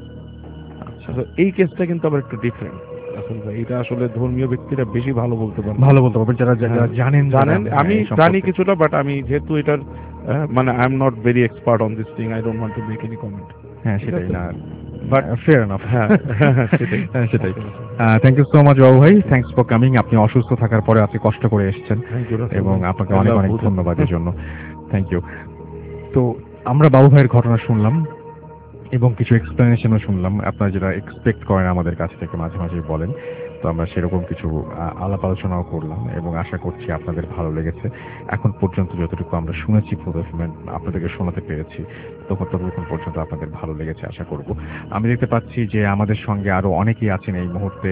আচ্ছা, তো এই কেসটা কিন্তু আবার একটু ডিফারেন্ট আসলে ভাই, এটা আসলে ধর্মীয় ব্যক্তিরা বেশি ভালো বলতে পারেন, ভালো বলতে পারবেন যারা যারা হ্যাঁ। জানেন জানেন যারা, আমি হ্যাঁ, এই জানি সম্পর্কে। কিছুটা, বাট আমি যেহেতু এটার আহ, মানে I am not very expert on this thing, I don't want to make any comment. হ্যাঁ ঠিক সেটাই আছে? না, বাট ফেয়ার এনাফ। হ্যাঁ সেটাই সেটাই। থ্যাংক ইউ সো মাচ বাবু ভাই, থ্যাংকস ফর কামিং। আপনি অসুস্থ থাকার পরে আপনি কষ্ট করে এসেছেন এবং আপনাকে অনেক অনেক ধন্যবাদ এর জন্য। Thank you. তো আমরা বাবু ভাইয়ের ঘটনা শুনলাম এবং কিছু এক্সপ্লেনেশনও শুনলাম। আপনারা যেটা এক্সপেক্ট করেন আমাদের কাছ থেকে মাঝে মাঝে বলেন, তো আমরা সেরকম কিছু আলাপ আলোচনাও করলাম এবং আশা করছি আপনাদের ভালো লেগেছে। এখন পর্যন্ত যতটুকু আমরা শুনেছি আপনাদেরকে শোনাতে পেরেছি, তখন ততক্ষণ পর্যন্ত আপনাদের ভালো লেগেছে আশা করব। আমি দেখতে পাচ্ছি যে আমাদের সঙ্গে আরো অনেকেই আছেন এই মুহূর্তে।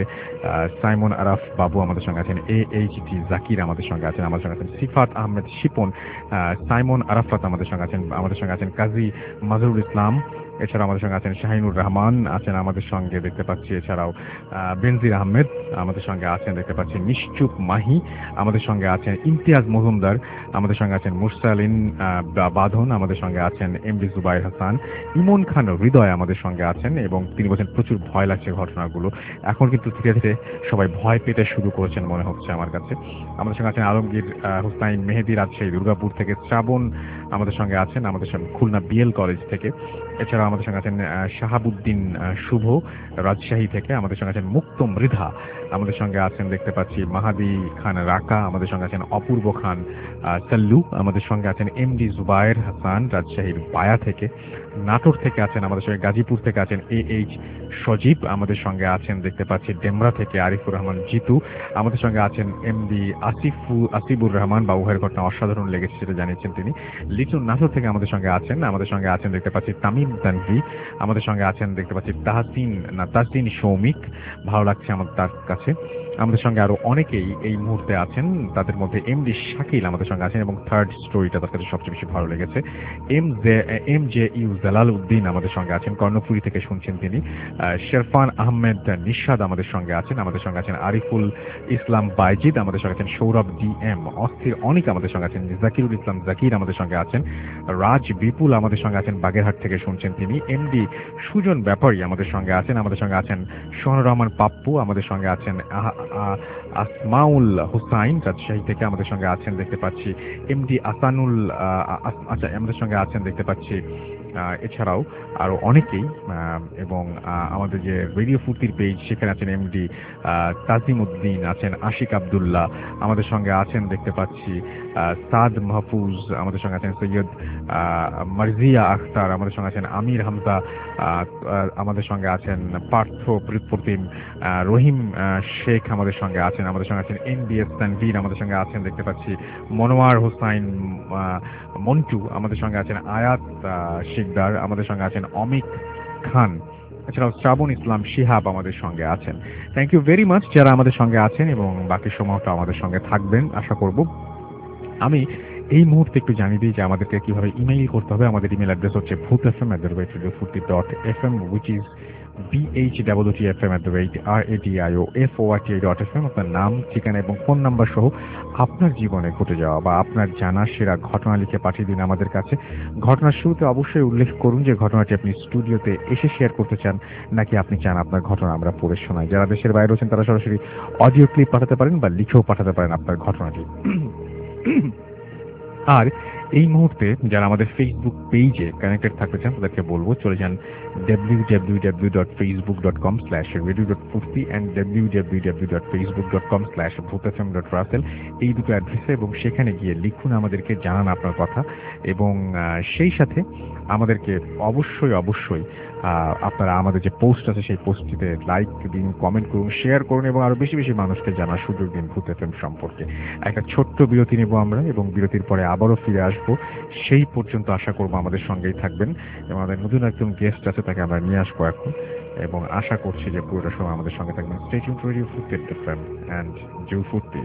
সাইমন আরাফ বাবু আমাদের সঙ্গে আছেন, এ এইচ ডি জাকির আমাদের সঙ্গে আছেন, আমাদের সঙ্গে আছেন সিফাত আহমেদ শিপন, সাইমন আরাফাত আমাদের সঙ্গে আছেন, আমাদের সঙ্গে আছেন কাজী মাজহারুল ইসলাম, এছাড়া আমাদের সঙ্গে আছেন শাহিনুর রহমান আছেন আমাদের সঙ্গে দেখতে পাচ্ছি, এছাড়াও বেনজির আহমেদ আমাদের সঙ্গে আছেন দেখতে পাচ্ছি, নিশ্চুপ মাহি আমাদের সঙ্গে আছেন, ইমতিয়াজ মজুমদার আমাদের সঙ্গে আছেন, মুরসালিন বাঁধন আমাদের সঙ্গে আছেন, এম ডি জুবাইর হাসান, ইমন খান হৃদয় আমাদের সঙ্গে আছেন এবং তিনি বলছেন প্রচুর ভয় লাগছে ঘটনাগুলো। এখন কিন্তু ধীরে ধীরে সবাই ভয় পেতে শুরু করেছেন মনে হচ্ছে আমার কাছে। আমাদের সঙ্গে আছেন আলমগীর হুসাইন মেহেদি রাজশাহী দুর্গাপুর থেকে, শ্রাবণ আমাদের সঙ্গে আছেন আমাদের সঙ্গে খুলনা বিএল কলেজ থেকে, এছাড়া আমাদের সঙ্গে আছেন শাহাবুদ্দিন শুভ রাজশাহী থেকে, আমাদের সঙ্গে আছেন মুক্ত মৃধা আমাদের সঙ্গে আছেন দেখতে পাচ্ছি, মাহাদি খান রাকা আমাদের সঙ্গে আছেন, অপূর্ব খান সাল্লু আমাদের সঙ্গে আছেন, এম ডি জুবায়ের হাসান রাজশাহীর বায়া থেকে, নাটোর থেকে আছেন আমাদের সঙ্গে, গাজীপুর থেকে আছেন এ এইচ সজীব আমাদের সঙ্গে আছেন দেখতে পাচ্ছি, ডেমরা থেকে আরিফুর রহমান জিতু আমাদের সঙ্গে আছেন, এম ডি আসিফু আসিবুর রহমান বাবু ভাইয়ের ঘটনা অসাধারণ লেগেছে সেটা জানিয়েছেন তিনি। লিটু নাটোর থেকে আমাদের সঙ্গে আছেন, আমাদের সঙ্গে আছেন দেখতে পাচ্ছি তামিম তানভি আমাদের সঙ্গে আছেন দেখতে পাচ্ছি, তাহসিন না তাহসিন সৌমিক ভালো লাগছে আমার তার কাছে। আমাদের সঙ্গে আরো অনেকেই এই মুহূর্তে আছেন, তাদের মধ্যে এম ডি শাকিল আমাদের সঙ্গে আছেন এবং থার্ড স্টোরিটা তার কাছে সবচেয়ে বেশি ভালো লেগেছে, M J M J U Jalal Uddin আমাদের সঙ্গে আছেন, কর্ণফুলী থেকে শুনছেন তিনি, শেরফান আহমেদ নিশাদ আমাদের সঙ্গে আছেন, আমাদের সঙ্গে আছেন আরিফুল ইসলাম বাইজিদ আমাদের সঙ্গে আছেন, সৌরভ ডি এম অস্থির অনিক আমাদের সঙ্গে আছেন, জাকিরুল ইসলাম জাকির আমাদের সঙ্গে আছেন, রাজ বিপুল আমাদের সঙ্গে আছেন বাগেরহাট থেকে শুনছেন তিনি, এম ডি সুজন ব্যাপারী আমাদের সঙ্গে আছেন, আমাদের সঙ্গে আছেন সোহনুর রহমান পাপ্পু আমাদের সঙ্গে আছেন, আসমাউল হুসাইন রাজশাহী থেকে আমাদের সঙ্গে আছেন দেখতে পাচ্ছি, এমডি আসানুল আচ্ছা আমাদের সঙ্গে আছেন দেখতে পাচ্ছি, এছাড়াও আরো অনেকেই এবং আমাদের যে রেডিও ফুর্তির পেজ সেখানে আছেন এমডি তাজিম উদ্দিন আছেন, আশিক আবদুল্লাহ আমাদের সঙ্গে আছেন দেখতে পাচ্ছি, সাদ মাহফুজ আমাদের সঙ্গে আছেন, সৈয়দ মারজিয়া আখতার আমাদের সঙ্গে আছেন, আমির হামজা আমাদের সঙ্গে আছেন, পার্থ প্রতিম রহিম শেখ আমাদের সঙ্গে আছেন, আমাদের সঙ্গে আছেন এনবিএস তানভীর আমাদের সঙ্গে আছেন দেখতে পাচ্ছি, মনোয়ার হোসাইন মন্টু আমাদের সঙ্গে আছেন, আয়াত শিকদার আমাদের সঙ্গে আছেন, অমিক খান, এছাড়াও শ্রাবণ ইসলাম শিহাব আমাদের সঙ্গে আছেন। থ্যাংক ইউ ভেরি মাচ যারা আমাদের সঙ্গে আছেন এবং বাকি সময়টা আমাদের সঙ্গে থাকবেন আশা করব। আমি এই মুহূর্তে একটু জানিয়ে দিই যে আমাদেরকে কিভাবে ইমেইল করতে হবে। আমাদের ইমেল অ্যাড্রেস হচ্ছে Bhoot F M at the rate radio Foorti dot F M which is B H W T F M at the rate R A D I O F O R T dot F M. আপনার নাম, ঠিকানা এবং phone number সহ আপনার জীবনে ঘটে যাওয়া বা আপনার জানা সেরা ঘটনা লিখে পাঠিয়ে দিন আমাদের কাছে। ঘটনার শুরুতে অবশ্যই উল্লেখ করুন যে ঘটনাটি আপনি স্টুডিওতে এসে শেয়ার করতে চান নাকি আপনি চান আপনার ঘটনা আমরা পড়ে শোনাই। যারা দেশের বাইরে আছেন তারা সরাসরি অডিও ক্লিপ পাঠাতে পারেন বা লিখেও পাঠাতে পারেন আপনার ঘটনাটি। আর এই মুহূর্তে যারা আমাদের ফেসবুক পেজে কানেক্টেড থাকতে চান তাদেরকে বলবো চলে যান W W W dot Facebook dot com slash radio dot Foorti and W W W dot Facebook dot com slash Bhoot F M dot Russell, এই দুটো অ্যাড্রেসে এবং সেখানে গিয়ে লিখুন, আমাদেরকে জানান আপনার কথা এবং সেই সাথে আমাদেরকে অবশ্যই অবশ্যই আপনারা আমাদের যে পোস্ট আছে সেই পোস্টটিতে লাইক দিন, কমেন্ট করুন, শেয়ার করুন এবং আরো বেশি বেশি মানুষকে জানার সুযোগ দিন ভূত এফ এম সম্পর্কে। একটা ছোট্ট বিরতি নেব আমরা এবং বিরতির পরে আবারও ফিরে আসবো। সেই পর্যন্ত আশা করবো আমাদের সঙ্গেই থাকবেন এবং আমাদের নতুন একজন গেস্ট আছে তাকে আমরা নিয়ে আসবো এখন এবং আশা করছি যে পুরোটা সময় আমাদের সঙ্গে থাকবেন। Stay tuned to radio Foorti F M and do Foorti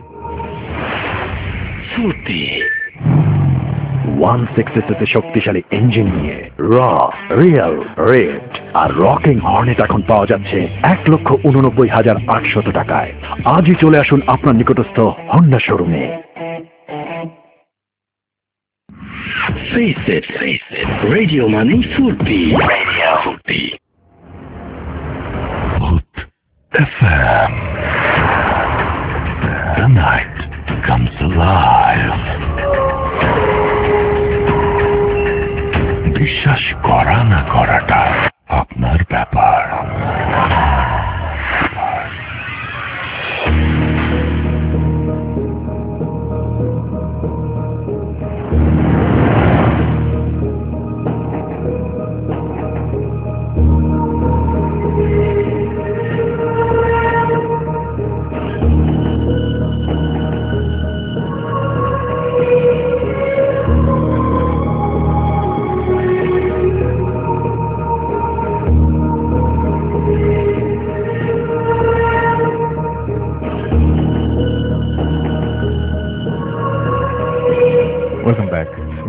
Foorti one sixty শক্তিশালী ইঞ্জিন নিয়ে র রিয়েল রেড আর রকিং হর্নেট এখন পাওয়া যাচ্ছে এক লক্ষ উননব্বই হাজার আটশত টাকায়। আজই চলে আসুন আপনার নিকটস্থ হোন্ডা শোরুমে। Face it, face it. Radio Money Furti. Radio Furti. Bhoot F M. The night comes alive. বিশ্বাস করা না করাটা আপনার ব্যাপার।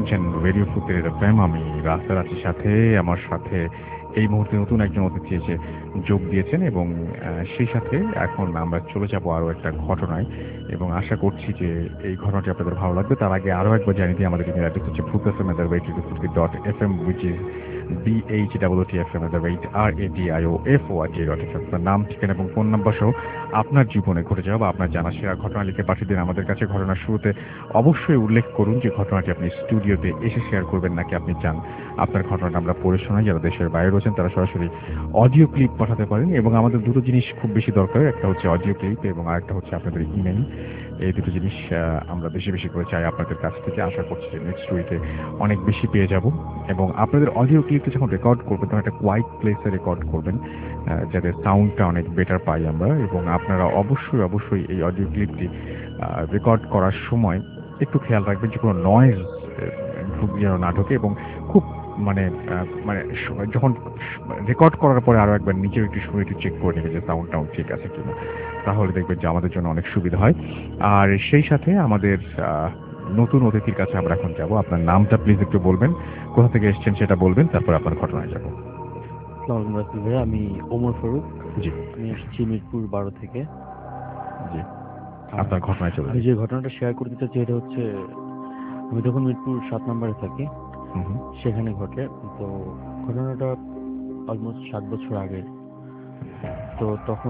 শুনছেন রেডিও ফুতের এফএম। আমি রাস্তার আছি সাথে, আমার সাথে এই মুহূর্তে নতুন একজন অতিথি এসে যোগ দিয়েছেন এবং সেই সাথে এখন আমরা চলে যাব আরও একটা ঘটনায় এবং আশা করছি যে এই ঘটনাটি আপনাদের ভালো লাগবে। তার আগে আরও একবার জানিয়ে দিই, আমাদের ইমেল অ্যাড্রেস হচ্ছে Bhoot F M at the rate radio ফুতকি dot F M, which is B H double T F M at the rate R A D I O F O R G dot F M. আপনার নাম, ঠিকানা এবং phone number সহ আপনার জীবনে ঘটে যাওয়া বা আপনার জানা সেরা ঘটনা লিখে পাঠিয়ে দিন আমাদের কাছে। ঘটনার শুরুতে অবশ্যই উল্লেখ করুন যে ঘটনাটি আপনি স্টুডিওতে এসে শেয়ার করবেন নাকি আপনি চান আপনার ঘটনাটা আমরা পড়ে শোনাই। যারা দেশের বাইরে রয়েছেন তারা সরাসরি অডিও ক্লিপ পাঠাতে পারেন এবং আমাদের দুটো জিনিস খুব বেশি দরকার, একটা হচ্ছে অডিও ক্লিপ এবং আরেকটা হচ্ছে আপনাদের ইমেইল। এই দুটো জিনিস আমরা বেশি বেশি করে চাই আপনাদের কাছ থেকে। আশা করছি যে নেক্সট উইকে অনেক বেশি পেয়ে যাব এবং আপনাদের অডিও ক্লিপটা যখন রেকর্ড করবেন তখন একটা কোয়াইট প্লেসে রেকর্ড করবেন যাতে সাউন্ডটা অনেক বেটার পাই আমরা। এবং আপনারা অবশ্যই অবশ্যই এই অডিও ক্লিপটি রেকর্ড করার সময় একটু খেয়াল রাখবেন যে কোনো নয়েজ যেন না ঢোকে এবং খুব মানে মানে যখন রেকর্ড করার পরে আরও একবার নিজেও একটু শুনে একটু চেক করে নেবে যে সাউন্ড টাউন্ড ঠিক আছে কিনা, তাহলে দেখবেন যে আমাদের জন্য অনেক সুবিধা হয়। আর সেই সাথে আমাদের নতুন অতিথির কাছে আমরা এখন যাব। আপনার নামটা প্লিজ একটু বলবেন, কোথা থেকে এসেছেন সেটা বলবেন, তারপর আপনার ঘটনায় যাব। ভাইয়া, আমি ওমর ফারুক। জি, আমি এসেছি মিরপুর বারো থেকে। জি, আপনার ঘটনায় চলে। আমি যে ঘটনাটা শেয়ার করতে চাচ্ছি এটা হচ্ছে আমি তখন মিরপুর সাত নম্বরে থাকি, সেখানে ঘটে। তো ঘটনাটা অলমোস্ট সাত বছর আগে। তো তখন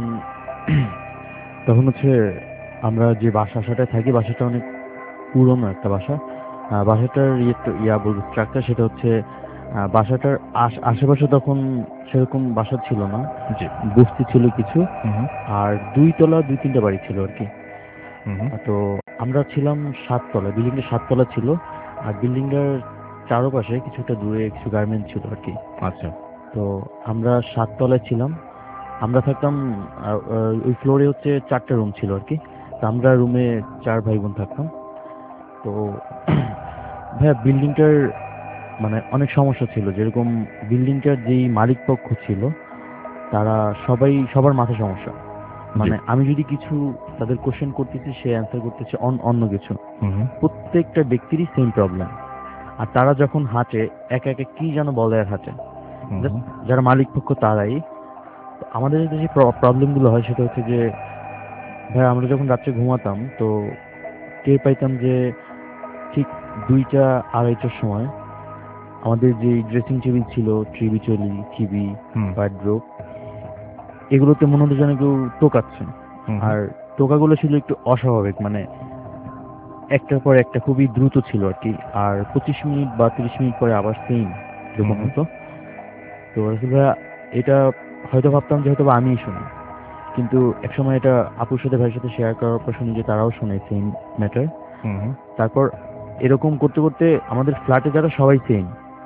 তখন হচ্ছে আমরা যে বাসাটায় থাকি, বাসাটা অনেক পুরনো একটা বাসা। বাসাটার ইয়ে ইয়া বলবো স্ট্রাকচার, সেটা হচ্ছে বাসাটার আশেপাশে তখন সেরকম বাসা ছিল না, বস্তি ছিল কিছু, আর দুই তলা দুই তিনটা বাড়ি ছিল আর কি। তো আমরা ছিলাম সাততলা, বিল্ডিংটা সাততলা ছিল, আর বিল্ডিংটার চারপাশে কিছুটা দূরে কিছু গার্মেন্ট ছিল আর কি। আচ্ছা। তো আমরা সাততলায় ছিলাম, আমরা থাকতাম ওই ফ্লোরে হচ্ছে চারটা রুম ছিল আর কি। তো আমরা রুমে চার ভাই বোন থাকতাম। তো ভাইয়া বিল্ডিংটার মানে অনেক সমস্যা ছিল, যেরকম বিল্ডিংটার যেই মালিক পক্ষ ছিল তারা সবাই সবার মাথায় সমস্যা। মানে আমি যদি কিছু তাদের কোশ্চেন করতেছি, সে অ্যান্সার করতেছে অন্য কিছু। প্রত্যেকটা ব্যক্তিরই সেম প্রবলেম। আর তারা যখন হাঁটে একা একা কি যেন বলে আর হাঁটে, যারা মালিক পক্ষ তারাই। আমাদের যে প্রবলেমগুলো হয় সেটা হচ্ছে যে ভাই আমরা যখন রাত্রে ঘুমাতাম তো টের পাইতাম যে ঠিক দুইটা আড়াইটার সময় আমাদের যে ড্রেসিং টেবিল ছিল, টিভি চলি টিভি ওয়ার্ড্রোব, এগুলোতে মনে হতো যেন কেউ টোকাচ্ছে। আর টোকাগুলো ছিল একটু অস্বাভাবিক, মানে একটার পর একটা খুবই দ্রুত ছিল আর কি। আর পঁচিশ মিনিট বা তিরিশ মিনিট পরে আবার সেম এরকম হতো। তো এটা হয়তো ভাবতাম যে হয়তো আমিই শুনি, কিন্তু একসময় এটা আপুর সাথে ভাইয়ের সাথে শেয়ার করার পর শুনি যে তারাও শোনে সেম ম্যাটার। তারপর এরকম করতে করতে আমাদের ফ্ল্যাটে যারা সবাই সেম।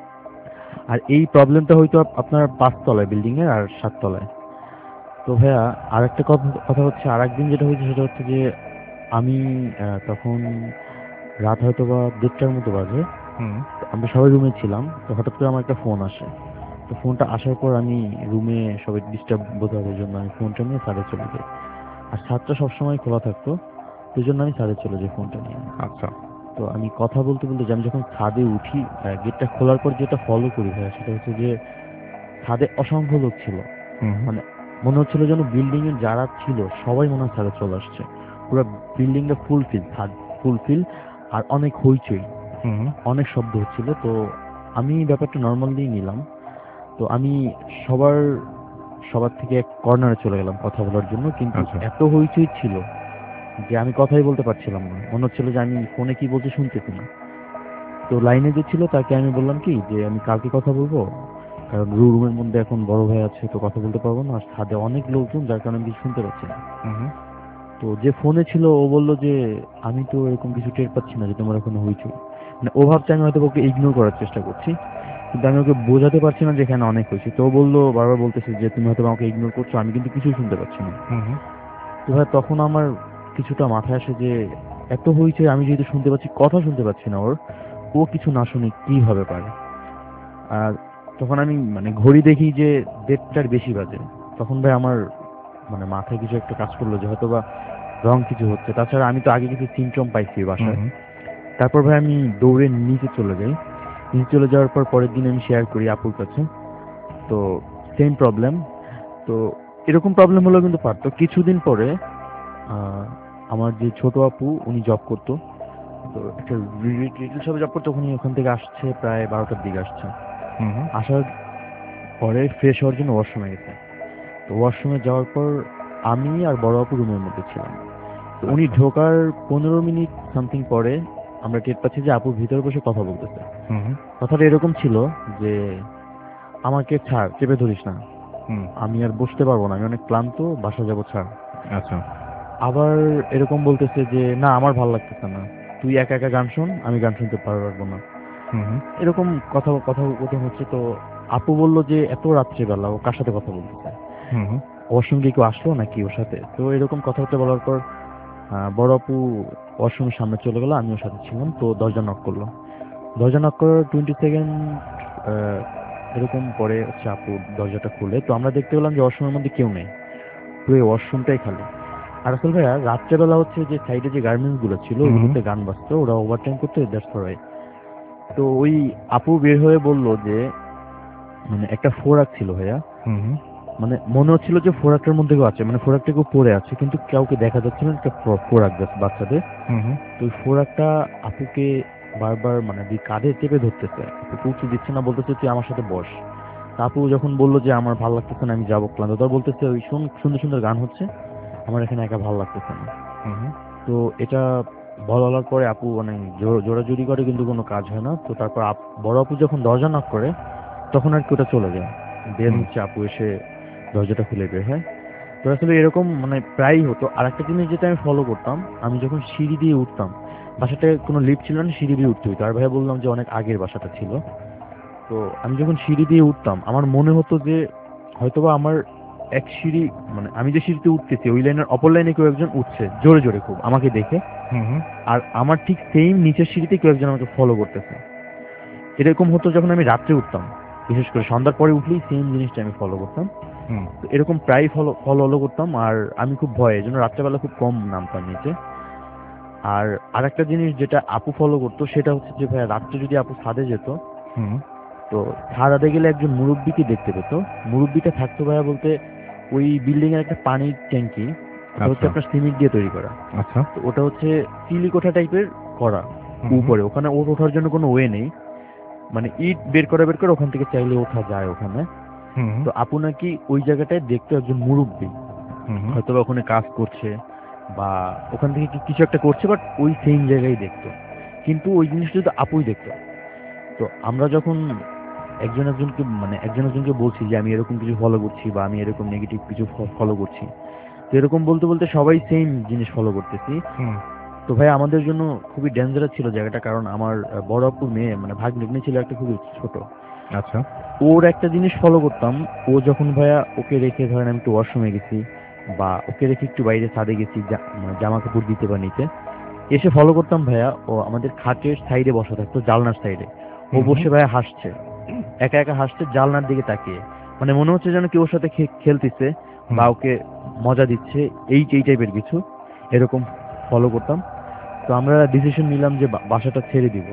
আর এই প্রবলেমটা হয়তো আপনার পাঁচতলায় বিল্ডিং এর আর সাততলায়। তো ভাইয়া আর একটা কথা হচ্ছে, আর একদিন যেটা হয়েছে সেটা হচ্ছে যে আমি তখন রাত হয়তো বা দেড়টার মতো বাজে, আমরা সবাই রুমে ছিলাম। তো হঠাৎ করে আমার একটা ফোন আসে। তো ফোনটা আসার পর আমি রুমে সবাই ডিস্টার্ব বোধ হবে জন্য আমি ফোনটা নিয়ে ছাদে চলে যাই। আর ছাদটা সবসময় খোলা থাকতো, সেই জন্য আমি ছাদে চলে যাই ফোনটা নিয়ে। আচ্ছা। তো আমি কথা বলতে বলতে আমি যখন ছাদে উঠি, গেটটা খোলার পর যেটা ফলো করি ভাইয়া সেটা হচ্ছে যে ছাদে অসংখ্য লোক ছিল। মানে মনে হচ্ছিল যেন বিল্ডিং এর যারা ছিল সবাই মনে হয় ছাদে চলে আসছে। পুরো বিল্ডিংটা ফুলফিল, ছাদ ফুলফিল, আর অনেক হইচই, অনেক শব্দ হচ্ছিল। তো আমি ব্যাপারটা নর্মালি নিলাম। তো আমি সবার সবার থেকে এক কর্নারে চলে গেলাম কথা বলার জন্য, কিন্তু এত হইচই ছিল যে আমি কথাই বলতে পারছিলাম না। মনে হচ্ছিল যে আমি ফোনে কি বলতে শুনতেছি না। তো লাইনে যে ছিল তাকে আমি বললাম কি যে আমি কালকে কথা বলবো, কারণ রুমের মধ্যে এখন বড় ভাই আছে, তো কথা বলতে পারবো না, আর ছাদে অনেক লোকজন, যার কারণে আমি কিছু শুনতে পাচ্ছি না। তো যে ফোনে ছিল ও বললো যে আমি তো এরকম কিছু টের পাচ্ছি না যে তোমার ওখানে হইচই। মানে ও ভাবছে আমি হয়তো ওকে ইগনোর করার চেষ্টা করছি, কিন্তু আমি ওকে বোঝাতে পারছি না যে এখানে অনেক হয়েছে। তো ও বললো, বারবার বলতেছে যে তুমি হয়তো আমাকে ইগনোর করছো, আমি কিন্তু কিছুই শুনতে পাচ্ছি না। তো ভাই তখন আমার কিছুটা মাথায় আসে যে এত হয়েছে, আমি যেহেতু শুনতে পাচ্ছি, কথা শুনতে পাচ্ছি না ওর, ও কিছু না শুনে কি হবে পারে। আর তখন আমি মানে ঘড়ি দেখি যে দেড়টার বেশি বাজে। তখন ভাই আমার মানে মাথায় কিছু একটা কাজ করলো যে হয়তো বা রং কিছু হচ্ছে। তাছাড়া আমি তো আগে কিছু সিমটম পাইছি বাসায়, তারপর ভাই আমি দৌড়ে নিচে চলে যাই। নিচে চলে যাওয়ার পর পরের দিন আমি শেয়ার করি আপুর কাছে। তো সেম প্রবলেম। তো এরকম প্রবলেম হলেও কিন্তু পারতো। কিছুদিন পরে আহ, আমার যে ছোট আপু উনি জব করতো, তো একটা রিটেল শপে জব করতো, উনি ওখান থেকে আসছে প্রায় বারোটার দিকে আসছে। হুম হুম। আসার পরে ফ্রেশ হওয়ার জন্য ওয়াশরুমে গেছে। তো ওয়াশরুমে যাওয়ার পর আমি আর বড় আপু রুমের মধ্যে ছিলাম। তো উনি ঢোকার পনেরো মিনিট সামথিং পরে আমরা টের পাচ্ছি যে আপু ভিতরে বসে কথা বলতেছে। হুম হুম। কথাটা এরকম ছিল যে আমাকে ছাড়, চেপে ধরিস না, হুম। আমি আর বসতে পারবো না, আমি অনেক ক্লান্ত, বাসা যাবো, ছাড়। আচ্ছা। আবার এরকম বলতেছে যে না আমার ভালো লাগতেছে না, তুই একা একা গান শোন, আমি গান শুনতে পারবো না। হুম হুম। এরকম কথা কথা কথন হচ্ছে। তো আপু বলল যে এত রাত্রেবেলা ও কার সাথে কথা বলতেছে, হুম হুম। ওর সঙ্গে কেউ আসলো নাকি ওর সাথে। তো এরকম কথাবার্তা বলার পর আহ, বড় আপু ওয়াশরুমের সামনে চলে গেল, আমি ওর সাথে ছিলাম। তো দরজা নক করলো। দরজা নক করার টোয়েন্টি সেকেন্ড এরকম পরে হচ্ছে আপু দরজাটা খুলে, তো আমরা দেখতে পেলাম যে ওয়াশরুমের মধ্যে কেউ নেই, পুরো ওয়াশরুমটাই খালি। আর আসলে ভাইয়া রাত্রেবেলা হচ্ছে যে সাইডে যে গার্মেন্টস গুলো ছিল হুম হুম। ওগুলোতে গান বাজতো, ওরা ওভারটাইম করতে, দ্যাটস রাইট। তো ওই আপু বের হয়ে বলল যে মানে একটা ফোরাক ছিল ভাইয়া, হুম হুম। মানে মনে হচ্ছিল যে ফোরাকটার মধ্যে কেউ আছে, মানে ফোরাকটা কেউ পড়ে আছে কিন্তু কাউকে দেখা যাচ্ছে না, একটা ফো- ফোরাক জাস্ট বাচ্চাদের। হুম হুম। তো ওই ফোরাকটা আপুকে বারবার মানে দুই কাঁধে চেপে ধরতেছে, আপুকে উঁচু দিচ্ছে না, বলতেছে তুই আমার সাথে বস। তা আপু যখন বললো যে আমার ভালো লাগতেছে না, আমি যাবো, ক্লান্ত, তার বলতেছে ওই শুন, সুন্দর সুন্দর গান হচ্ছে, আমার এখানে একা ভালো লাগতেছে না। হুম হুম। তো এটা বলার পরে আপু মানে জো- জোরাজুরি করে কিন্তু কোনো কাজ হয় না। তো তারপর আপ- বড় আপু যখন দরজা নক করে তখন আর কি ওটা চলে যায়, বের হুম। হচ্ছে, আপু এসে দরজাটা খুলে বের হয়। তো আসলে এরকম মানে প্রায়ই হতো। আর একটা জিনিস যেটা আমি ফলো করতাম, আমি যখন সিঁড়ি দিয়ে উঠতাম, বাসাটায় কোনো লিফট ছিল না, সিঁড়ি দিয়ে উঠতে হতো। আর ভাইয়া বললাম যে অনেক আগের বাসাটা ছিল। তো আমি যখন সিঁড়ি দিয়ে উঠতাম আমার মনে হতো যে হয়তোবা আমার এক সিঁড়ি মানে আমি যে সিঁড়িতে উঠতেছি ওই লাইনের অপর লাইনে কেউ একজন উঠছে জোরে জোরে খুব আমাকে দেখে, হুম হুম। আর আমার ঠিক সেম নিচের সিঁড়িতে কেউ একজন আমাকে ফলো করতেছে। এরকম হতো যখন আমি রাত্রে উঠতাম, বিশেষ করে সন্ধ্যার পরে উঠলেই সেম জিনিসটা আমি ফলো করতাম। হুম। তো এরকম প্রায় ফলো ফলো ফলো করতাম। আর আমি খুব ভয়ে, এই জন্য রাত্রেবেলা খুব কম নামতাম নিচে। আর আরেকটা জিনিস যেটা আপু ফলো করতো সেটা হচ্ছে যে ভাইয়া রাত্রে যদি আপু ছাদে যেত, হুম। তো ছাদে গেলে একজন মুরব্বিকে দেখতে পেতো। মুরব্বিটা থাকতো ভাইয়া বলতে ওই বিল্ডিং এর একটা পানির ট্যাঙ্কি, ওটা হচ্ছে আচ্ছা। আপনার সিমেন্ট দিয়ে তৈরি করা। আচ্ছা। তো ওটা হচ্ছে সিলিকোঠা টাইপের করা হুম হুম। উপরে, ওখানে ওর ওঠার জন্য কোনো ওয়ে নেই, মানে ইট বের করে বের করে ওখান থেকে চাইলে ওঠা যায় ওখানে। হুম হুম। তো আপু নাকি ওই জায়গাটায় দেখতো একজন মুরব্বি, হুম হুম। হয়তো বা ওখানে কাজ করছে বা ওখান থেকে কি- কিছু একটা করছে, বাট ওই সেম জায়গায় দেখতো। কিন্তু ওই জিনিসটা তো আপুই দেখতো। তো আমরা যখন একজন একজনকে মানে একজন একজনকে বলছি যে আমি এরকম কিছু ফলো করছি বা আমি এরকম নেগেটিভ কিছু ফলো করছি, তো এরকম বলতে বলতে সবাই সেম জিনিস ফলো করতেছি। হুম। তো ভাই আমাদের জন্য খুবই ডেঞ্জারাস ছিল জায়গাটা, কারণ আমার আহ, বড় আপুর মেয়ে মানে ভাগ্নে ছিল একটা খুবই ছোট। আচ্ছা। ওর একটা জিনিস ফলো করতাম, ও যখন ভাইয়া ওকে রেখে ধরেন আমি একটু ওয়াশরুমে গেছি বা ওকে রেখে একটু বাইরে ছাদে গেছি জা- মানে জামা কাপড় দিতে বা নিতে, এসে ফলো করতাম ভাইয়া ও আমাদের খাটের সাইডে বসা থাকতো, জালনার সাইডে। ও হুম হুম। বসে ভাইয়া হাসছে, একা একা হাসছে জালনার দিকে তাকিয়ে, মানে মনে হচ্ছে যেন কেউ ওর সাথে খে- খেলতেছে হুম। বা ওকে মজা দিচ্ছে, এই এই টাইপের কিছু এরকম ফলো করতাম। তো আমরা ডিসিশন নিলাম যে বা- বাসাটা ছেড়ে দিব,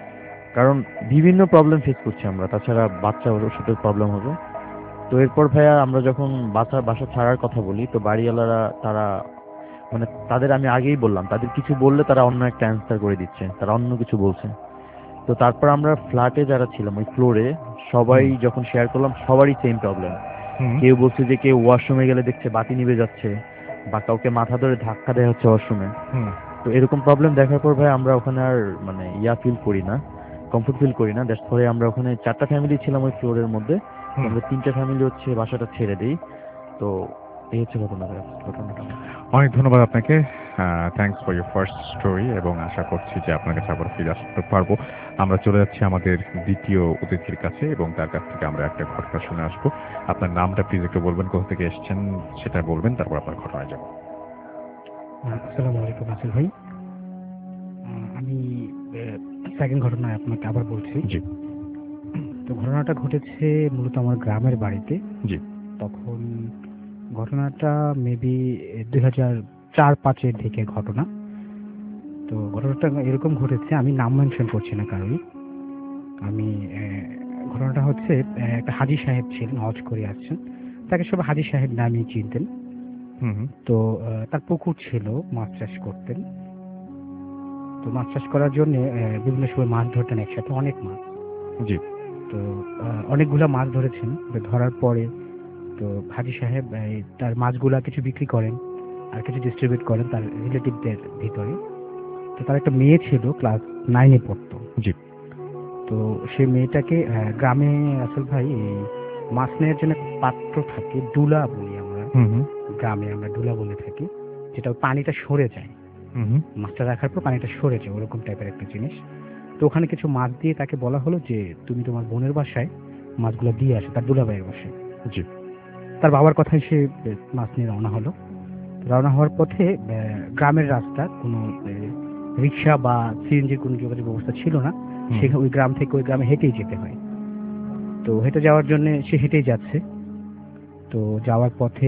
কারণ বিভিন্ন প্রবলেম ফেস করছি আমরা, তাছাড়া বাচ্চা ওর সাথে প্রবলেম হবে। তো এরপর ভাইয়া আমরা যখন বাসা বাসা ছাড়ার কথা বলি, তো বাড়িওয়ালারা তারা মানে তাদের আমি আগেই বললাম তাদের কিছু বললে তারা অন্য একটা অ্যান্সার করে দিচ্ছে, তারা অন্য কিছু বলছে। তো তারপর আমরা ফ্ল্যাটে যারা ছিলাম ওই ফ্লোরে সবাই হুম। যখন শেয়ার করলাম সবারই সেম প্রবলেম। হুম। কেউ বলছে যে কেউ ওয়াশরুমে গেলে দেখছে বাতি নিভে যাচ্ছে, বা কাউকে মাথা ধরে ধাক্কা দেওয়া হচ্ছে ওয়াশরুমে। হুম। তো এরকম প্রবলেম দেখার পর ভাই আমরা ওখানে আর মানে ইয়া ফিল করি না, কমফোর্ট ফিল করি না। দ্যাটস পরে আমরা ওখানে চারটা ফ্যামিলি ছিলাম ওই ফ্লোরের মধ্যে, তো হুম। আমরা তিনটা ফ্যামিলি হচ্ছে বাসাটা ছেড়ে দিই। তো এই হচ্ছে ঘটনা ভাই, ঘটনাটা। অনেক ধন্যবাদ আপনাকে। Thanks for your first story এবং আশা করছি যে আপনার কাছে আবার ফিরে আসতে পারবো। আমরা চলে যাচ্ছি আমাদের দ্বিতীয় অতিথির কাছে এবং তার কাছ থেকে আমরা একটা ঘটনা শুনে আসবো। আপনার নামটা প্লিজ একটু বলবেন, কোথা থেকে এসেছেন সেটা বলবেন, তারপর আপনার ঘটনায় যাবো। আহ, আসসালামু আলাইকুম আসিফ ভাই। আহ, আমি সেকেন্ড ঘটনায় আপনাকে আবার বলছি। জি। তো ঘটনাটা ঘটেছে মূলত আমার গ্রামের বাড়িতে। জি। তখন ঘটনাটা মেবি দুই হাজার চার পাঁচের দিকে ঘটনা। তো ঘটনাটা এরকম ঘটেছে, আমি নাম মেনশন করছি না কারোরই। আমি ঘটনাটা হচ্ছে একটা হাজী সাহেব ছিলেন, হজ করে আসছেন, তাকে সব হাজী সাহেব নামেই চিনতেন। তো তার পুকুর ছিল, মাছ চাষ করতেন। তো মাছ চাষ করার জন্য বিভিন্ন সময় মাছ ধরতেন একসাথে, অনেক মাছ। জি। তো অনেকগুলা মাছ ধরেছেন। ধরার পরে তো হাজী সাহেব তার মাছগুলা কিছু বিক্রি করেন আর কিছু ডিস্ট্রিবিউট করেন তার রিলেটিভদের ভিতরে। তো তার একটা মেয়ে ছিল, ক্লাস নাইনে পড়তো। জি। তো সেই মেয়েটাকে গ্রামে আসল ভাই মাছ নেওয়ার জন্য পাত্র থাকে, ডুলা বলি আমরা, গ্রামে আমরা ডুলা বলে থাকি, যেটা পানিটা সরে যায়, মাছটা রাখার পর পানিটা সরে যায়, ওরকম টাইপের একটা জিনিস। তো ওখানে কিছু মাছ দিয়ে তাকে বলা হলো যে তুমি তোমার বোনের বাসায় মাছগুলো দিয়ে আসো, তার দুলাভাইয়ের বাসায়। জি। তার বাবার কথায় সে মাছ নিয়ে রওনা হলো। রওনা হওয়ার পথে গ্রামের রাস্তা, কোনো রিক্সা বা সিএনজির কোনো যোগাযোগ ব্যবস্থা ছিল না, সেখানে ওই গ্রাম থেকে ওই গ্রামে হেঁটেই যেতে হয়। তো হেঁটে যাওয়ার জন্য সে হেঁটেই যাচ্ছে। তো যাওয়ার পথে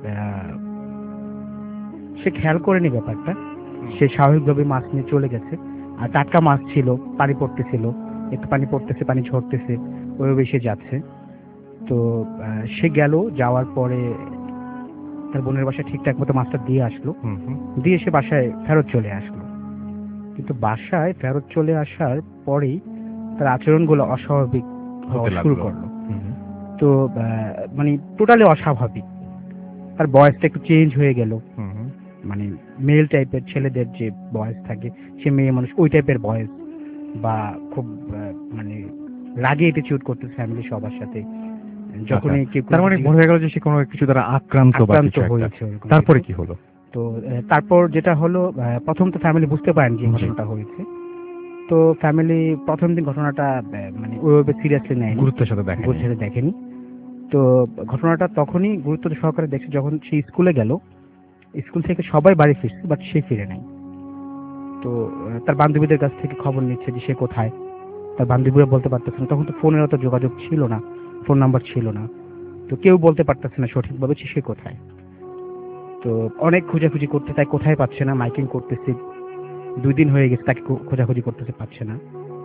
সে খেয়াল করেনি ব্যাপারটা, সে স্বাভাবিকভাবে মাছ নিয়ে চলে গেছে। আর টাটকা মাছ ছিল, পানি পড়তেছিল, একটু পানি পড়তেছে, পানি ঝরতেছে, ওইভাবে সে যাচ্ছে। তো সে গেল, যাওয়ার পরে তার বোনের বাসায় ঠিকঠাক মতো মাছটা দিয়ে আসলো, দিয়ে সে বাসায় ফেরত চলে আসলো। কিন্তু বাসায় ফেরত চলে আসার পরেই তার আচরণগুলো অস্বাভাবিক হওয়া শুরু করলো। তো মানে টোটালি অস্বাভাবিক, তার বয়সটা একটু চেঞ্জ হয়ে গেল, মানে মেল টাইপের ছেলেদের যে বয়স থাকে, সে মেয়ে মানুষ ওই টাইপের বয়স, বা খুব মানে রাগে অ্যাটিটিউড করতেছে ফ্যামিলি সবার সাথে। যখনই তার মানে মনে হয়ে গেল যে সে কোনো কিছু দ্বারা আক্রান্ত বা কিছু হয়েছে। তারপরে কি হলো? তো তারপর যেটা হলো, প্রথম তো ফ্যামিলি বুঝতে পারেন যে ঘটনাটা হয়েছে। তো ফ্যামিলি প্রথম দিন ঘটনাটা মানে ওইভাবে সিরিয়াসলি নেয়নি, গুরুত্বের সাথে দেখেনি গুরুত্বের সাথে দেখেনি। তো ঘটনাটা তখনই গুরুত্ব সহকারে দেখছে যখন সে স্কুলে গেল। স্কুল থেকে সবাই বাড়ি ফিরছে, বাট সে ফিরে নাই। তো তার বান্ধবীদের কাছ থেকে খবর নিচ্ছে যে সে কোথায়। তার বান্ধবীরা বলতে পারতেছে না, তখন তো ফোনের অত যোগাযোগ ছিল না, ফোন নাম্বার ছিল না, তো কেউ বলতে পারতেছে না সঠিকভাবে সে কোথায়। তো অনেক খোঁজাখুঁজি করতে, তাই কোথায় পাচ্ছে না, মাইকিং করতেছে, দুই দিন হয়ে গেছে তাকে খোঁজাখুঁজি করতেছে, পাচ্ছে না।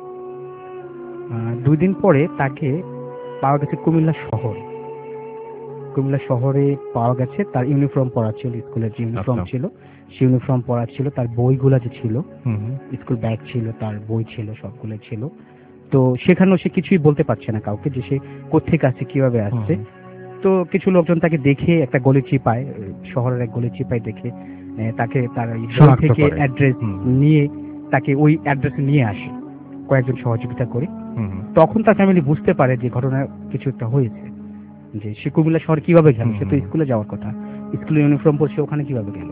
দুই দিন পরে তাকে পাওয়া গেছে কুমিল্লা শহরে। কুমিল্লা শহরে পাওয়া গেছে, তার ইউনিফর্ম পরা ছিল, স্কুলের যে ইউনিফর্ম ছিল সেই ইউনিফর্ম পরা ছিল, তার বইগুলা যে ছিল, স্কুল ব্যাগ ছিল, তার বই ছিল, সবগুলো ছিল। তো সেখানেও সে কিছুই বলতে পারছে না কাউকে যে সে কোত্থেকে আসছে, কিভাবে আসছে। তো কিছু লোকজন তাকে দেখে একটা গলি চিপায়, শহরের এক গলি চিপায় দেখে তাকে তার থেকে অ্যাড্রেস নিয়ে তাকে ওই অ্যাড্রেসে নিয়ে আসে কয়েকজন সহযোগিতা করে। তখন তার ফ্যামিলি বুঝতে পারে যে ঘটনা কিছু একটা হয়েছে, যে সে কুমিল্লা শহর কিভাবে গেল, সে তো স্কুলে যাওয়ার কথা, স্কুলে ইউনিফর্ম পরছে, ওখানে কিভাবে গেল।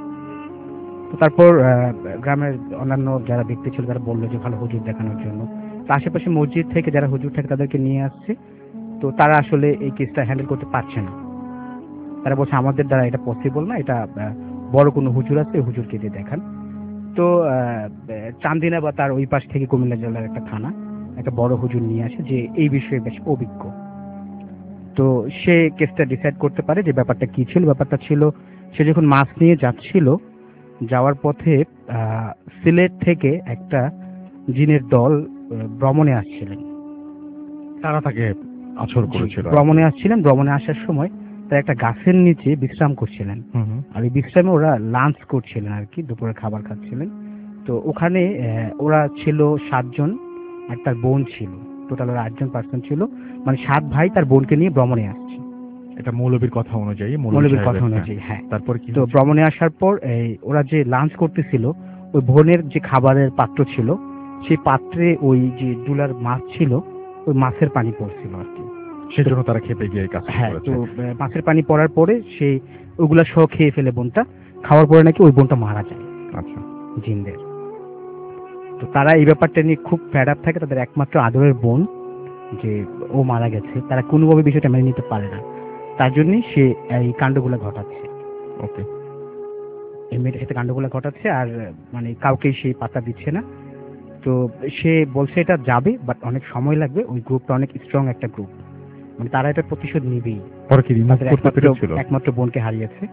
তো তারপর গ্রামের অন্যান্য যারা ব্যক্তি ছিল তারা বললো যে ভালো হুজুর দেখানোর জন্য। তো আশেপাশে মসজিদ থেকে যারা হুজুর থাকে তাদেরকে নিয়ে আসছে। তো তারা আসলে এই কেসটা হ্যান্ডেল করতে পারছে না, তারা বলছে আমাদের দ্বারা এটা পসিবল না, এটা বড় কোনো হুজুর আছে, হুজুরকে দিয়ে দেখান। তো চান্দিনা বা তার ওই পাশ থেকে কুমিল্লা জেলার একটা থানা একটা বড় হুজুর নিয়ে আসে যে এই বিষয়ে বেশ অভিজ্ঞ। তো সে কেসটা ডিসাইড করতে পারে যে ব্যাপারটা কি ছিল। ব্যাপারটা ছিল সে যখন মাছ নিয়ে যাচ্ছিল, যাওয়ার পথে সিলেট থেকে একটা জিনের দল ভ্রমণে আসছিলেন, তারা তাকে আছর করেছিল। ভ্রমণে আসছিলেন, ভ্রমণে আসার সময় তারা একটা গাছের নিচে বিশ্রাম করছিলেন, আর এই বিশ্রামে ওরা লাঞ্চ করছিলেন আর কি, দুপুরে খাবার খাচ্ছিলেন। তো ওখানে ওরা ছিল সাতজন আর তার বোন ছিল, টোটাল ওরা আটজন পার্সন ছিল, মানে সাত ভাই তার বোনকে নিয়ে ভ্রমণে আসছে। এটা মৌলবীর কথা অনুযায়ী, মৌলবীর কথা অনুযায়ী, হ্যাঁ। তারপরে কি? তো ভ্রমণে আসার পর এই ওরা যে লাঞ্চ করতেছিল, ওই বোনের যে খাবারের পাত্র ছিল, সেই পাত্রে ওই যে ডুলার মাছ ছিল, ওই মাছের পানি পড়ছিল আর কি, সেজন্য তারা খেপে গিয়ে কাজ করেছে। হ্যাঁ, তো মাছের পানি পড়ার পরে সে ওইগুলা সহ খেয়ে ফেলে বোনটা, খাওয়ার পরে নাকি ওই বোনটা মারা যায়। আচ্ছা, জিনদের। তো তারা এই ব্যাপারটা নিয়ে খুব ফেড আপ থাকে, তাদের একমাত্র আদরের বোন যে ও মারা গেছে, তারা কোনোভাবে বিষয়টা মেনে নিতে পারে না, তার জন্যই সে এই কাণ্ডগুলো ঘটাচ্ছে। ওকে, এই মেয়েটার সাথে কাণ্ডগুলো ঘটাচ্ছে, আর মানে কাউকেই সে পাত্তা দিচ্ছে না। তো সে বলছে এটা যাবে, বাট অনেক সময় লাগবে, ওই গ্রুপটা অনেক স্ট্রং একটা গ্রুপ, মানে তারা এটা প্রতিশোধ নিবেই। একমাত্র বোনকে হারিয়েছে,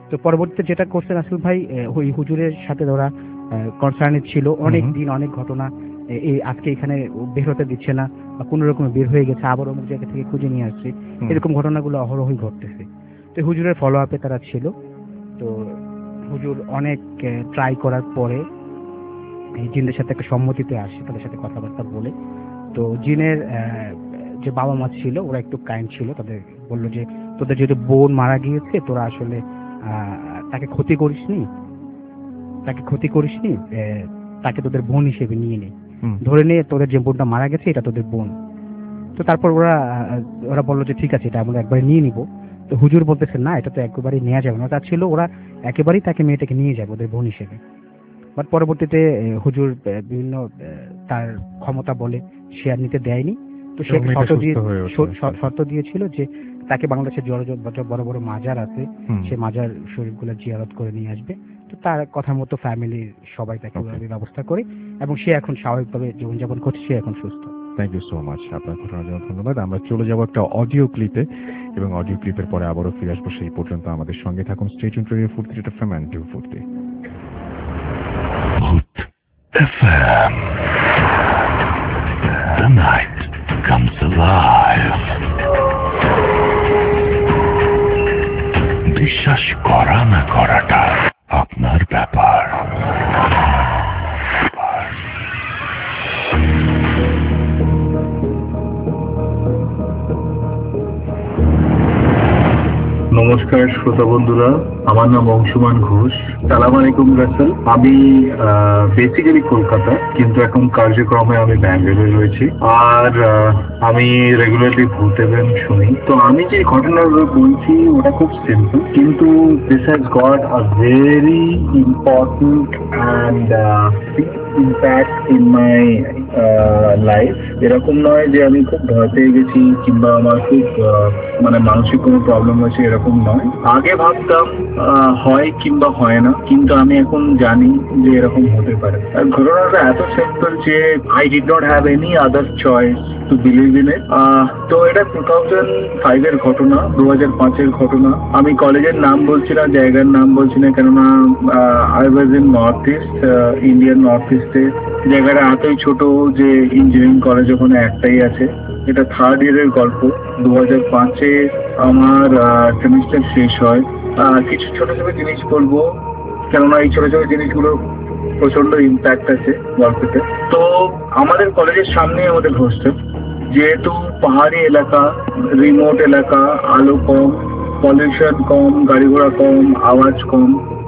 তো পরবর্তীতে যেটা করছে রাসেল ভাই, ওই হুজুরের সাথে ওরা কনসার্নে ছিল অনেক দিন, অনেক ঘটনা, এই আজকে এখানে বের হতে দিচ্ছে না বা কোনো রকমে বের হয়ে গেছে, আবার অমুক জায়গা থেকে খুঁজে নিয়ে আসছে, এরকম ঘটনাগুলো অহরহই ঘটতেছে। তো হুজুরের ফলো আপে তারা ছিল। তো হুজুর অনেক ট্রাই করার পরে এই জিনদের সাথে একটা সম্মতিতে আসে, তাদের সাথে কথাবার্তা বলে। তো জিনের যে বাবা মা ছিল ওরা একটু কাইন্ড ছিল, তাদের বললো যে তোদের যেহেতু বোন মারা গিয়েছে, তোরা আসলে তাকে ক্ষতি করিসনি, তাকে ক্ষতি করিসনি তাকে তোদের বোন হিসেবে নিয়ে নে, ধরে নিয়ে তোদের যে বোনটা মারা গেছে এটা তোদের বোন। তো তারপর ওরা ওরা বললো যে ঠিক আছে, এটা আমরা একবারে নিয়ে নিব। তো হুজুর বলতেছে না, এটা তো একেবারেই নেওয়া যাবে না, তা ছিল ওরা একেবারেই তাকে মেয়েটাকে নিয়ে যাবে ওদের বোন হিসেবে। বাট পরবর্তীতে হুজুর বিভিন্ন তার ক্ষমতা বলে সে আর নিতে দেয়নি। তো সে শর্ত দিয়ে শর্ত দিয়েছিল যে তাকে বাংলাদেশের বড় বড় মাজার আছে, সে মাজার শরীফগুলো জিয়ারত করে নিয়ে আসবে। তো তার কথা মতো ফ্যামিলির সবাই তাকে ব্যবস্থা করে এবং সে এখন স্বাভাবিকভাবে জীবনযাপন করছে, সে এখন সুস্থ। থ্যাংক ইউ সো মাচ, আপনার ঘটনার জন্য ধন্যবাদ। আমরা চলে যাব একটা অডিও ক্লিপে এবং অডিও ক্লিপের পরে আবারও ফিরে আসবো। সেই পর্যন্ত আমাদের সঙ্গে থাকুন। Stay tuned to radio Foorti FM and to Foorti FM. The night comes alive. বিশ্বাস করা না করাটা আপনার ব্যাপার। নমস্কার শ্রোতা বন্ধুরা, আমার নাম অংশুমান ঘোষ। সালাম আলাইকুম রাসেল। আমি বেসিক্যালি কলকাতা, কিন্তু এখন কার্যক্রমে আমি ব্যাঙ্গালোরে রয়েছি। আর আমি রেগুলারলি ভূত এফএম শুনি। তো আমি যে ঘটনাগুলো বলছি ওটা খুব সিম্পল, কিন্তু this has got a very important and impact in my life. এরকম নয় যে আমি খুব ভয় পেয়ে গেছি কিংবা আমার খুব মানে মানসিক কোনো প্রবলেম হয়েছে, এরকম নয়। আগে ভাবতাম হয় কিংবা হয় না, কিন্তু আমি এখন জানি যে এরকম হতে পারে। আর ঘটনাটা এত সিম্পল যে I did not have any other choice to believe in it. তো এটা টু থাউজেন্ড ফাইভ এর ঘটনা, দু হাজার পাঁচের ঘটনা। আমি কলেজের নাম বলছি না, জায়গার নাম বলছি না, কেননা I was in north east, Indian north ইস্টে। জায়গাটা এতই ছোট যে ইঞ্জিনিয়ারিং কলেজ ওখানে একটাই আছে। এটা থার্ড ইয়ারের গল্প। দু হাজার পাঁচে আমার সেমিস্টার শেষ হয়। কিছু ছোট ছোট জিনিস বলবো, কেননা এই ছোট ছোট জিনিসগুলো প্রচন্ড ইম্প্যাক্ট আছে গল্পেতে। তো আমাদের কলেজের সামনে আমাদের হোস্টেল, যেহেতু পাহাড়ি এলাকা, রিমোট এলাকা, আলো কম, পলিউশন কম, গাড়ি ঘোড়া কম, আওয়াজ কম।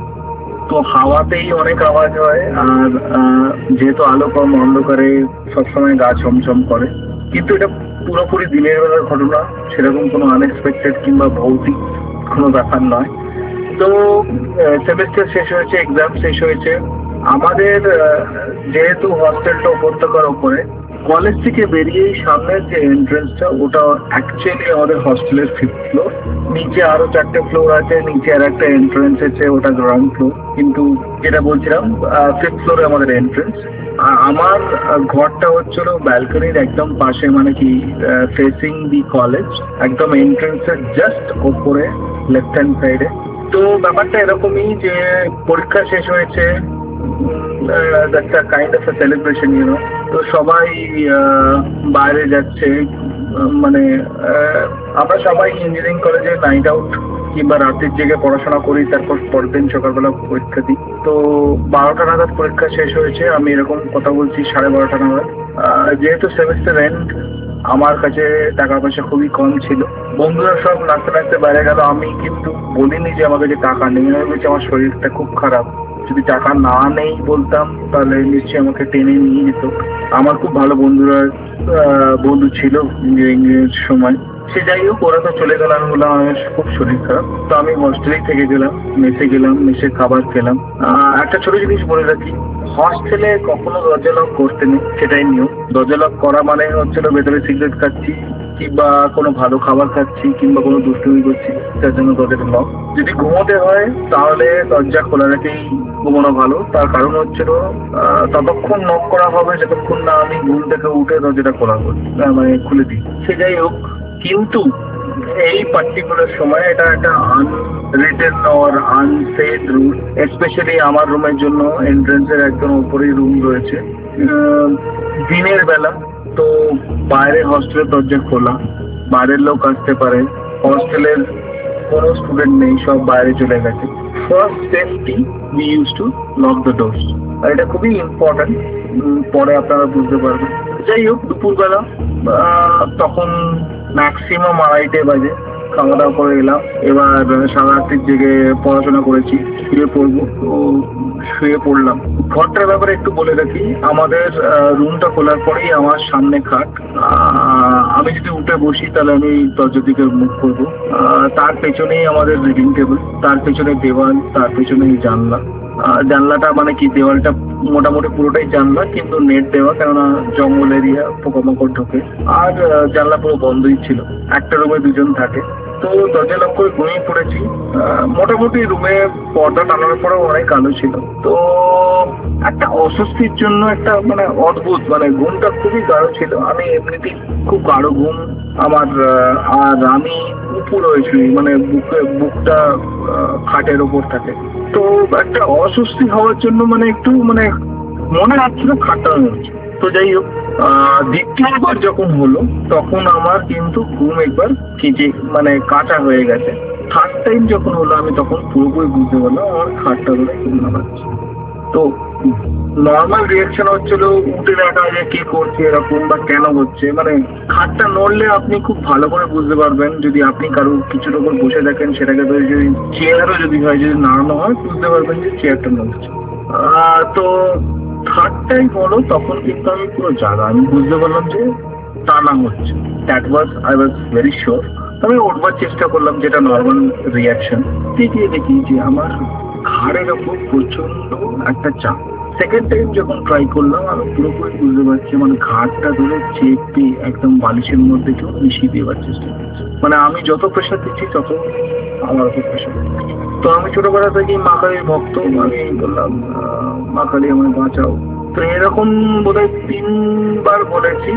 তো হাওয়াতেই অনেক আওয়াজ হয়, আর যেহেতু আলো কম, অন্ধকারে সবসময় গা ছমছম করে। কিন্তু এটা পুরোপুরি দিনের বেলার ঘটনা, সেরকম কোনো আনএক্সপেক্টেড কিংবা ভৌতিক কোনো ব্যাপার নয়। তো সেমিস্টার শেষ হয়েছে, এক্সাম শেষ হয়েছে। আমাদের যেহেতু হস্টেলটা উপত্যকার ওপরে, কলেজ থেকে বেরিয়েই সামনের যে এন্ট্রেন্সটা ওটা অ্যাকচুয়ালি আমাদের হস্টেলের ফিফথ ফ্লোর। নিচে আরো চারটে ফ্লোর আছে, নিচে আর একটা এন্ট্রেন্স আছে, ওটা গ্রাউন্ড ফ্লোর। কিন্তু যেটা বলছিলাম, ফিফথ ফ্লোরে আমাদের এন্ট্রেন্স। আমার ঘরটা হচ্ছিল ব্যালকনির একদম পাশে, মানে কি ফেসিং দি কলেজ, একদম এন্ট্রেন্সের জাস্ট ওপরে লেফট হ্যান্ড সাইডে। তো ব্যাপারটা এরকমই যে পরীক্ষা শেষ হয়েছে, একটা kind of celebration, you know. তো সবাই বাইরে যাচ্ছে, মানে আমরা সবাই ইঞ্জিনিয়ারিং কলেজে নাইট আউট কিংবা রাতের জেগে পড়াশোনা করি, তারপর পরের দিন সকালবেলা পরীক্ষা দিই। তো বারোটা নাগাদ পরীক্ষা শেষ হয়েছে, আমি এরকম কথা বলছি সাড়ে বারোটা নাগাদ। যেহেতু সেমিস্টার এন্ড, আমার কাছে টাকা পয়সা খুবই কম ছিল। বন্ধুরা সব নাচতে নাচতে বাইরে গেল, আমি কিন্তু বলিনি যে আমার কাছে টাকা নেই। আমি বলছি আমার শরীরটা খুব খারাপ, যদি টাকা না নেই বলতাম তাহলে নিশ্চয়ই আমাকে টেনে নিয়ে যেত। আমার খুব ভালো বন্ধুরা বন্ধু ছিল ইঞ্জিনিয়ারিং এর সময়। সে যাই হোক, ওরা তো চলে গেল। আমি বললাম আমার খুব শরীর খারাপ। তো আমি হস্টেলেই থেকে গেলাম, মেসে গেলাম, মেসে খাবার খেলাম। একটা ছোট জিনিস বলে রাখি, হস্টেলে কখনো দরজা লক করতে নেই, সেটাই নিয়ম। দরজা লক করা মানে হচ্ছিল ভেতরে সিগারেট খাচ্ছি কিংবা কোনো ভালো খাবার খাচ্ছি কিংবা কোনো দুষ্টুমি করছি, তার জন্য দরজাটা লক। যদি ঘুমোতে হয় তাহলে দরজা খোলা রেখেই ঘুমানো ভালো। তার কারণ হচ্ছিল ততক্ষণ নক করা হবে যতক্ষণ না আমি ঘুম থেকে উঠে দরজাটা খোলা করি, মানে খুলে দিই। সে যাই হোক, কিন্তু এই পার্টিকুলার সময় এটা একটা written or unsaid rule. Specially আমার রুমের জন্য এন্ট্রেন্সের একদম উপরেই রুম রয়েছে। দিনের বেলা তো বাইরে হস্টেলের দরজা খোলা, বাইরের লোক আসতে পারে, হস্টেলের কোনো স্টুডেন্ট নেই, সব বাইরে চলে গেছে। First safety we use to lock the doors, আর এটা খুবই ইম্পর্টেন্ট, পরে আপনারা বুঝতে পারবেন। যাই হোক, দুপুরবেলা তখন ম্যাক্সিমাম আড়াইটে বাজে, খাওয়া দাওয়া করে এলাম। এবার সারা রাত্রির জেগে পড়াশোনা করেছি, শুয়ে পড়বো, তো শুয়ে পড়লাম। ঘরটার ব্যাপারে একটু বলে রাখি, আমাদের রুমটা খোলার পরেই আমার সামনে খাট। আমি যদি উঠে বসি তাহলে আমি দরজার দিকে মুখ করবো। তার পেছনেই আমাদের রিডিং টেবিল, তার পেছনে দেওয়াল, তার পেছনেই জানলা। জানলাটা মানে কি, দেওয়ালটা মোটামুটি পুরোটাই জানলা, কিন্তু নেট দেওয়া, কেননা জঙ্গল এরিয়া, পোকামাকড় ঢোকে। আর জানলা পুরো বন্ধই ছিল। একটা রুমে দুজন থাকে, তো দরজা লক করে ঘুমিয়ে পড়েছি। মোটামুটি রুমে পর্দা টানানোর পরেও অনেক আলো ছিল। তো একটা অস্বস্তির জন্য একটা মানে অদ্ভুত, মানে ঘুমটা খুবই গাঢ় ছিল। আমি এমনিতেই খুব গাঢ় ঘুম আমার, আর আমি উপর হয়েছি, মানে বুকে বুকটা খাটের ওপর থাকে। তো একটা অস্বস্তি হওয়ার জন্য মানে একটু মানে মনে হচ্ছিল খাটটা হয়েছে। তো যাই হোক, দ্বিতীয়বার যখন হলো তখন আমার কিন্তু ঘুম একবার খিচে মানে কাঁচা হয়ে গেছে। থার্ড টাইম যখন হলো আমি তখন পুরোপুরি বুঝতে পারলাম আমার খাটটা ধরে ঘুম নামাচ্ছে। তো নর্মাল রিয়াকশন হচ্ছিল উঠে দেখা যে কি করছে এরকম, বা কেন হচ্ছে। মানে খাটটা নড়লে আপনি খুব ভালো করে বুঝতে পারবেন, যদি আপনি কারো কিছুর ওপর বসে দেখেন, সেটাকে ধরে যদি চেয়ারও যদি হয়, যদি নাড়ানো হয়, বুঝতে পারবেন যে চেয়ারটা নড়ছে। তো থার্ড টাইম হলো তখন কিন্তু আমি পুরো জায়গা, আমি বুঝতে পারলাম যে টানা হচ্ছে। That was I was very sure. আমি উঠবার চেষ্টা করলাম, যেটা নর্মাল রিয়াকশন। দেখিয়ে দেখি যে আমার ঘাড়ের ওপর প্রচন্ড একটা চাপ। সেকেন্ড টাইম যখন ট্রাই করলাম, আমি পুরোপুরি বুঝতে পারছি মানে ঘাড়টা ধরে চেপে একদম বালিশের মধ্যে কেউ মিশিয়ে দেওয়ার চেষ্টা করছে। মানে আমি যত প্রেশার দিচ্ছি তত আমার ওপর প্রেশার দিচ্ছি। তো আমি ছোটবেলা থেকেই মা কালীর ভক্ত, আমি বললাম মা কালী আমায় বাঁচাও। তো এরকম বোধহয় তিনবার বলেছি।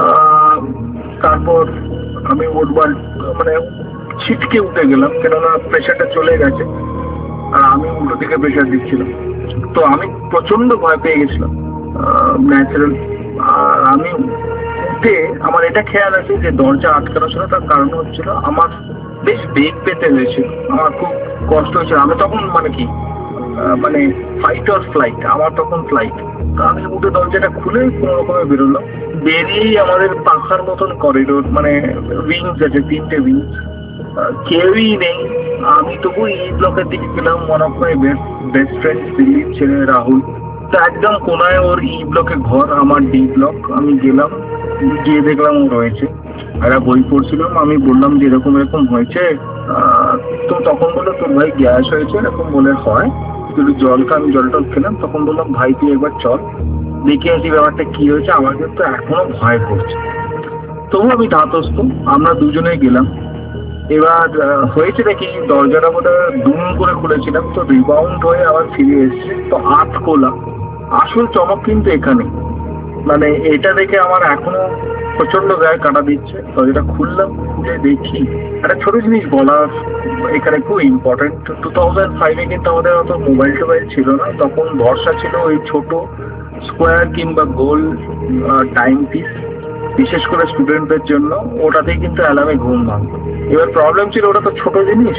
তারপর আমি উঠবার মানে ছিটকে উঠে গেলাম, কেননা প্রেশারটা চলে গেছে আর আমি উল্টো দিকে প্রেশার দিচ্ছিলাম। তো আমি প্রচন্ড ভয় পেয়ে গেছিলাম ন্যাচারাল। আর আমি উঠে আমার এটা খেয়াল আছে যে দরজা আটকানো ছিল, তার কারণ হচ্ছিল আমার বেশ বেগ পেতে হয়েছিল, আমার খুব কষ্ট হয়েছিল। আমি তখন মানে কি মানে ফাইট অর ফ্লাইট, আমার তখন ফ্লাইট। তো আমি উঠে দরজাটা খুলে কোনো রকমে বেরোলাম। বেরিয়েই আমাদের পাখার মতন করিডোর, মানে উইংস আছে, তিনটে উইংস, কেউই নেই। আমি তবু ই ব্লকের দিকে গেলাম, one of my best friend দিল্লির ছেলে রাহুল, তো একদম কোনায় ওর ই ব্লকে ঘর, আমার ডি ব্লক। আমি গেলাম, গিয়ে দেখলাম ও রয়েছে, একটা বই পড়ছিলাম। আমি বললাম যে এরকম এরকম হয়েছে। তো তখন বললো তোর ভাই গ্যাস হয়েছে, এরকম বলে হয়, একটু জল খা। আমি জল টল খেলাম। তখন বললাম ভাই তুই একবার চল দেখে আসি ব্যাপারটা কি হয়েছে, আমার কিন্তু এখনো ভয় করছে। তবু আমি ধাতস্থ, আমরা দুজনে গেলাম। এবার হয়েছে নাকি দরজাটা বোধহয় দুম করে খুলেছিলাম, তো রিবাউন্ড হয়ে আবার ফিরে এসছে। তো আট খোলা। আসল চমক কিন্তু এখানে, মানে এটা দেখে আমার এখনো প্রচন্ড গায়ে কাটা দিচ্ছে। দরজাটা খুললাম, খুলে দেখি একটা ছোট জিনিস বলার এখানে খুব ইম্পর্টেন্ট। টু থাউজেন্ড ফাইভে কিন্তু আমাদের অত মোবাইল টোবাইল ছিল না, তখন ভরসা ছিল ওই ছোট স্কোয়ার কিংবা গোল টাইম পিস, বিশেষ করে স্টুডেন্টদের জন্য। ওটাতেই কিন্তু অ্যালার্মে ঘুম ভাঙতো। এবার প্রবলেম ছিল ওটা তো ছোট জিনিস।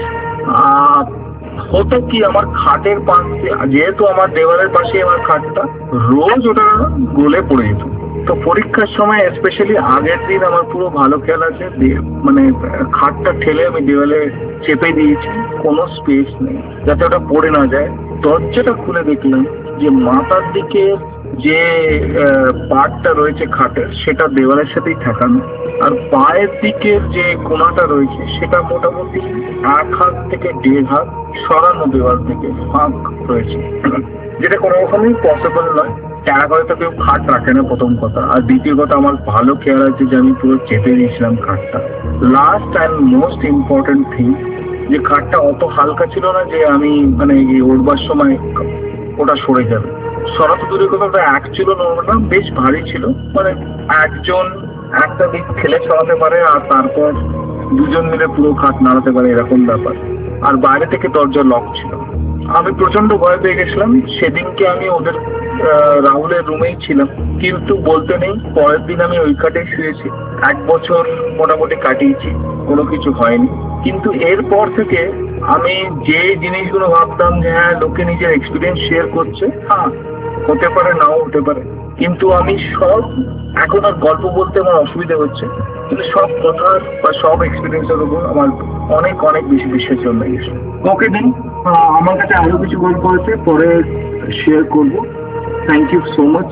হতো কি, আমার খাটের পাশ, যেহেতু আমার দেওয়ালের পাশে আমার খাটটা, রোজ ওটা গলে পড়ে যেত। তো পরীক্ষার সময় স্পেশালি আগের দিন আমার পুরো ভালো খেয়াল আছে, মানে খাটটা ঠেলে আমি দেওয়ালে চেপে দিয়েছি, কোনো স্পেস নেই যাতে ওটা পড়ে না যায়। দরজাটা খুলে দেখলাম যে মাথার দিকে যে পার্টটা রয়েছে খাটের, সেটা দেওয়ালের সাথেই ঠেকানো, আর পায়ের দিকের যে কোনাটা রয়েছে সেটা মোটামুটি এক হাত থেকে দেড় হাত সরানো দেওয়াল থেকে ফাঁক রয়েছে, যেটা কোনো রকমই পসিবল নয়। টাকা করে তো কেউ খাট রাখে না, প্রথম কথা। আর দ্বিতীয় কথা, আমার ভালো খেয়াল আছে যে আমি পুরো চেপে দিয়েছিলাম খাটটা। Last and most important thing, যে খাটটা অত হালকা ছিল না যে আমি মানে উঠবার সময় ওটা সরে যাবে। সরাতে দূরের কথা, ওটা এক ছিল না, বেশ ভারী ছিল। মানে একজন একটা দিক ঠেলে সরাতে পারে আর তারপর দুজন মিলে পুরো খাট নাড়াতে পারে, এরকম ব্যাপার। আর বাইরে থেকে দরজা লক ছিল। আমি প্রচন্ড ভয় পেয়ে গেছিলাম। সেদিনকে আমি ওদের রাহুলের রুমেই ছিলাম, কিন্তু বলতে নেই পরের দিন আমি ওই খাটেই শুয়েছি। এক বছর মোটামুটি কাটিয়েছি, কোনো কিছু হয়নি। কিন্তু এরপর থেকে আমি যে জিনিসগুলো ভাবতাম যে হ্যাঁ লোকে নিজের এক্সপিরিয়েন্স শেয়ার করছে, হ্যাঁ হতে পারে নাও হতে পারে, কিন্তু আমি সব এখন আর গল্প বলতে আমার অসুবিধা হচ্ছে, কিন্তু সব কথার বা সব এক্সপিরিয়েন্সের উপর আমার অনেক অনেক বেশি বিশ্বাস জন্মে গেছে। ওকে দিন, আমার কাছে আরো কিছু গল্প আছে, পরে শেয়ার করবো। Thank you so much.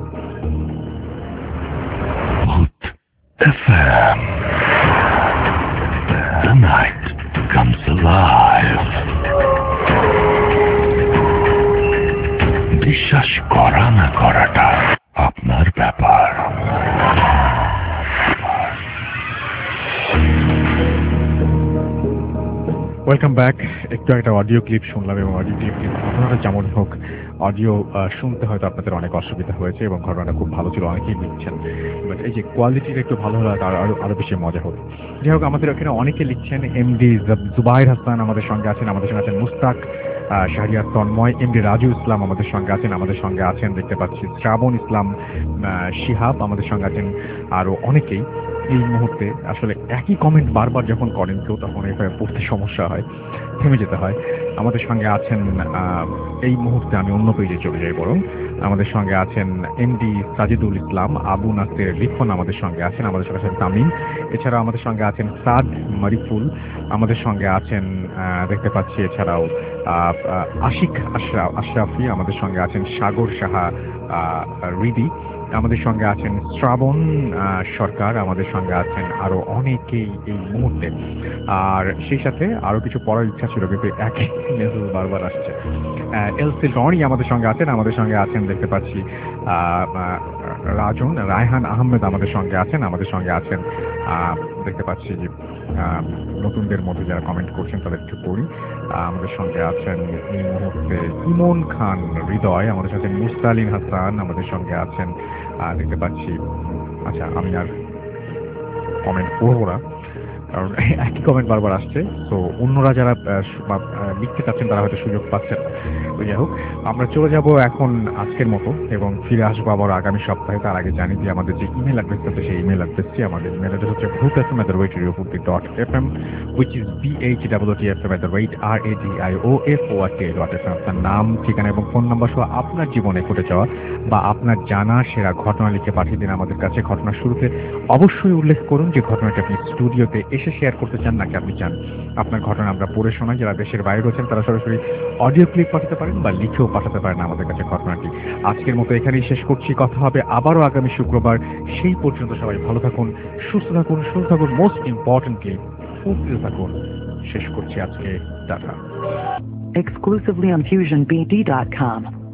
F M, the night comes alive. বিশ্বাস করা না করাটা আপনার ব্যাপার। Welcome back. একটু একটা অডিও ক্লিপ শুনলাম এবং অডিও ক্লিপ ঘটনাটা যেমন হোক, অডিও শুনতে হয়তো আপনাদের অনেক অসুবিধা হয়েছে এবং ঘটনাটা খুব ভালো ছিল, অনেকেই লিখছেন, বাট এই যে কোয়ালিটিটা একটু ভালো হলে তার আরো আরো বেশি মজা হতো। যাই হোক, আমাদের এখানে অনেকে লিখছেন। এমডি জুবাইর হাসান আমাদের সঙ্গে আছেন, আমাদের সঙ্গে আছেন মুস্তাক, শাহরিয়ার তন্ময়, এমডি রাজু ইসলাম আমাদের সঙ্গে আছেন, আমাদের সঙ্গে আছেন দেখতে পাচ্ছি শ্রাবণ ইসলাম, শিহাব আমাদের সঙ্গে আছেন, আরো অনেকেই। এই মুহূর্তে আসলে একই কমেন্ট বারবার যখন করেন কেউ, তখন এভাবে পড়তে সমস্যা হয়, থেমে যেতে হয়। আমাদের সঙ্গে আছেন এই মুহূর্তে, আমি অন্য পেজে চলে যাই বরং, আমাদের সঙ্গে আছেন এমডি সাজিদুল ইসলাম, আবু নাসের লিখন আমাদের সঙ্গে আছেন, আমাদের সঙ্গে আছেন তামিম, এছাড়াও আমাদের সঙ্গে আছেন সাদ মারিফুল, আমাদের সঙ্গে আছেন দেখতে পাচ্ছি এছাড়াও আশিক আশরাফ আশরাফি, আমাদের সঙ্গে আছেন সাগর সাহা রিদি, আমাদের সঙ্গে আছেন শ্রাবণ সরকার, আমাদের সঙ্গে আছেন আরো অনেকেই এই মুহূর্তে। আর সেই সাথে আরো কিছু পড়ার ইচ্ছা ছিল, কিন্তু একই মেসেজ বারবার আসছে। এলসি রনি আমাদের সঙ্গে আছেন, আমাদের সঙ্গে আছেন দেখতে পাচ্ছি রাজন রায়হান আহমেদ আমাদের সঙ্গে আছেন, আমাদের সঙ্গে আছেন দেখতে পাচ্ছি যে নতুনদের মধ্যে যারা কমেন্ট করছেন তাদের একটু পড়ি। আমাদের সঙ্গে আছেন এই মুহূর্তে ইমন খান হৃদয়, আমাদের সাথে মুস্তালিন হাসান আমাদের সঙ্গে আছেন দেখতে পাচ্ছি। আচ্ছা, আমি আর কমেন্ট পড়বো না, কারণ একই কমেন্ট বারবার আসছে। তো অন্যরা যারা লিখতে চাচ্ছেন তারা হয়তো সুযোগ পাচ্ছেন। তো যাই হোক, আমরা চলে যাব এখন আজকের মতো এবং ফিরে আসবো আবার আগামী সপ্তাহে। তার আগে জানি যে আমাদের যে ইমেল অ্যাড্রেস আছে সেই ইমেল অ্যাড্রেসটি, আমাদের ইমেল অ্যাড্রেস হচ্ছে Bhoot F M at the rate radio Foorti dot F M, which is B H double T F M at the rate R A D I O F O R T dot F M. আপনার নাম, ঠিকানা এবং phone number সহ আপনার জীবনে ঘটে যাওয়া বা আপনার জানা সেরা ঘটনা লিখে পাঠিয়ে দিন আমাদের কাছে। ঘটনার শুরুতে অবশ্যই উল্লেখ করুন যে ঘটনাটি আপনি স্টুডিওতে এসে শেয়ার করতে চান নাকি আপনি চান আপনার ঘটনা আমরা পড়ে শোনাই। যারা দেশের বাইরে রয়েছেন তারা সরাসরি অডিও ক্লিপ পাঠাতে পারেন বা লিখেও পাঠাতে পারেন আমাদের কাছে ঘটনাটি। আজকের মতো এখানেই শেষ করছি, কথা হবে আবারও আগামী শুক্রবার। সেই পর্যন্ত সবাই ভালো থাকুন, সুস্থ থাকুন, সুস্থ থাকুন, মোস্ট ইম্পর্টেন্টলি সুস্থ থাকুন। শেষ করছি আজকে, tata. Exclusively on fusion b d dot com.